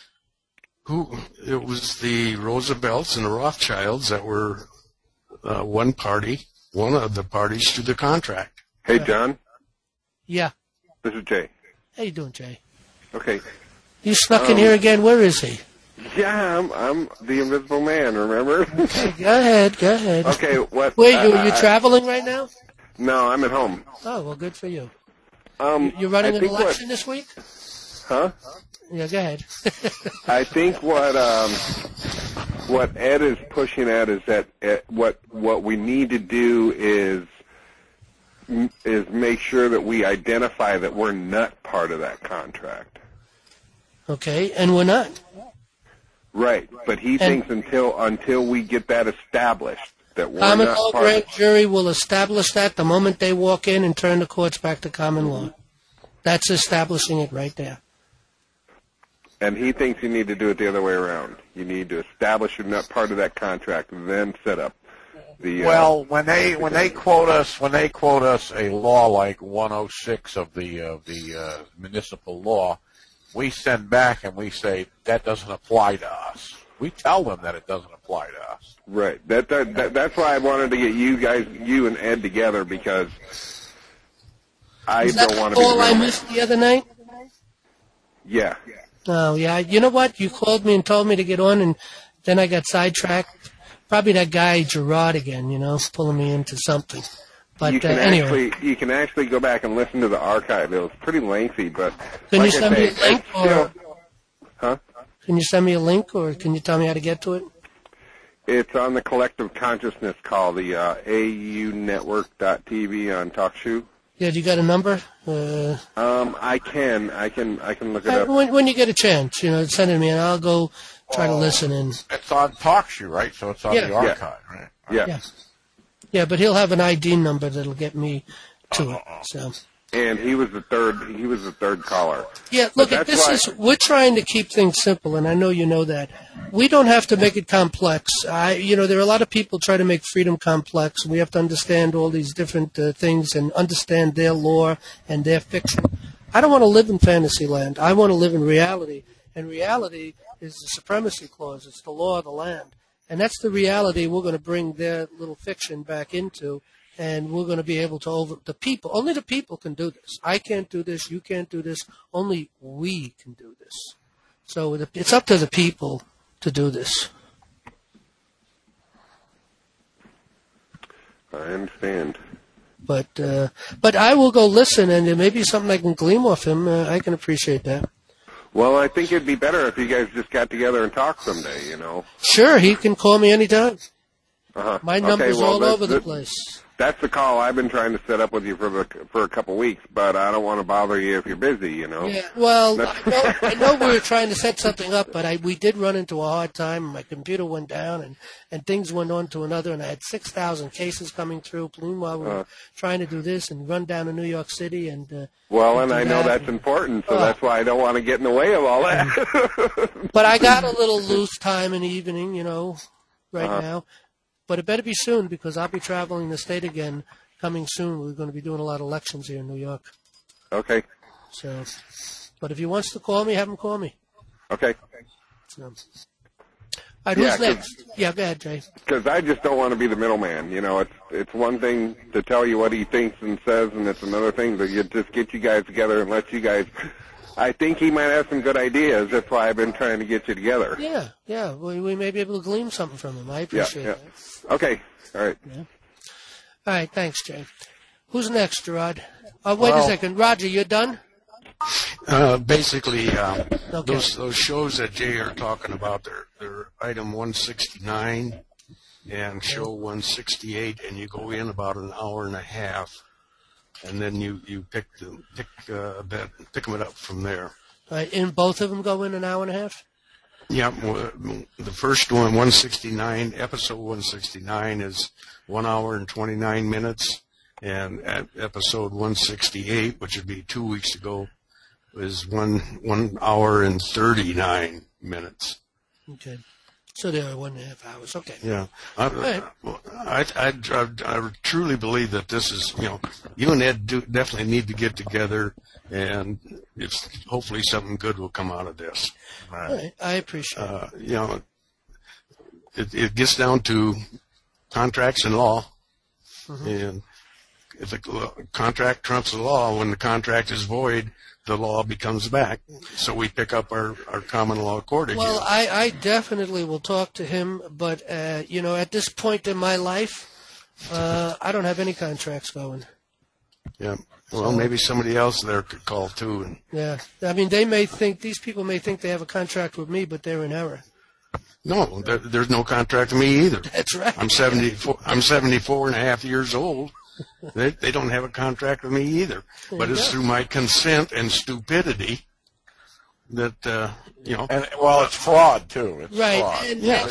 it was the Roosevelts and the Rothschilds that were one of the parties to the contract. Hey, John. Yeah. This is Jay. How you doing, Jay? Okay. You snuck in here again. Where is he? Yeah, I'm the Invisible Man, remember? Okay, go ahead. Okay, what? Wait, you traveling right now? No, I'm at home. Oh, well, good for you. You're running an election this week? Huh? Yeah, go ahead. I think what Ed is pushing at is that what we need to do is make sure that we identify that we're not part of that contract. Okay, and we're not. Right, but he thinks until we get that established that we're common not law part grand jury will establish that the moment they walk in and turn the courts back to common law. That's establishing it right there. And he thinks you need to do it the other way around. You need to establish you're not part of that contract, and then set up the. Well, when they quote us a law like 106 of the municipal law, we send back and we say that doesn't apply to us. We tell them that it doesn't apply to us. Right. That's why I wanted to get you and Ed together, because I don't want to be. All I missed the other night. Yeah. Oh, yeah. You know what? You called me and told me to get on, and then I got sidetracked. Probably that guy Gerard again, pulling me into something. But anyway. You can actually go back and listen to the archive. It was pretty lengthy, but can you send me a link? Huh? Can you send me a link, or can you tell me how to get to it? It's on the Collective Consciousness call, the AUnetwork.tv on TalkShoe. Yeah, you got a number? I can look it up. When you get a chance, send it to me, and I'll go try to listen in. It's on TalkShoe, right? So it's on the archive, right? Yeah. Yeah, but he'll have an ID number that'll get me to it. So. And he was the third caller. Yeah, look, we're trying to keep things simple, and I know you know that. We don't have to make it complex. There are a lot of people try to make freedom complex. We have to understand all these different things and understand their lore and their fiction. I don't want to live in fantasy land. I want to live in reality, and reality is the supremacy clause. It's the law of the land, and that's the reality we're going to bring their little fiction back into. And we're going to be able to only the people can do this. I can't do this. You can't do this. Only we can do this. So it's up to the people to do this. I understand. But I will go listen, and there may be something I can glean off him. I can appreciate that. Well, I think it'd be better if you guys just got together and talked someday, Sure, he can call me anytime. Uh-huh. My number's all over the place. That's the call I've been trying to set up with you for a couple weeks, but I don't want to bother you if you're busy, you know. Yeah, well, I know we were trying to set something up, but we did run into a hard time. My computer went down, and things went on to another, and I had 6,000 cases coming through. Meanwhile, we were trying to do this and run down to New York City. And I know that's important, so that's why I don't want to get in the way of all that. But I got a little loose time in the evening, right now. But it better be soon because I'll be traveling the state again coming soon. We're going to be doing a lot of elections here in New York. Okay. So, but if he wants to call me, have him call me. Okay. So, all right, who's next? Yeah, go ahead, Jay. Because I just don't want to be the middleman. It's one thing to tell you what he thinks and says, and it's another thing to just get you guys together and let you guys. I think he might have some good ideas. That's why I've been trying to get you together. Yeah. We may be able to glean something from him. I appreciate that. Okay. All right. Yeah. All right. Thanks, Jay. Who's next, Gerard? Wait a second. Roger, you're done? Basically, those shows that Jay are talking about, they're item 169 and show 168, and you go in about an hour and a half, and then you pick them up from there. All right. And both of them go in an hour and a half? Yeah, the first one, 169, episode 169 is 1 hour and 29 minutes, and episode 168, which would be 2 weeks ago, is 1 hour and 39 minutes. Okay. So they are 1.5 hours. Okay. Yeah. Right. I truly believe that this is, you and Ed definitely need to get together, and hopefully something good will come out of this. All right. I appreciate it. It gets down to contracts and law, and if the contract trumps the law, when the contract is void, the law becomes back. So we pick up our common law court again. Well, I definitely will talk to him, but, at this point in my life, I don't have any contracts going. Yeah. Well, maybe somebody else there could call, too. Yeah. I mean, these people may think they have a contract with me, but they're in error. No, there's no contract with me either. That's right. I'm 74 and a half years old. They don't have a contract with me either. But it's through my consent and stupidity that, And, it's fraud, too. It's right. fraud.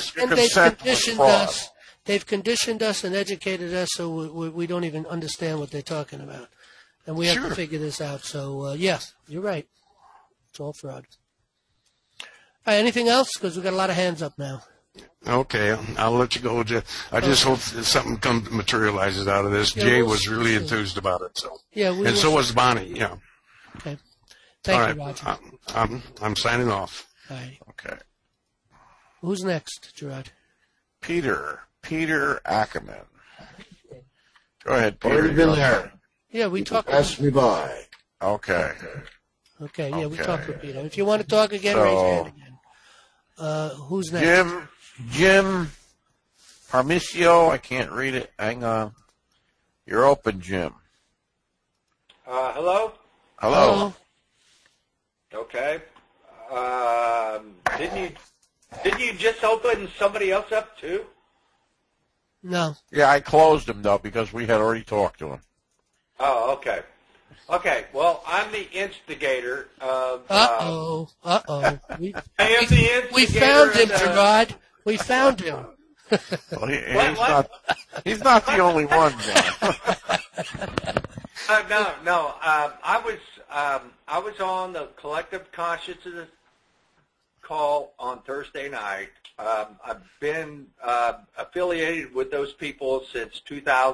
And they've conditioned us and educated us so we don't even understand what they're talking about. And we have to figure this out. So, you're right. It's all fraud. All right, anything else? Because we've got a lot of hands up now. Okay, I'll let you go, Jay. I just hope that something materializes out of this. Jay was really enthused about it, so. Yeah, so was Bonnie, yeah. Okay. Thank you, Roger. I'm signing off. All right. Okay. Who's next, Gerard? Peter Ackerman. Go ahead, Peter. Already been there. Yeah, we talked. Pass me by. Okay. Okay, we talked with Peter. If you want to talk again, raise your hand again. Who's next? Jim Parmicio. I can't read it. Hang on. You're open, Jim. Hello? Hello. Okay. Didn't you just open somebody else up too? No. Yeah, I closed him though because we had already talked to him. Oh, okay. Okay, well, I'm the instigator of... Uh-oh. I am the instigator. We found him, Gerard. We found him. Well, he's not the only one, John. No. I was on the Collective Consciousness call on Thursday night. I've been affiliated with those people since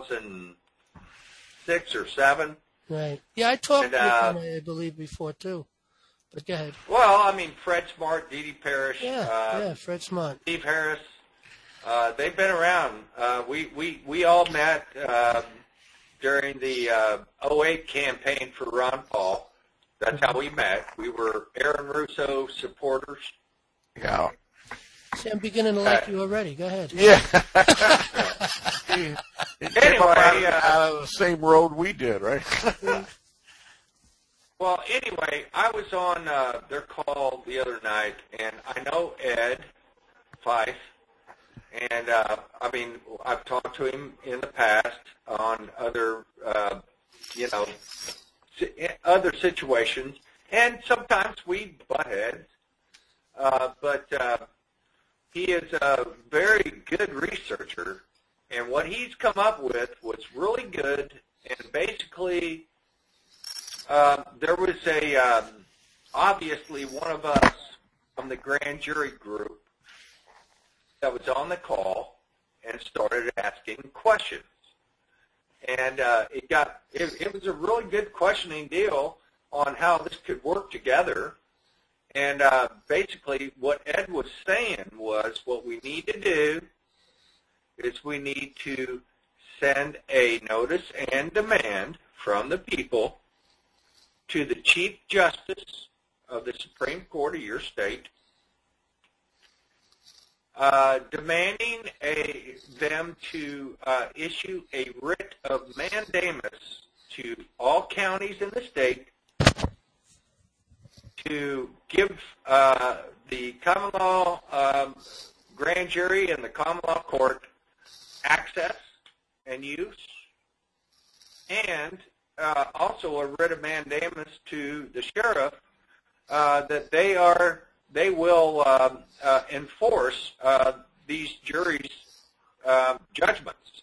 2006 or 7. Right. Yeah, I talked with him, I believe, before, too. But go ahead. Well, I mean, Fred Smart, Dee Dee Parrish. Fred Smart. Steve Harris. They've been around. We all met during the 08 campaign for Ron Paul. That's how we met. We were Aaron Russo supporters. Yeah. See, I'm beginning to like you already. Go ahead. Yeah. Anyway, out of the same road we did, right? Well, anyway, I was on their call the other night, and I know Ed Fife, and I mean, I've talked to him in the past. on other, other situations, and sometimes we butt heads. But he is a very good researcher, and what he's come up with was really good. And basically, there was obviously one of us from the grand jury group that was on the call and started asking questions. And it was a really good questioning deal on how this could work together. And basically what Ed was saying was what we need to do is we need to send a notice and demand from the people to the Chief Justice of the Supreme Court of your state, demanding them to issue a writ of mandamus to all counties in the state to give the common law grand jury and the common law court access and use, and also a writ of mandamus to the sheriff that they will enforce these juries' judgments.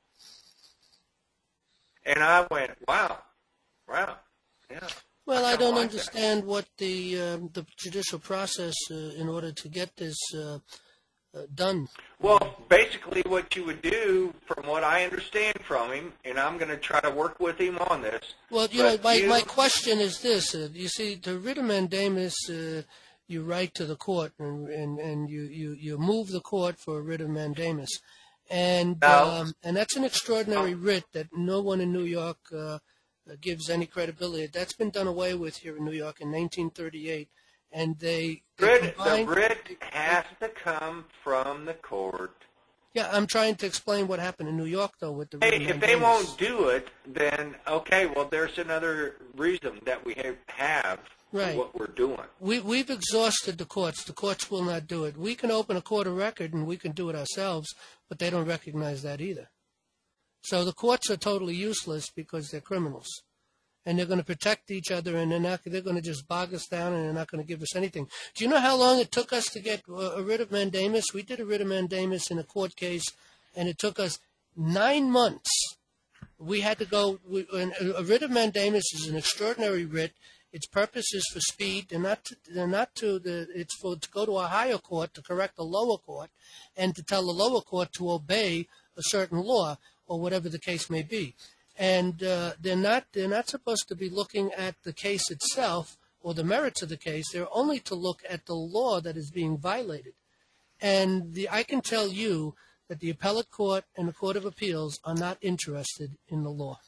And I went, wow, yeah. Well, I don't understand what the judicial process in order to get this done. Well, basically what you would do, from what I understand from him, and I'm going to try to work with him on this. Well, my question is this. You see, the writ of mandamus, you write to the court, and you move the court for a writ of mandamus. And that's an extraordinary writ that no one in New York gives any credibility. That's been done away with here in New York in 1938. And the writ has to come from the court. Yeah, I'm trying to explain what happened in New York, though, with the writ of mandamus. If they won't do it, then, okay, well, there's another reason that we have right. for what we're doing. We've exhausted the courts. The courts will not do it. We can open a court of record, and we can do it ourselves, but they don't recognize that either. So the courts are totally useless because they're criminals. And they're going to protect each other, and they're going to just bog us down, and they're not going to give us anything. Do you know how long it took us to get a writ of mandamus? We did a writ of mandamus in a court case, and it took us 9 months. We had to go. A writ of mandamus is an extraordinary writ. Its purpose is for speed. It's to go to a higher court to correct a lower court, and to tell the lower court to obey a certain law or whatever the case may be. And they're not supposed to be looking at the case itself or the merits of the case. They're only to look at the law that is being violated. And I can tell you that the appellate court and the Court of Appeals are not interested in the law.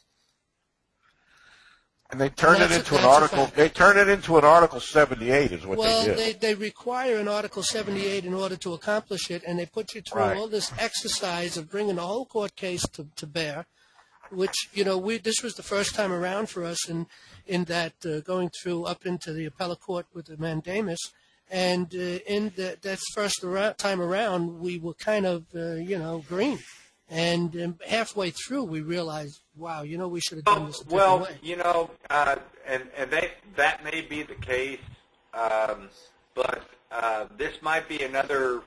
And they turn it into an article. They turn it into an Article 78, is what they did. Well, they require an Article 78 in order to accomplish it, and they put you through all this exercise of bringing the whole court case to bear. Which, this was the first time around for us in that going through up into the appellate court with the mandamus. And that first time around, we were kind of, green. And halfway through, we realized, wow, we should have done this a different way. That may be the case, but this might be another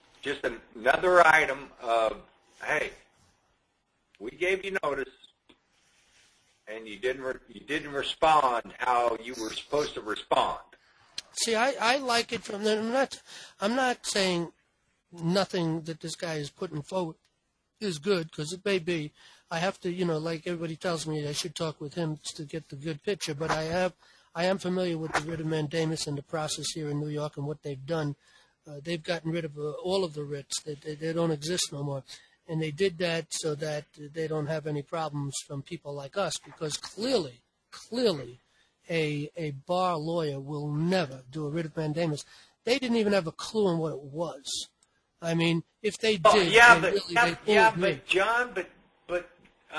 item of, hey, we gave you notice, and you didn't respond how you were supposed to respond. See, I like it from them. I'm not saying nothing that this guy is putting forward is good, because it may be. I have to, like everybody tells me, I should talk with him to get the good picture. But I am familiar with the writ of mandamus and the process here in New York and what they've done. They've gotten rid of all of the writs. They don't exist no more. And they did that so that they don't have any problems from people like us, because clearly, a bar lawyer will never do a writ of mandamus. They didn't even have a clue on what it was. I mean, if they did, but John, but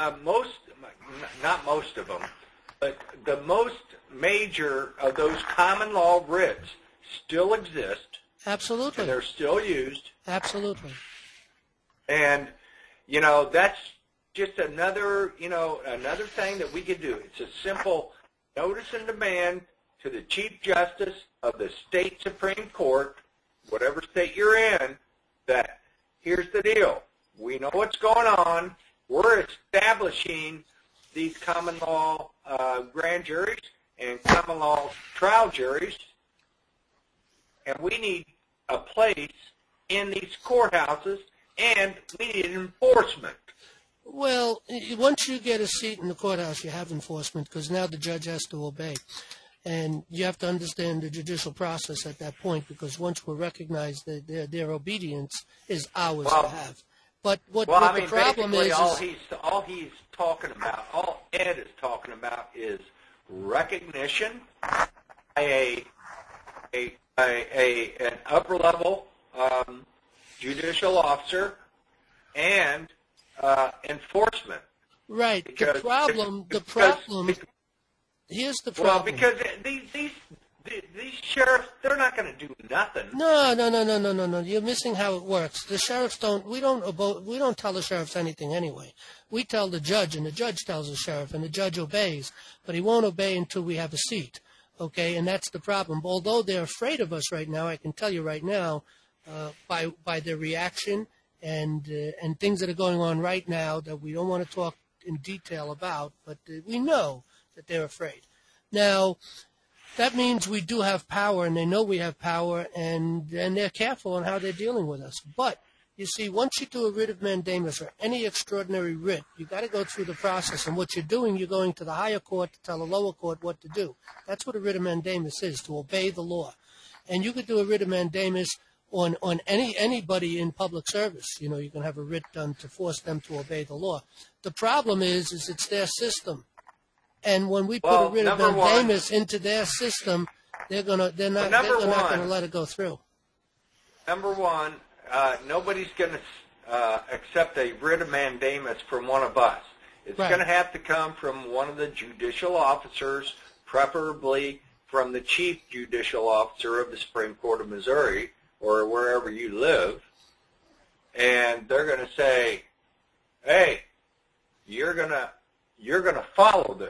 not most of them, but the most major of those common law writs still exist. Absolutely. And they're still used. Absolutely. And, that's just another thing that we could do. It's a simple notice and demand to the Chief Justice of the State Supreme Court, whatever state you're in, that here's the deal. We know what's going on. We're establishing these common law grand juries and common law trial juries, and we need a place in these courthouses, and we need enforcement. Well, once you get a seat in the courthouse, you have enforcement because now the judge has to obey. And you have to understand the judicial process at that point because once we recognize that their obedience is ours to have. But what the problem is all he's talking about, all Ed is talking about is recognition by an upper level judicial officer and enforcement. Right. Because, the problem. Here's the problem. Well, because these sheriffs, they're not going to do nothing. No. You're missing how it works. The sheriffs we don't tell the sheriffs anything anyway. We tell the judge, and the judge tells the sheriff, and the judge obeys. But he won't obey until we have a seat. Okay, and that's the problem. Although they're afraid of us right now, I can tell you right now, by their reaction and things that are going on right now that we don't want to talk in detail about, but we know that they're afraid. Now, that means we do have power, and they know we have power, and they're careful on how they're dealing with us. But, you see, once you do a writ of mandamus or any extraordinary writ, you've got to go through the process. And what you're doing, you're going to the higher court to tell the lower court what to do. That's what a writ of mandamus is, to obey the law. And you could do a writ of mandamus on anybody in public service. You know, you can have a writ done to force them to obey the law. The problem is it's their system. And when we put a writ of mandamus into their system, they're not going to let it go through. Number one, nobody's going to accept a writ of mandamus from one of us. It's going to have to come from one of the judicial officers, preferably from the chief judicial officer of the Supreme Court of Missouri or wherever you live. And they're going to say, hey, you're going to follow this.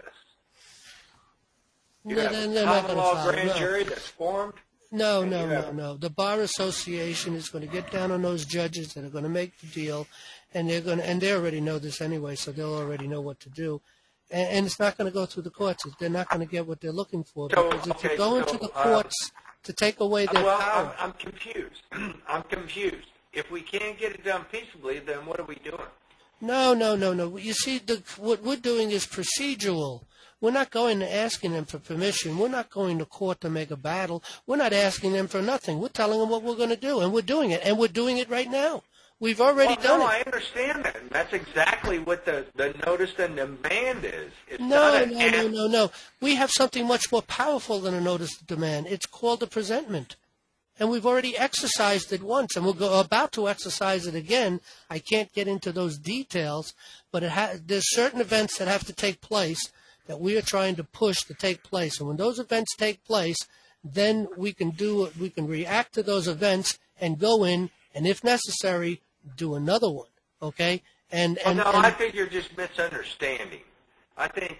You have a common law grand jury that's formed. No. The Bar Association is going to get down on those judges that are going to make the deal, and they already know this anyway, so they'll already know what to do. And it's not going to go through the courts. They're not going to get what they're looking for. Because if you go into the courts to take away their power. I'm confused. I'm confused. If we can't get it done peaceably, then what are we doing? No. You see, what we're doing is procedural. We're not going to asking them for permission. We're not going to court to make a battle. We're not asking them for nothing. We're telling them what we're going to do, and we're doing it. And we're doing it right now. We've already done it. I understand that. And that's exactly what the notice and demand is. It's No. We have something much more powerful than a notice of demand. It's called a presentment. And we've already exercised it once, and we're about to exercise it again. I can't get into those details, but there's certain events that have to take place that we are trying to push to take place. And when those events take place, then we can react to those events and go in, and if necessary, do another one. Okay? I think you're just misunderstanding. I think,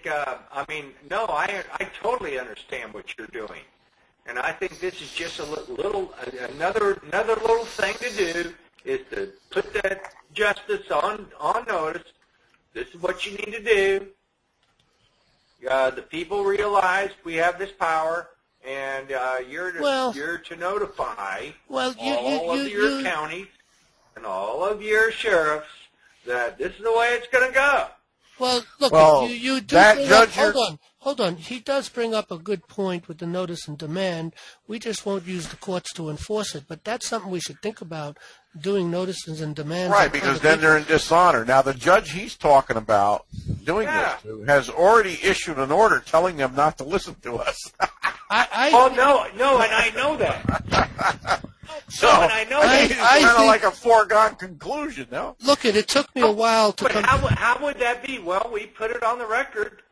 I totally understand what you're doing. And I think this is just another little thing to do is to put that justice on notice. This is what you need to do. The people realize we have this power, and you're to notify all of your counties and all of your sheriffs that this is the way it's going to go. Well, look, you do bring up, hold on. He does bring up a good point with the notice and demand. We just won't use the courts to enforce it, but that's something we should think about, doing notices and demands. Right, because then they're in dishonor. Now, the judge he's talking about doing this to has already issued an order telling them not to listen to us. No, and I know that. It's kind of like a foregone conclusion, no? Look, it took me a while to come. How would that be? Well, we put it on the record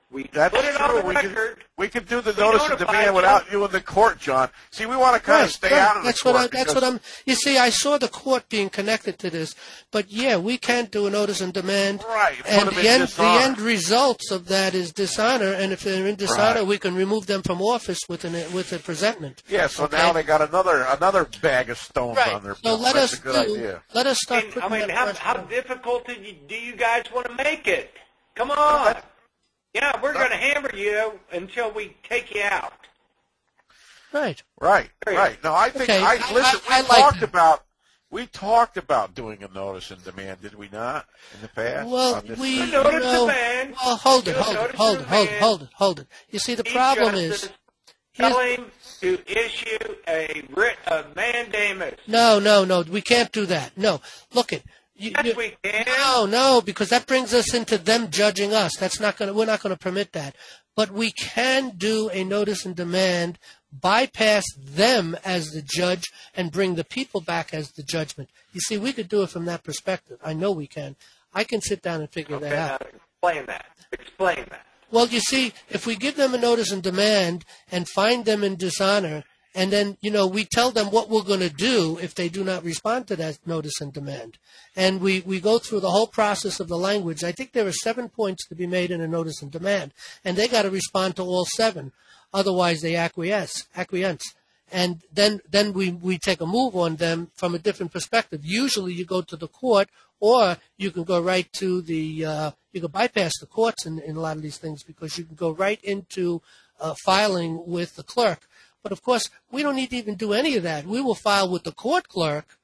We That's put it on true. the record. We could do the We notice of notified demand you. without you in the court, John. See, we want to kind of stay out of the court. That's what I'm. You see, I saw the court being connected to this, but yeah, we can't do a notice and demand. Right. And Put them in the dishonor. end results of that is dishonor, and if they're in dishonor, Right. we can remove them from office with a presentment. Yeah. So Okay? now they got another bag of stones Right. on their So bill. let That's us a good do. idea. Let us start. I mean, putting that how question. difficult do you guys want to make it? Come on. Yeah, we're going to hammer you until we take you out. Right. Right. No, I think. Okay, Listen, I we like talked that. about. We talked about doing a notice and demand, did we not, in the past? Well, on this we thing? Notice no. demand. Well, hold it. Notice demand. You see, the Chief problem Justice, is. tell him to issue a writ of mandamus. No, we can't do that. No, look it. Yes, we can. No, because that brings us into them judging us. We're not going to permit that. But we can do a notice and demand, bypass them as the judge, and bring the people back as the judgment. You see, we could do it from that perspective. I know we can. I can sit down and figure that out. Now explain that. Well, you see, if we give them a notice and demand and find them in dishonor, and then, we tell them what we're going to do if they do not respond to that notice and demand. And we go through the whole process of the language. I think there are 7 points to be made in a notice and demand, and they got to respond to all 7. Otherwise, they acquiesce. And then we take a move on them from a different perspective. Usually you go to the court, or you can go right to you can bypass the courts in a lot of these things, because you can go right into filing with the clerk. But of course, we don't need to even do any of that. We will file with the court clerk,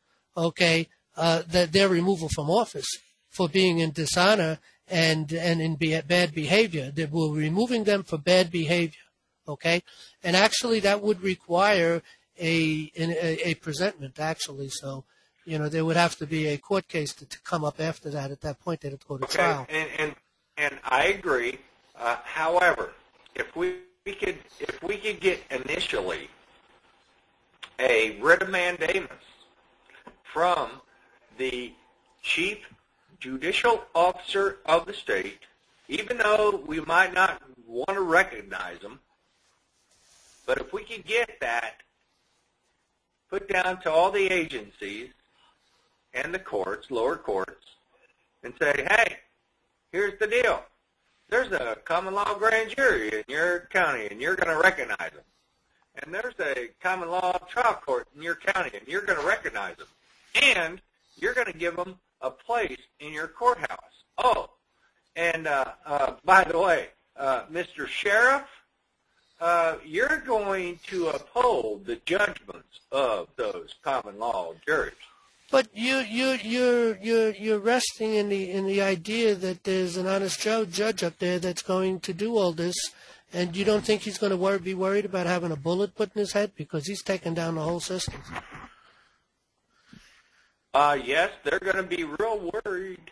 their removal from office for being in dishonor and in bad behavior. That we're removing them for bad behavior, okay? And actually, that would require a presentment, actually. So, there would have to be a court case to come up after that. At that point, they'd have to go to trial. And I agree. However, if we could get initially a writ of mandamus from the chief judicial officer of the state, even though we might not want to recognize them, but if we could get that put down to all the agencies and the courts, lower courts, and say, hey, here's the deal. There's a common law grand jury in your county, and you're going to recognize them. And there's a common law trial court in your county, and you're going to recognize them. And you're going to give them a place in your courthouse. Oh, and by the way, Mr. Sheriff, you're going to uphold the judgments of those common law juries. But you're resting in the idea that there's an honest judge up there that's going to do all this, and you don't think he's going to be worried about having a bullet put in his head, because he's taking down the whole system. Yes, they're going to be real worried.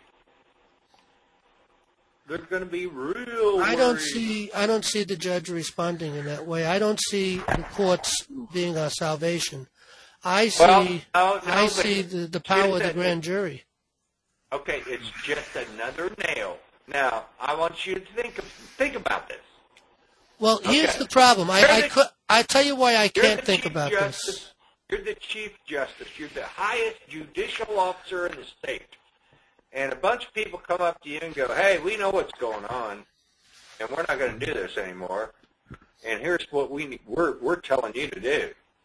They're going to be real worried. I don't see the judge responding in that way. I don't see the courts being our salvation. I see the power of the grand jury. Okay, it's just another nail. Now, I want you to think about this. Well, here's the problem. I tell you why I can't think about this. You're the Chief Justice. You're the highest judicial officer in the state. And a bunch of people come up to you and go, hey, we know what's going on, and we're not going to do this anymore. And here's what we're telling you to do.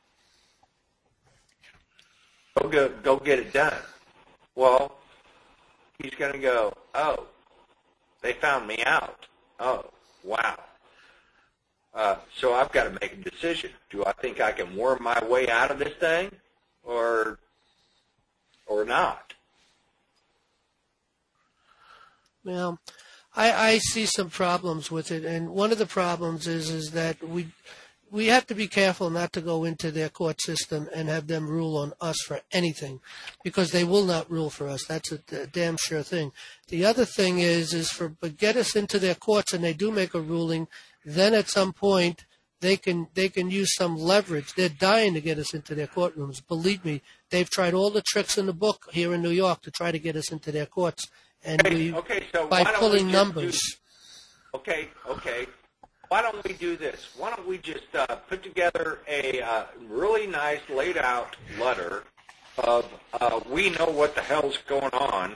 Go get it done. Well, he's going to go, oh, they found me out. Oh, wow. So I've got to make a decision. Do I think I can worm my way out of this thing, or not? Well, I see some problems with it, and one of the problems is that we have to be careful not to go into their court system and have them rule on us for anything, because they will not rule for us. That's a damn sure thing. The other thing is but get us into their courts and they do make a ruling, then at some point they can use some leverage. They're dying to get us into their courtrooms. Believe me, they've tried all the tricks in the book here in New York to try to get us into their courts, and by pulling numbers. Okay. Why don't we do this? Why don't we just put together a really nice laid out letter of we know what the hell's going on,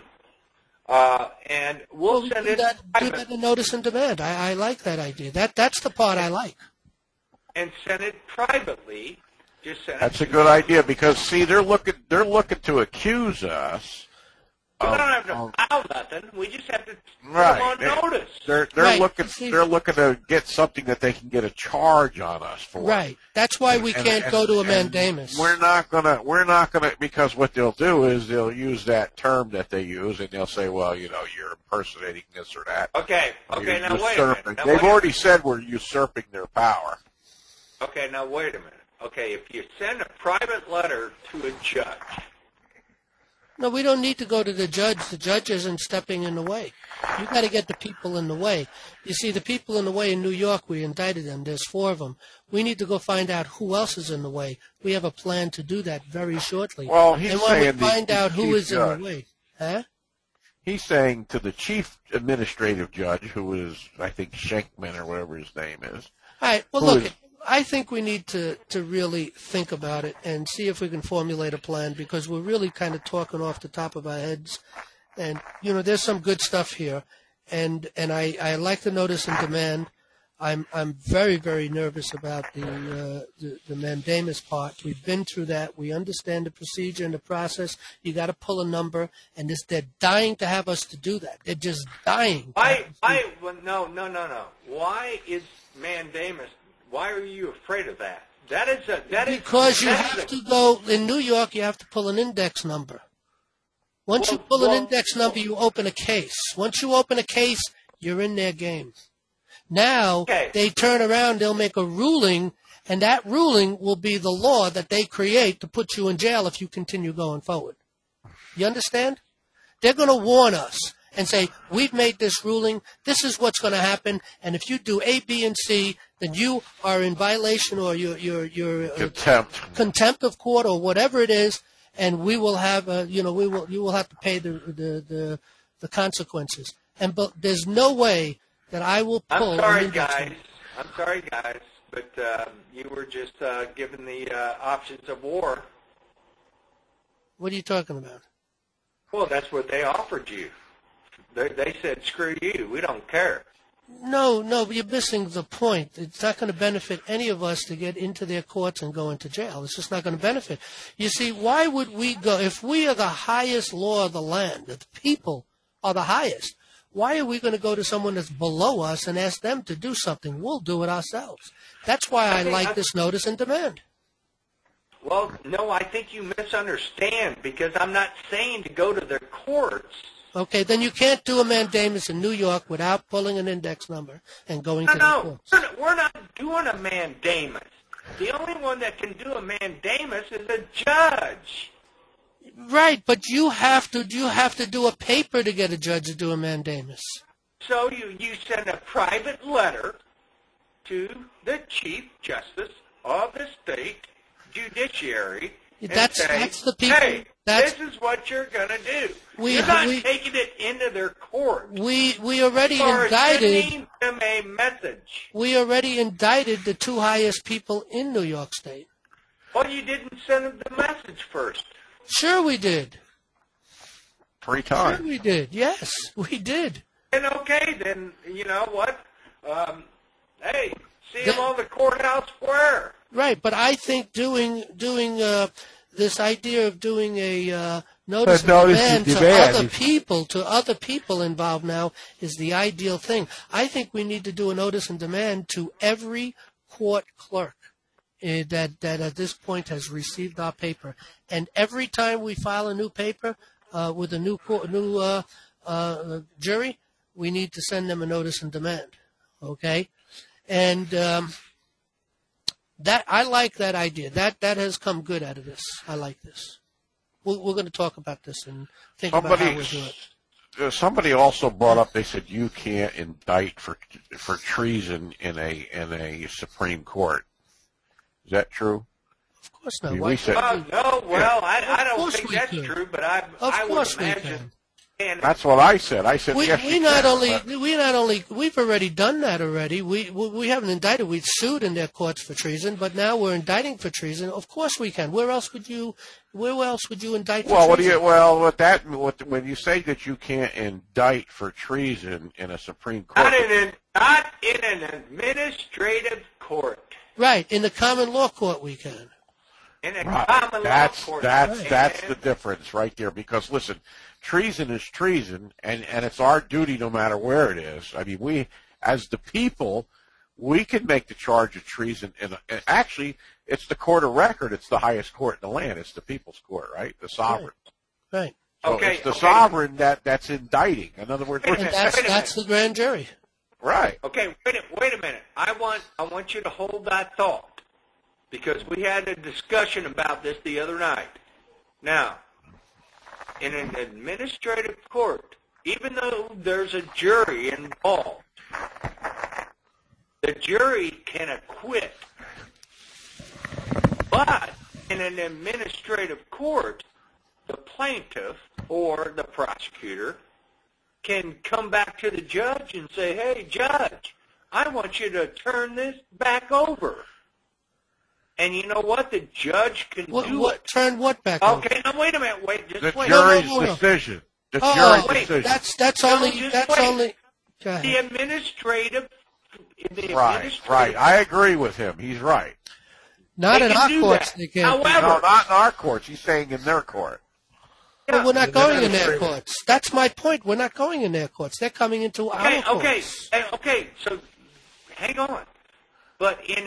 and we'll send it. Do that in notice and demand. I like that idea. That's the part I like. And send it privately. Just send That's it a good idea because see, they're looking to accuse us. We don't have to file nothing. We just have to put Right. them on notice. They're looking to get something that they can get a charge on us for. Right. That's why we can't go to a mandamus. We're not gonna because what they'll do is they'll use that term that they use and they'll say, well, you're impersonating this or that. Okay. You're Now wait a minute. usurping. They've already said we're usurping their power. Okay. Now wait a minute. Okay. If you send a private letter to a judge. No, we don't need to go to the judge. The judge isn't stepping in the way. You got to get the people in the way. You see, the people in the way in New York, we indicted them. There's 4 of them. We need to go find out who else is in the way. We have a plan to do that very shortly. Well, he's and when saying we find out who is judge. in the way, huh? He's saying to the chief administrative judge, who is, I think, Schenkman or whatever his name is. All right. Well, look, I think we need to really think about it and see if we can formulate a plan because we're really kind of talking off the top of our heads. And, there's some good stuff here. And I like the notice and demand. I'm very, very nervous about the mandamus part. We've been through that. We understand the procedure and the process. You got to pull a number, and they're dying to have us to do that. They're just dying. No. Why is mandamus? Why are you afraid of that? Because you have to go in New York. You have to pull an index number. Once you pull an index number, you open a case. Once you open a case, you're in their game. Now they turn around. They'll make a ruling, and that ruling will be the law that they create to put you in jail if you continue going forward. You understand? They're going to warn us and say, we've made this ruling, this is what's going to happen, and if you do A, B, and C, then you are in violation or you're contempt of court or whatever it is, and we will have you will have to pay the consequences. But there's no way that I will pull. I'm sorry, guys, but you were just given the options of war. What are you talking about? Well, that's what they offered you. They said, screw you, we don't care. No, you're missing the point. It's not going to benefit any of us to get into their courts and go into jail. It's just not going to benefit. You see, why would we go, if we are the highest law of the land, if the people are the highest, why are we going to go to someone that's below us and ask them to do something? We'll do it ourselves. That's why I like this notice and demand. Well, no, I think you misunderstand because I'm not saying to go to their courts. Okay, then you can't do a mandamus in New York without pulling an index number and going to the courts. We're not doing a mandamus. The only one that can do a mandamus is a judge. Right, but you have to do a paper to get a judge to do a mandamus. So you send a private letter to the Chief Justice of the State Judiciary and say, that's the people. Hey, this is what you're going to do. You're not taking it into their court. We already indicted. Sending them a message. We already indicted the 2 highest people in New York State. Well, you didn't send them the message first. Sure, we did. 3 times. Sure, we did. Yes, we did. And okay, then you know what? Hey, see them on the courthouse square. Right, but I think doing this idea of doing a notice of demand to other people involved now is the ideal thing. I think we need to do a notice and demand to every court clerk that at this point has received our paper, and every time we file a new paper with a new jury, we need to send them a notice and demand. Okay, and that I like that idea. That has come good out of this. I like this. We're going to talk about this and think about how we do it. Somebody also brought up. They said you can't indict for treason in a Supreme Court. Is that true? Of course not. I don't think that's true. But I would imagine That's what I said. I said yes. We've already done that already. We haven't indicted. We've sued in their courts for treason, but now we're indicting for treason. Of course we can. Where else would you indict for treason? When you say that you can't indict for treason in a Supreme Court, not in an administrative court. Right, in the common law court we can. In a common law court. That's the difference right there. Because listen, treason is treason, and it's our duty no matter where it is. I mean, we, as the people, we can make the charge of treason. And actually, it's the court of record. It's the highest court in the land. It's the people's court, right? The sovereign. Right. So it's the sovereign that's indicting. In other words, that's the grand jury. Right. Okay, wait a minute. I want you to hold that thought, because we had a discussion about this the other night. Now, in an administrative court, even though there's a jury involved, the jury can acquit. But in an administrative court, the plaintiff or the prosecutor can come back to the judge and say, hey, judge, I want you to turn this back over. And you know what? The judge can do it. Turn what back over? Okay, now wait a minute. The jury's decision. The jury's decision. That's only. The administrative. Right. I agree with him. He's right. Not in our courts. They can't. However, no, not in our courts. He's saying in their court. Well, we're not going in their courts. That's my point. We're not going in their courts. They're coming into our courts. Okay. So, hang on. But in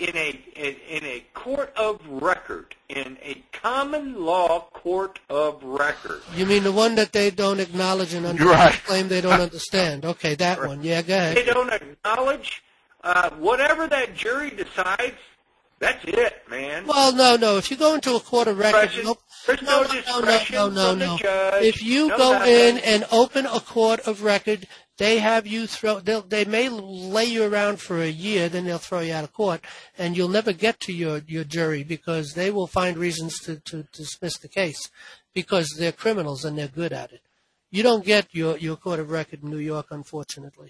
a court of record, in a common law court of record. You mean the one that they don't acknowledge and claim they don't understand? Okay, that one. Yeah, go ahead. They don't acknowledge whatever that jury decides. That's it, man. Well, no. If you go into a court of record, there's no discretion from the judge. If you go in and open a court of record, they have you they may lay you around for a year, then they'll throw you out of court, and you'll never get to your jury because they will find reasons to dismiss the case because they're criminals and they're good at it. You don't get your court of record in New York, unfortunately.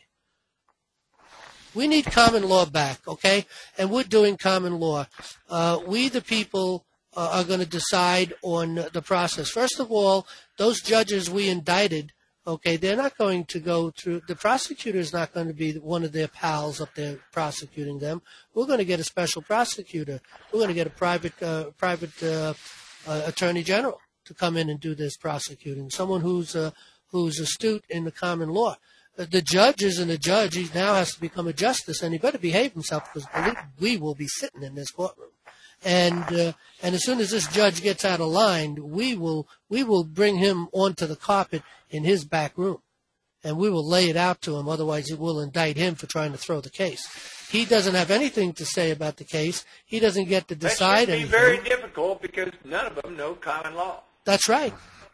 We need common law back, okay? And we're doing common law. We, the people, are going to decide on the process. First of all, those judges we indicted, okay, they're not going to go through, the prosecutor is not going to be one of their pals up there prosecuting them. We're going to get a special prosecutor. We're going to get a private attorney general to come in and do this prosecuting, someone who's astute in the common law. The judge isn't a judge. He now has to become a justice, and he better behave himself because we will be sitting in this courtroom. And as soon as this judge gets out of line, we will bring him onto the carpet in his back room, and we will lay it out to him. Otherwise, it will indict him for trying to throw the case. He doesn't have anything to say about the case. He doesn't get to decide anything. That should be very difficult because none of them know common law. That's right.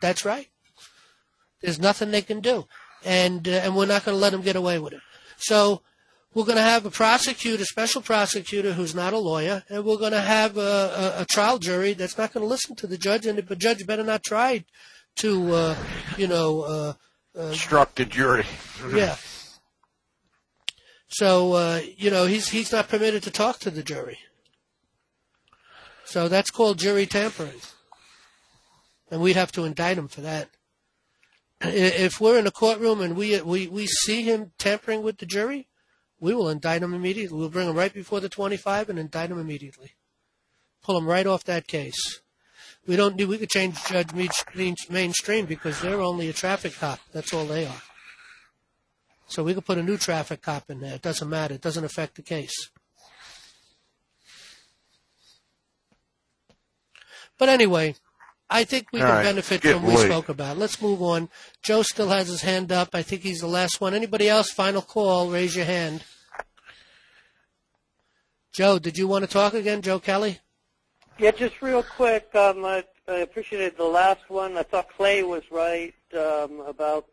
There's nothing they can do. And we're not going to let them get away with it. So we're going to have a special prosecutor who's not a lawyer, and we're going to have a trial jury that's not going to listen to the judge, and the judge better not try to, instruct the jury. Yeah. So, he's not permitted to talk to the jury. So that's called jury tampering. And we'd have to indict him for that. If we're in a courtroom and we see him tampering with the jury, we will indict him immediately. We'll bring him right before the 25 and indict him immediately. Pull him right off that case. We could change Judge mainstream because they're only a traffic cop. That's all they are. So we could put a new traffic cop in there. It doesn't matter. It doesn't affect the case. But anyway, I think we can benefit from what we spoke about. Let's move on. Joe still has his hand up. I think he's the last one. Anybody else? Final call. Raise your hand. Joe, did you want to talk again? Joe Kelly? Yeah, just real quick. I appreciated the last one. I thought Clay was right about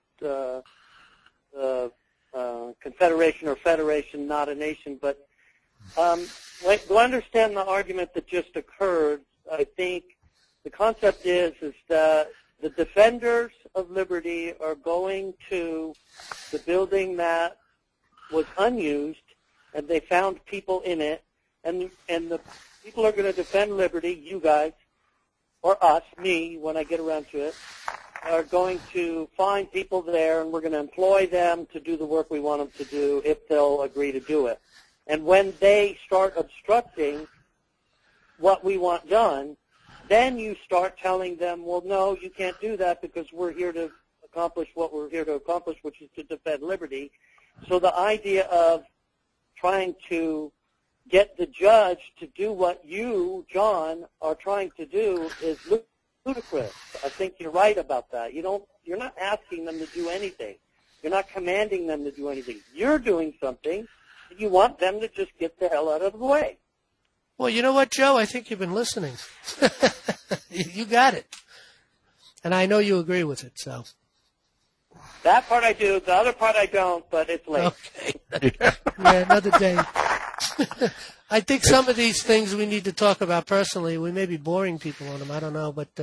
confederation or federation, not a nation. But do I understand the argument that just occurred? I think the concept is that the defenders of liberty are going to the building that was unused, and they found people in it, and the people are going to defend liberty, you guys, or us, me, when I get around to it, are going to find people there, and we're going to employ them to do the work we want them to do if they'll agree to do it. And when they start obstructing what we want done, then you start telling them, well, no, you can't do that because we're here to accomplish what we're here to accomplish, which is to defend liberty. So the idea of trying to get the judge to do what you, John, are trying to do is ludicrous. I think you're right about that. You're not asking them to do anything. You're not commanding them to do anything. You're doing something. You want them to just get the hell out of the way. Well, you know what, Joe? I think you've been listening. You got it. And I know you agree with it, so. That part I do. The other part I don't, but it's late. Okay. Yeah, another day. I think some of these things we need to talk about personally. We may be boring people on them. I don't know. But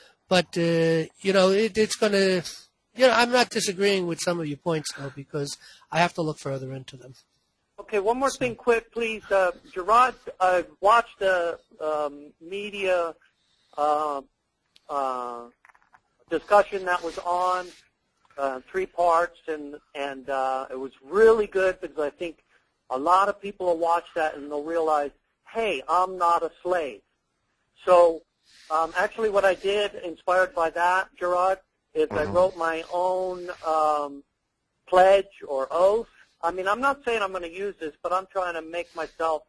it's going to, I'm not disagreeing with some of your points, though, because I have to look further into them. Okay, one more thing quick, please. Gerard, I watched the media discussion that was on 3 parts, and it was really good because I think a lot of people will watch that and they'll realize, hey, I'm not a slave. So actually what I did, inspired by that, Gerard, is I wrote my own pledge or oath. I mean, I'm not saying I'm going to use this, but I'm trying to make myself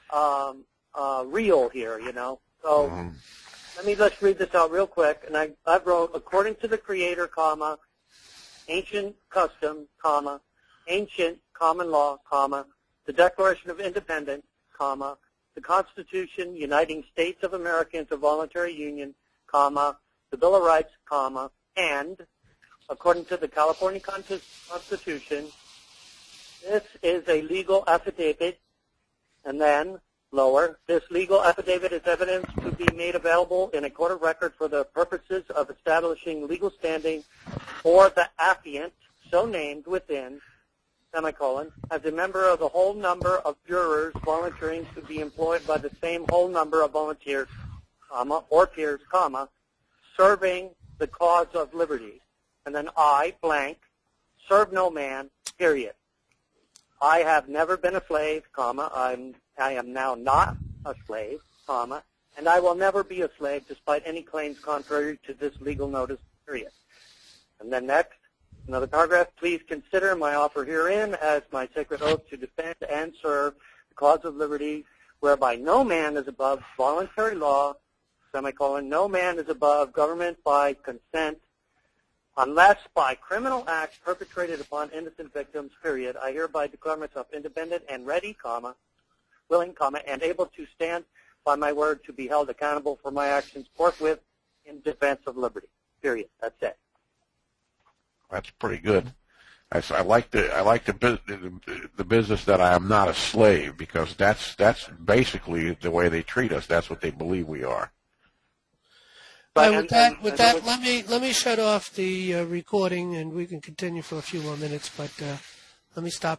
real here, So let me just read this out real quick. And I wrote, according to the Creator, comma, ancient custom, comma, ancient common law, comma, the Declaration of Independence, comma, the Constitution, Uniting States of America into voluntary union, comma, the Bill of Rights, comma, and according to the California Constitution, this is a legal affidavit, and then lower, this legal affidavit is evidence to be made available in a court of record for the purposes of establishing legal standing for the affiant, so named within, semicolon, as a member of the whole number of jurors volunteering to be employed by the same whole number of volunteers, comma, or peers, comma, serving the cause of liberty. And then I, blank, serve no man, period. I have never been a slave, comma, I am now not a slave, comma, and I will never be a slave despite any claims contrary to this legal notice, period. And then next, another paragraph, please consider my offer herein as my sacred oath to defend and serve the cause of liberty, whereby no man is above voluntary law, semicolon, no man is above government by consent, unless by criminal acts perpetrated upon innocent victims, period. I hereby declare myself independent and ready, comma, willing, comma, and able to stand by my word to be held accountable for my actions forthwith in defense of liberty, period. That's it. That's pretty good. I like the business that I am not a slave, because that's basically the way they treat us. That's what they believe we are. With that, let me shut off the recording, and we can continue for a few more minutes. But let me stop